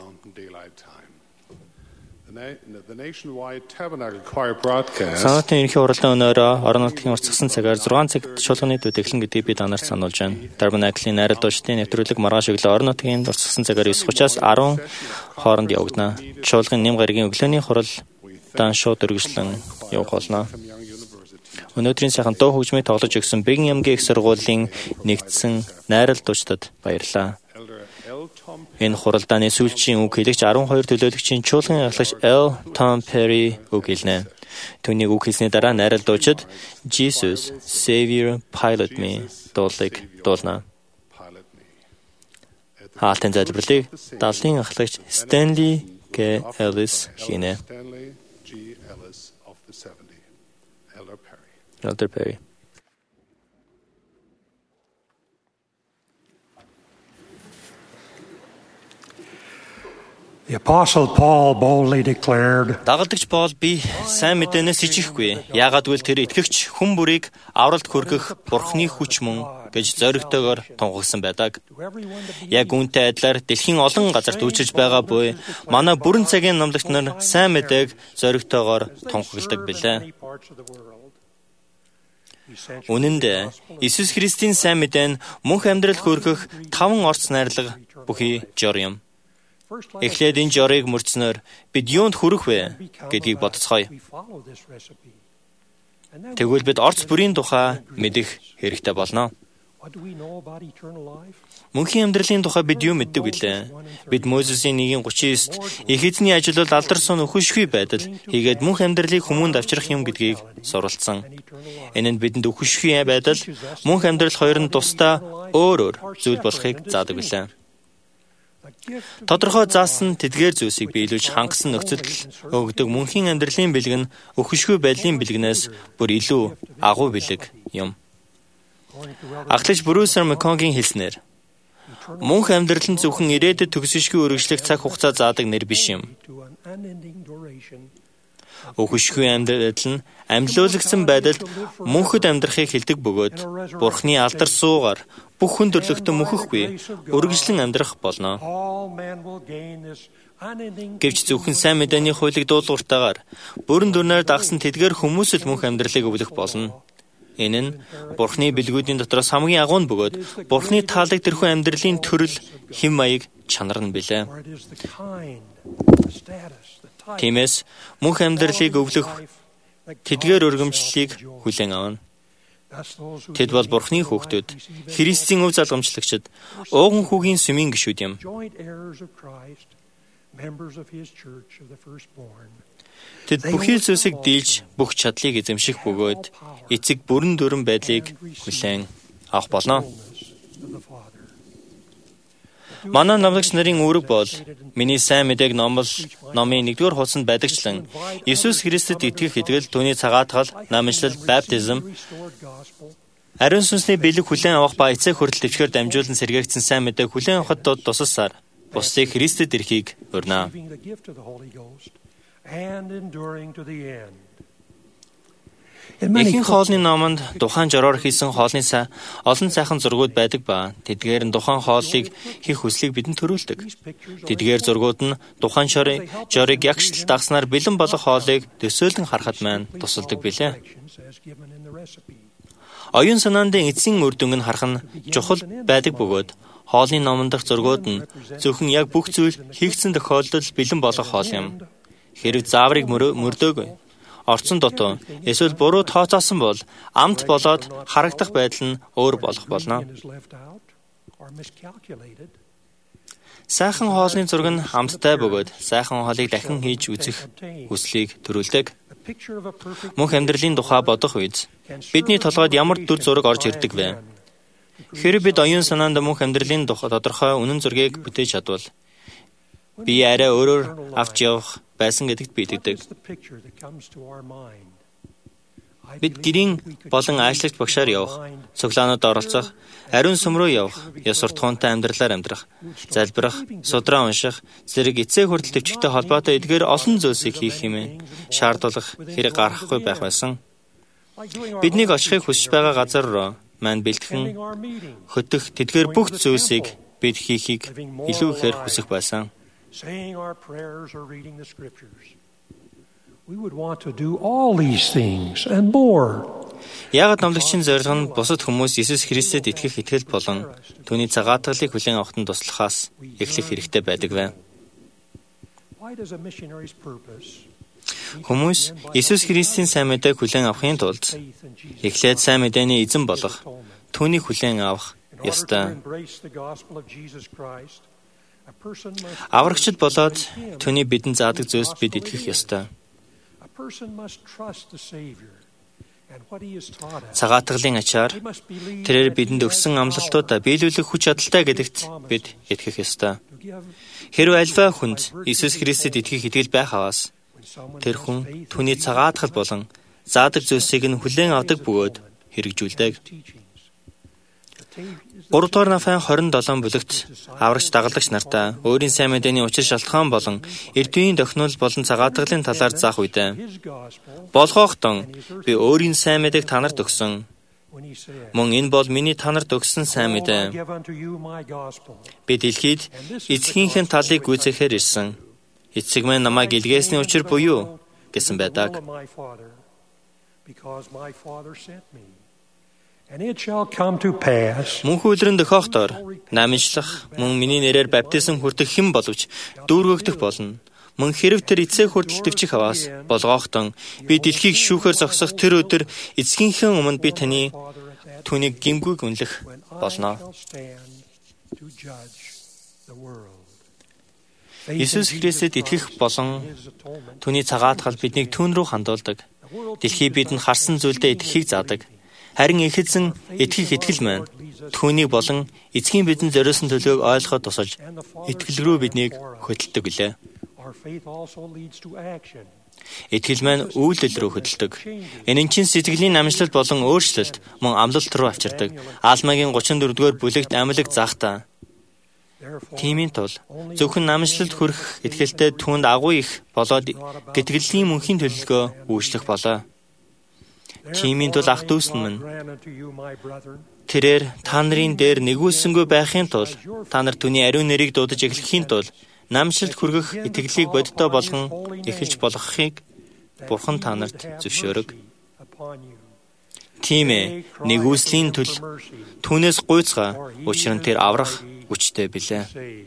Санаатын ерөнхий уралдаан өнөөрөө орон нутгийн уртсгсан цагаар 6 цагт шуулганы дүүд эхлэн гэдгийг би танарт сануулж байна. Tabernacle-ийн найрал дуучдын нэвтрүүлэг маргааш өглөө орон нутгийн уртсгсан цагаар 9:30-аас 10 хооронд явагдана. Шуулгын нэм гаригийн өглөөний хуралдаан шууд өргөжлөн явах болно. Өнөөдрийн сайхан дуу хөгжмийг тоглож өгсөн Бэгэн ямгийн их сургуулийн нэгдсэн найрал дуучдад баярлалаа. Энэ хуралдааны сүүлчийн үг хэлэгч 12 төлөөлөгчийн чуулган ахлагч L. Tom Perry үг хэлнэ. Түүний үг хэлсний дараа найрал дуучид Jesus, Savior, Pilot Me дуулыг дуулна. Хаалтын залбирлыг даллын ахлагч Stanley G. Ellis хийнэ. Elder Perry. The Apostle Paul boldly declared, Дагалдагч Паул би сайн мэдээнээс ичэхгүй. Яагаад гэвэл тэр итгэгч хүн бүрийг авралт хүргэх Бурхны хүч мөн гэж зоригтойгоор тунхагсан байдаг. Яг үүнтэй адилаар дэлхийн олон газарт үүсэж байгаа буй манай бүрэн цагийн номлогч нар сайн мэдээг зоригтойгоор тунхагладаг билээ. Үнэн дээр Иесус Христийн сайн мэдээ нь мөнх амьдрал хүргэх 5 орц найрлага бүхий жор юм. Эхлээд энэ жорыг мөрцнөр бид юунд хүрэх вэ гэдгийг бодцгоё. Тэгвэл бид орц бүрийн тухай мэдэх хэрэгтэй болно. Мөнхийн амьдралын тухай бид юу мэддэг вүлээ? Бид Мойсесийн 1:39-т их эзний ажил бол алдар сун өхөшгүй байдал хийгээд мөнх амьдралыг хүмүүнд авчрах юм гэдгийг суралцсан. Энэ нь бидэнд өхөшгүй байдал мөнх амьдрал хоёр нь тусдаа өөр зүйл болохыг заадаг билээ. Тодорхой заасан тэдгээр зүйлсийг биелүүлж хангасан нөхцөлд өгдөг мөнхийн амьдралын бэлэг нь өхөшгүй байдлын бэлгнээс бүр илүү агуу бэлэг юм. Ахлагч Брюсер Макконгийн хэлснээр мөнх амьдрал нь зөвхөн ирээдэд төгсөшгүй үргэлжлэх цаг хугацаа заадаг нэр биш юм. Өхөшгүй амьдрал нь амьлуулагдсан байдалд мөнхөд амьдрахыг хэлдэг бөгөөд Бурхны алдар суугаар бүх хүн төрлөختөн мөнхөхгүй үргэлжлэн амьдрах болно. Гэвч зөвхөн сайн мэдээний хуулийг дуулууртаагаар бүрэн дүрнээр дагсан тэдгээр хүмүүс л мөнх амьдралыг өвлөх болно. Энэ нь Бурхны бэлгүүдийн дотроос хамгийн агуу нь бөгөөд Бурхны таалагдэрхүү амьдралын төрөл, хэм маяг, чанар нь билээ. Тиймээс мөнх амьдралыг өвлөх тэдгээр өргөмжлөлийг хүлээн авна. Тэд бол Бурхны хүүхдүүд, Христийн өв залгамжлагчид, ууган хүүгийн сүмийн гишүүд юм. Тэд бүхий л зүйлсийг дийлж, бүх чадлыг эзэмших бөгөөд эцэг бүрэн дүрэн байдлыг хүлээн авах болно. Манай номлогч нарын үүрэг бол миний сайн мэдээг номын 1-р хуудсанд байдагчлан Иесус Христэд итгэх итгэл, түүний цагаатгал, намыншлал, баптизм, ариун сүнсний бэлэг хүлээн авах ба эцэг хүртэл төвчгөр дамжуулан сэргээгдсэн сайн мэдээг хүлээн авахд тусалсаар бусдыг Христэд ирэхийг урьнаа. Ихэнх хоолны номонд тухайн жороор хийсэн хоолны олон сайхан зургууд байдаг ба тэдгээр нь тухайн хоолыг хийх хүслийг бидэнд төрүүлдэг. Тэдгээр зургууд нь тухайн жорыг ягштал дагснаар бэлэн болох хоолыг төсөөлөн харахад маань тусалдаг билээ. Оюун санаандын эцсийн үр дүнг нь харах нь чухал байдаг бөгөөд хоолны номон дах зургууд нь зөвхөн яг бүх зүйл хийгдсэн тохиолдолд бэлэн болох хоол юм. Хэрэг зааврыг мөрдөөгүй орцсон дотоо эсвэл буруу тооцоолсон бол амт болоод харагдах байдал нь өөр болох болно. Сайхан хоолны зураг нь амттай бөгөөд сайхан хоолыг дахин хийж үзэх хүслийг төрүүлдэг. Мөнх амьдралын тухай бодох үед бидний толгойд ямар дүр зураг орж ирдэг вэ? Хэрэв бид оюун санаанд мөнх амьдралын тодорхой үнэн зургийг бүтээж чадвал би арай өөрөөр авч явах байсан гэдэгт би итгэдэг. Бид гэрийн болон аашлагч багшаар явах, цуглаанууд оролцох, ариун сүм рүү явах, ёс суртахуунтай амьдралаар амьдрах, залбирах, судраа унших, зэрэг эцэг хүртэл төвчгтэй холбоотой эдгээр олон зүйлсийг хийх хэмээн шаардуулах хэрэг гарахгүй байх байсан. Биднийг очихыг хүсэж байгаа газар руу маань бэлтгэн хөтөх тэдгээр бүх зүйлсийг бид хийхийг илүү ихээр хүсэх байсан. We would want to do all these things and more. Ягд номлогчийн зорилго нь бусад хүмүүс Иесус Христэд итгэх итгэл болон түүний цагаатгалыг хүлээн авахтан туслахаас эхлэх хэрэгтэй байдаг вэ? Хүмүүс Иесус Христийн сайн мэдээг хүлээн авахын тулд эхлээд сайн мэдээний эзэн болох түүнийг хүлээн авах ёстой. Аврагчд болоод түүний бидэнд заадаг зүйлс бид итгэх ёстой. Цагаатгалын ачаар тэрээр бидэнд өгсөн амлалтуудаа биелүүлэх хүч чадалтай гэдэгт бид итгэх ёстой. Хэрвээ альва хүнд Иесус Христэд итгэх итгэл байх аваас тэр хүн түүний цагаатгал болон заадаг зүйлсийг нь хүлээн авдаг бөгөөд хэрэгжүүлдэг. 3 дугаар Нафан 27 бүлэгт аврагч дагалдагч нартаа өөрийн сайн мэдээний учир шалтгаан болон эрдвийн тохинол болон цагаатгалын талаар заах үедээ болгоохдон би өөрийн сайн мэдээг танарт өгсөн. Мөн энэ бол миний танарт өгсөн сайн мэдээ. Би дэлхийд эцгийнхээ талыг гүйцэхээр ирсэн. Эцэг минь намайг илгээсний учир буюу гэсэн байдаг. Мөнх үлрэн дөхөختөр намжлах мөн миний нэрээр баптизм хүртэх хэн боловч дүүргөгдөх болно. Мөн хэрв тэр эцэг хүртэл төвчих аваас болгооختон би дэлхийг шүүхээр зогсох тэр өдөр эцгийнхээ өмнө би түүнийг гимгүйг үнэлэх болно. Иесус Христэд итгэх болон түүний цагаатгал биднийг түүн рүү хандуулдаг. Дэлхий бидэнд харсан зүйлдээ итгэхийг заадаг. Харин их эзэн итгэх итгэл маань түүнийг болон эцгийн бидэнд зориулсан төлөөг ойлгоход тусалж итгэл рүү биднийг хөдөлдөг билээ. Итгэл маань үйлдэл рүү хөдөлдөг. Энэ нь чин сэтгэлийн намжлалт болон өөрчлөлт мөн амлалт руу авчирдаг. Аалмагийн 34-р бүлэгт амлаг заахтаа тиймийн тул зөвхөн намжлалт хүрэх итгэлтэй түүнд агуу их болоод гэтгэллийн мөнхийн төлөлгөө үүшлэх болоо. Тиймийн тул ах дүүс нь тэрээр та нарын дээр нэгүүлсэнгүй байхын тулд та нар түүний ариун нэрийг дуудаж эхлэхийн тулд намжлалт хүргэх итгэлийг бодиттой болгон эхэлж болгохыг Бурхан та нарт зөвшөөрөг. Тийм ээ, нэгүслийн төл түүнээс гуйцгаа учир нь тэр аврах хүчтэй билээ.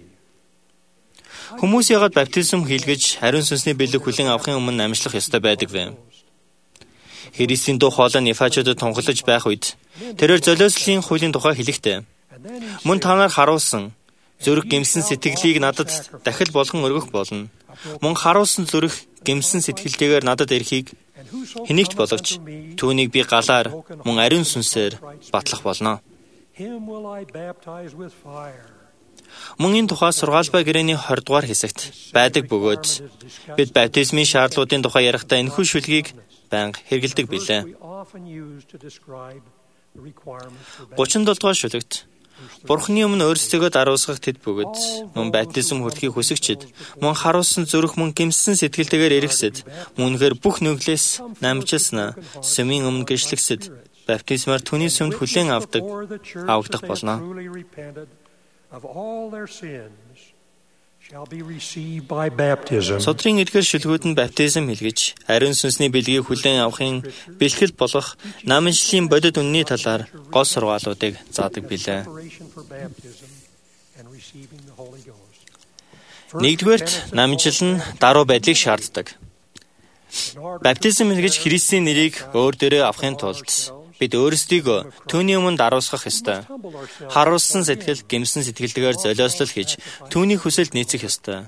Хүмүүс яагаад баптизм хийлгэж ариун сүнсний бэлэг хүлээн авахын өмнө намжлах ёстой байдаг вэ? Христийн дуу хоолой Ефесчуудад тунхаглаж байх үед тэрээр золиослын хуулийн тухай хэлэхдээ мөн та нар харуулсан зүрх гэмсэн сэтгэлийг надад дахил болгон өргөх болно. Мөн харуулсан зүрх гэмсэн сэтгэлтэйгээр надад ирэхийг хэнийгч боловч түүнийг би галаар мөн ариун сүнсээр батлах болно. Мөн энэ тухай сургаалбай гэрээний 20 дугаар хэсэгт байдаг бөгөөд бид баптизмын шаардлагуудын тухай ярихдаа энэхүү шүлгийг банг хэрэгэлдэг билээ. 37 дугаар шүлэгт Бурхны өмнө өөрсдөө даруусгах тэд бөгөөд мөн баптизм хүртэхийг хүсэгчид мөн харуулсан зүрх мөн гэмсэн сэтгэлтэйгээр эргэсэд мөнхөр бүх нүглээс намжилснаа сүмийн өмнө гэрчлэгсэд баптизмаар түүний сүмд хүлээн авагдах болно. Содрын эдгээр шүлгүүд нь баптизм хэлгэж, ариун сүнсний бэлгийг хүлээн авахын бэлтгэл болох намжлалын бодит үнний талаар гол сургаалуудыг заадаг билээ. Нэгдүгээрт намжил нь даруй байдлыг шаарддаг. Баптизм хэлгэж Христийн нэрийг өөр дээрээ авахын тулд бид өөрсдийгөө түүний өмнө даруусгах ёстой. Харуулсан сэтгэл, гэмсэн сэтгэлтэйгээр золиослол хийж, түүний хүсэлд нийцэх ёстой.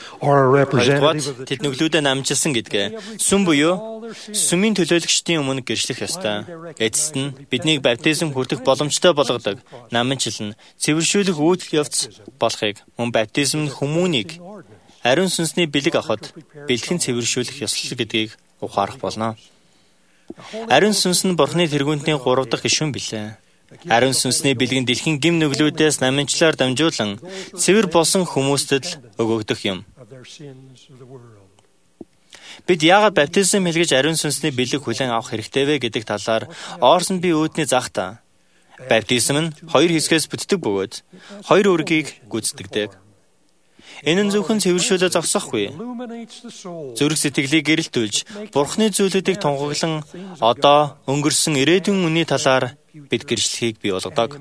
or a representative of the тэд нүглүүдэд намжилсан гэдгээ. Сүм буюу сүмийн төлөөлөгчдийн өмнө гэрчлэх ёстой. Эцэст нь биднийг баптизм хүртэх боломжтой болгодог намжил нь цэвэршүүлэх үйлдэл явц болохыг, мөн баптизм нь хүмүүнийг ариун сүнсний бэлэг авахд бэлтгэн цэвэршүүлэх ёслол гэдгийг ухаарах болно. Ариун сүнс нь Бурхны тэргүүнтний 3 дахь гишүүн билээ. Ариун сүнсний бэлгэн дэлхийн гим нүглүүдээс намжлаар дамжуулан цэвэр болсон хүмүүстэд л өгөгдөх юм. Бид яагаад баптизм хэлгэж ариун сүнсний бэлэг хүлээн авах хэрэгтэй вэ гэдэг талаар Орсон би үүдний захта. Баптизм нь 2 хэсгээс бүтдэг бөгөөд 2 үргийг гүйцэтгэдэг. Энэ нь зөвхөн цэвэршүүлээ зогсохгүй. Зүрх сэтгэлийг гэрэлтүүлж, Бурхны зүйлүүдийг тунгаглан одоо өнгөрсөн ирээдүйн үний талаар бид гэрчлэхийг бий болгодог.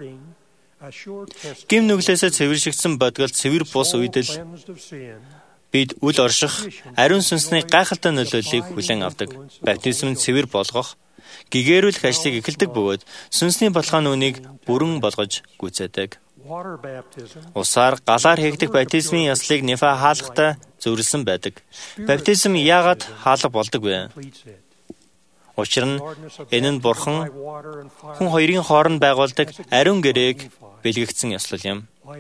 Гим нүглээсээ цэвэршигдсэн бодгол цэвэр бус үедэл бид үл орших, ариун сүнсний гайхалтай нөлөөллийг хүлээн авдаг. Баптизм нь цэвэр болгох, гэгээрүүлэх ажлыг эхэлдэг бөгөөд сүнсний баталгааны үнийг бүрэн болгож гүйцээдэг. Усаар галаар хийгдэх баптизмын ёслыг Нефа хаалгатай зөвөрлсөн байдаг. Баптизм яагаад хаалга болдог вэ? Учир нь энэ нь Бурхан хүн хоёрын хооронд байгуулдаг ариун гэрээг бэлгэгдсэн ёслол юм.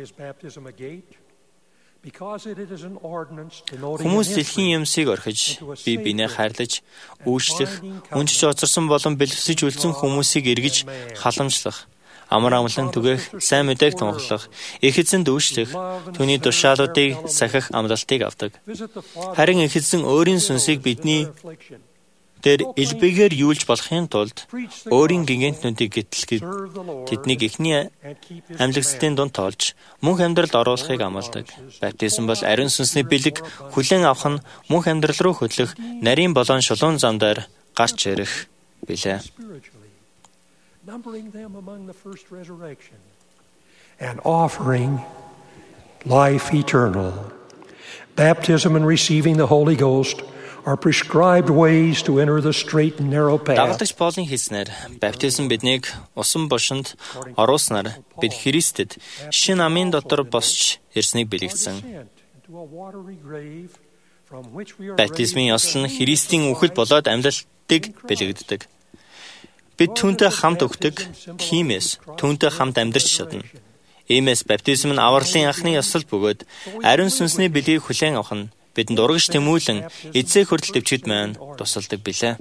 Хүмүүс дэлхийн юмсыг орхиж, бие биенээ хайрлаж, үйлчлэх, үнжиж оцорсон болон бэлэвсэж үлдсэн хүмүүсийг эргэж халамжлах, амар амгалан түгээх, сайн мэдээг тунгаглах, их эзэнд үйлчлэх, түүний тушаалуудыг сахих амлалтыг авдаг. Харин их эзэн өөрийн сүнсийг бидний дээр илбэгээр юулж болохын тулд өөрийн гингэнтнүүдийг гэтлэхэд тэднийг эхний амьлагцлын дунд тоолж мөнх амьдралд оруулахыг амладаг. Баптизм бол ариун сүнсний бэлэг хүлээн авах нь мөнх амьдрал руу хөтлөх нарийн болон шулуун замдаар гарч ирэх билээ. And offering life eternal. Baptism and receiving the Holy Ghost are prescribed ways to enter the straight and narrow path. Дагалдагч Паулын хэлснээр баптизм биднийг усан бошинд оруулснаар бид Христэд шинэ амын дотор босч ирснийг бэлэгдсэн. Баптизмын ёслол нь Христийн үхэл болоод амьлалтыг бэлэгддэг. Бид түүнтэй хамт өгдөг, тиймээс түүнтэй хамт амьдарч чадна. Иймээс баптизм нь авралын анхны ёслол бөгөөд ариун сүнсний бэлгийг хүлээн авах нь бидэнд урагш тэмүүлэн эзээ хүртэл төвчид маань тусалдаг билээ.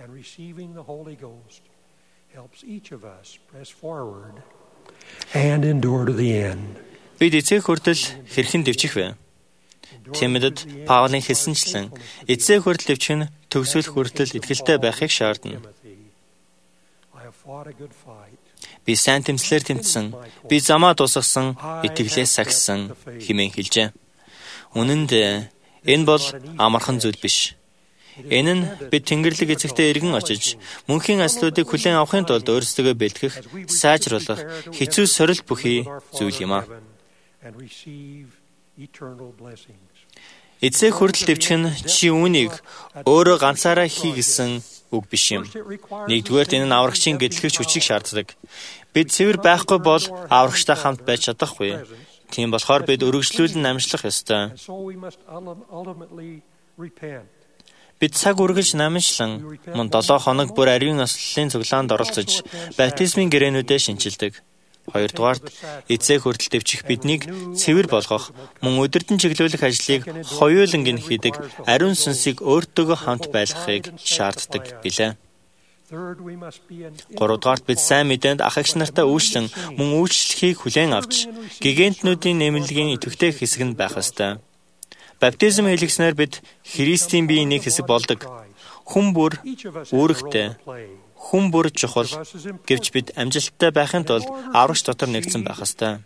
Бид эзээ хүртэл хэрхэн төвчих вэ? Тимэдэд Паулын хэлсэнчлэн эзээ хүртэл төвчих нь төгсгөл хүртэл итгэлтэй байхыг шаардна. Би сайн тэмцлэр тэмцсэн, би замаа дуусгасан, итгэлээ сахисан хэмээн хэлжээ. Үнэн дээр энэ бол амархан зүйл биш. Энэ нь бид Тэнгэрлэг эзэгтээ эргэн очиж, мөнхийн ажлуудыг хүлээн авахын тулд өөрсдөө бэлтгэх, сайжруулах, хэцүү сорилт бүхий зүйл юм а. Эцэг хүртэл төвчих нь чи үүнийг өөрөө ганцаараа хий гэсэн үг биш юм. Нэгдүгээр энэ нь аврагчийн гэтлэгч хүчийг шаарддаг. Бид цэвэр байхгүй бол аврагчтай хамт байж чадахгүй. Тийм болохоор бид өргөжлүүлэн намжлах ёстой. Бид цаг үргэлж намжлан мөн 7 хоног бүр ариун ёслолын цуглаанд оролцож баптизмын гэрээнүүдэд шинчилдэг. Хоёрдугаарт эцэг хүртэл төвчих биднийг цэвэр болгох, мөн өдөртөн чиглүүлэх ажлыг хоёуланг нь хийдэг ариун сүнсийг өөртөөгөө хамт байлгахыг шаарддаг билээ. Гуравдугаарт бид сайн мэдээнд ах эгч нартай үйлчлэн мөн үйлчлэхийг хүлээн авч гигантнуудын нэмэлтийн идэвхтэй хэсэг нь байх ёстой. Баптизм хэлгснээр бид Христийн биеийн нэг хэсэг болдог. Хүн бүр үүрэгтэй, хүн бүр чухал гэвч бид амжилттай байхын тулд аврагч дотор нэгдсэн байх ёстой.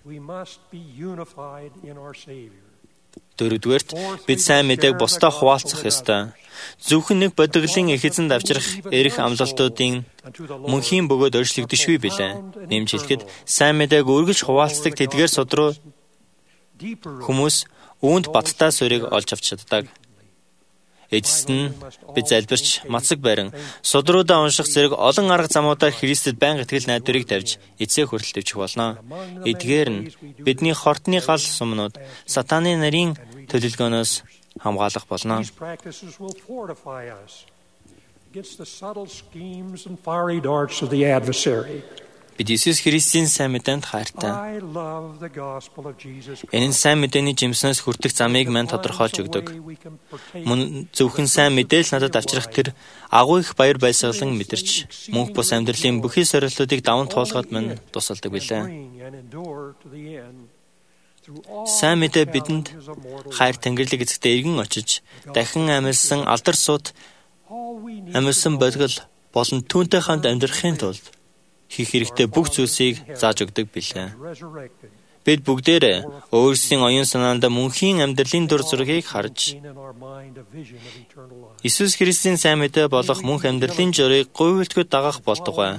Дөрөвдүгээрт бид сайн мэдээг бусдаа хуваалцах ёстой. Зөвхөн нэг бодиглын их эзэнд авчрах эрх амлалтуудын мөнхийн бөгөөд өөрчлөгдөшгүй билээ. Нэмж хэлэхэд сайн мэдээг үргэлж хуваалцдаг тэдгээр судруу хүмүүс үүнд баттай суурийг олж авч чаддаг. Эцэст нь бид залбирч мацаг барин судруудаа унших зэрэг олон арга замуудаар Христэд байнга итгэл найдварыг тавьж эцэг хүртэл төвчих болно. Эдгээр нь бидний хортны гал сумнууд, сатаны нарийн төлөвлөгөөнөөс хамгаалах болно. These practices will fortify us against the subtle schemes and fiery darts of the adversary. Бид Иесус Христийн сайн мэдээнд хайртай. I love the gospel of Jesus Christ. Энэ сайн мэдээний жимснээс хүртэх замыг мань тодорхойлж өгдөг. Мөн зөвхөн сайн мэдээлэл надад авчрах тэр агуу их баяр баясгалан мэдэрч мөнх бус амьдралын бүхий сорилтуудыг даван туулахад мань тусалдаг билээ. Сайн мэдээ бидэнд хайр тэнгэрлэг эзэгтээ эргэн очиж дахин амьсан алдар суут амьсан болгол болон түүнтэй хамт амьдрахын тулд хийх хэрэгтэй бүх зүйлсийг зааж өгдөг билээ. Бид бүгдээрээ өөрсдийн оюун санаанд мөнхийн амьдралын дур зургийг харж Иесус Христийн сайн мэдээ болох мөнх амьдралын журийг гуйлтгод дагах болтугай.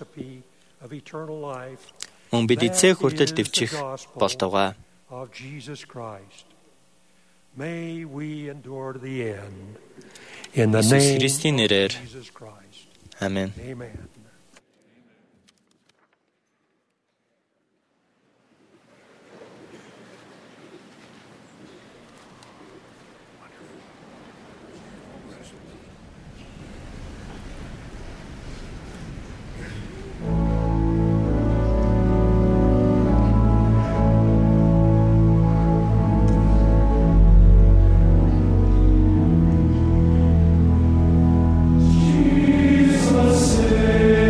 Мөн бид эцэг хүртэл дэвчих болтугай. Иесус Христийн нэрээр. Амен. Jesus.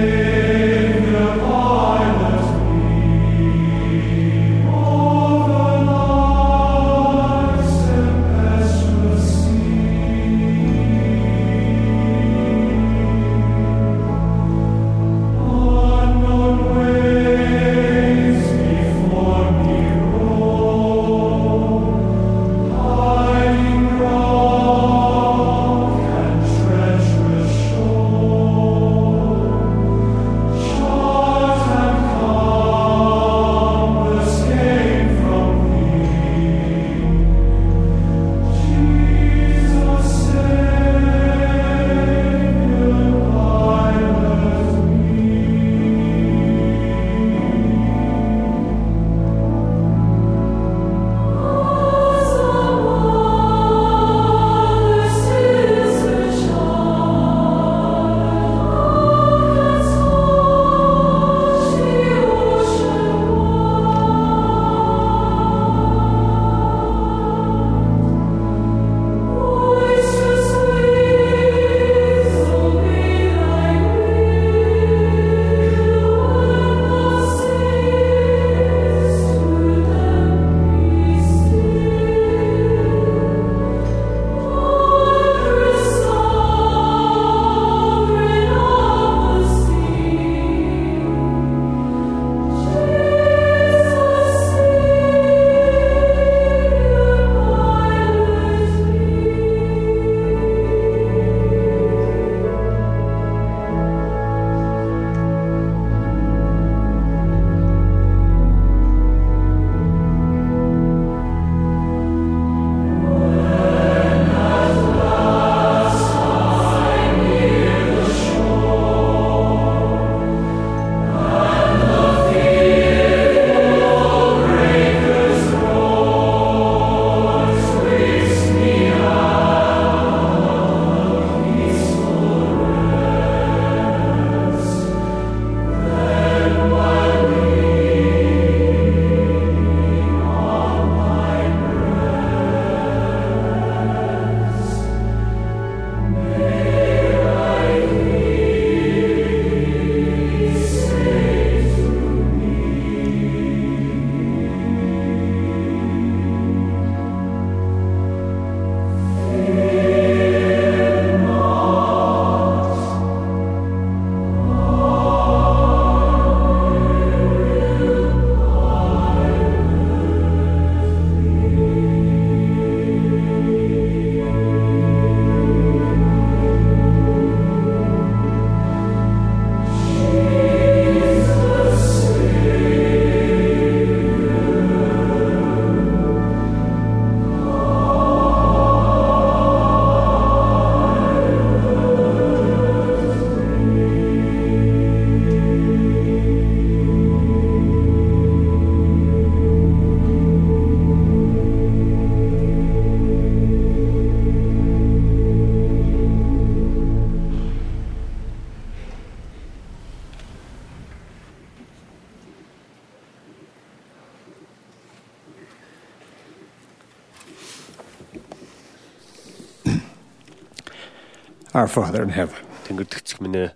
Our Father in heaven. Тэнгэрдэгч минь ээ.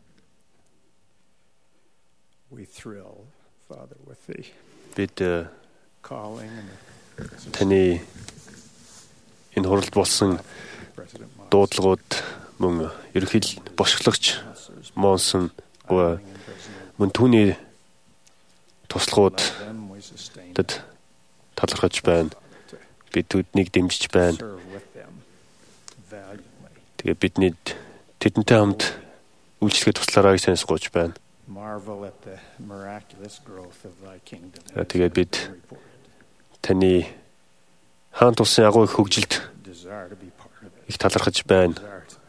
We thrill, Father, with the бид calling and таны энэ хуралд болсон дуудлагууд мөн ерөнхий бошголагч Монсон мөн түүний туслахууд тэд талархаж байна. Бид түүнийг дэмжиж байна. Тэгээ бидний тэдэнтэй хамт үйлчлэхэд туслаарай гэж санасгууж байна. Тэгээд бид таны хаан тусын агуу их хөгжилд их талархаж байна.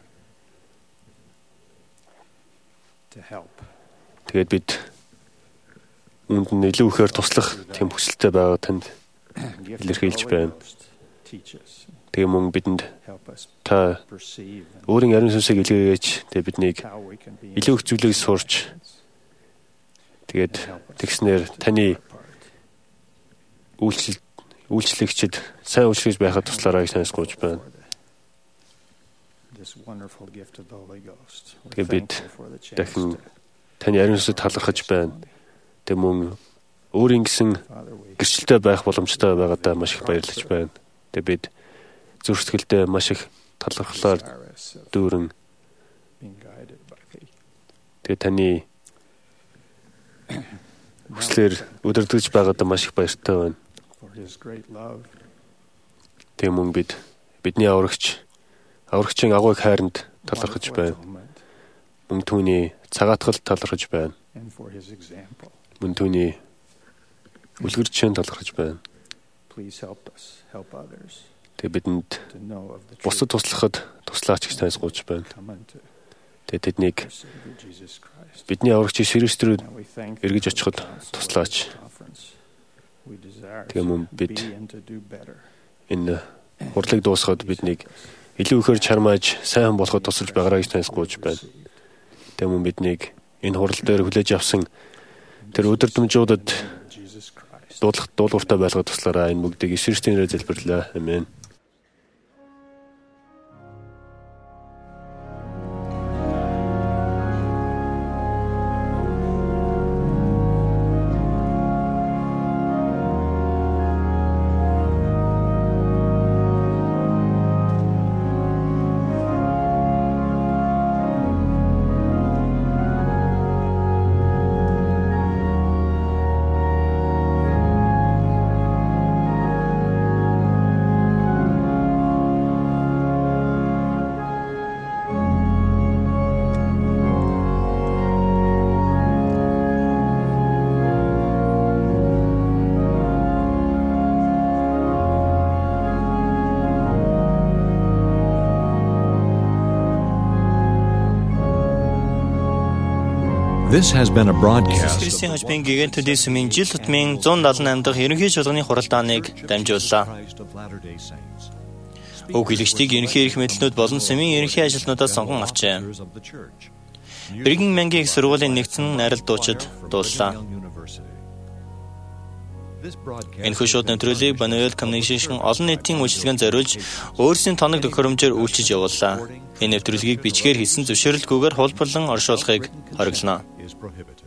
Тэгээд бид үүнд нь илүү ихээр туслах тийм хүсэлтэй байгаа танд илэрхийлж байна. Тэгээ мөн бидэнд та өөрийн ариун сүнсийг илгээгээч. Тэгээ биднийг илүү их зүйлийг сурч тэгээд тэгснээр таны үйлчлэгчид сайн үйлчлэгч байхад туслаарай гэж санасгууж байна. Тэгээд бид дахин таны ариун сүнсэд талархаж байна. Тэг мөн өөрийн гэсэн гэрчлэлтэй байх боломжтой байгаадаа маш их баярлаж байна. Тэг бид зүрх сэтгэлдээ маш их талархлаар дүүрэн тэг таны хүслээр удирдах байгаадаа маш их баяртай байна. Тэг мөн бидний аврагчийн агууг хайранд талархаж байна. Мөн түүний цагаатгалд талархаж байна. Мөн түүний үлгэрчийн талархаж байна. Тэг бидэнд бусдад туслахад туслаач гэж тайлбарж байна. Тэг тэднийг бидний аврагчийн Христ рүү эргэж очиход туслаач. Тэг мөн бид энэ хурлыг дуусгаад биднийг илүү ихээр чармааж сайн болоход тусалж байгаарай гэж тайлбарж байна. Тэг мөн биднийг энэ хурал дээр хүлээж авсан тэр өдөрдмжуудад дуулууртай байлгах туслаараа энэ бүгдийг Иесус Христосийн нэрээр залбирлаа. Амен. This has been a broadcast. Христийн хожбын гигant төдий сүмийн жил тутмын 178 дахь ерөнхий чуулганы хуралдааныг дамжууллаа. Уг хэлэгчдийг ерөнхий эрх мэдлэлнүүд болон сүмийн ерөнхий ажилтнуудаас сонгон авчээ. Бригэн мянгийн их сургуулийн нэгдсэн найрал дуучид дууллаа. Энэхүү шууд нэвтрүүлгийг Bonnier Communication олон нийтийн үйлчилгээнд зориулж өөрсдийн тоног төхөөрөмжөөр үйлчилж явууллаа. Энэ нэвтрүүлгийг бичгээр хийсэн зөвшөөрлгүйгээр хулбарлан оршуулгыг хориглоно.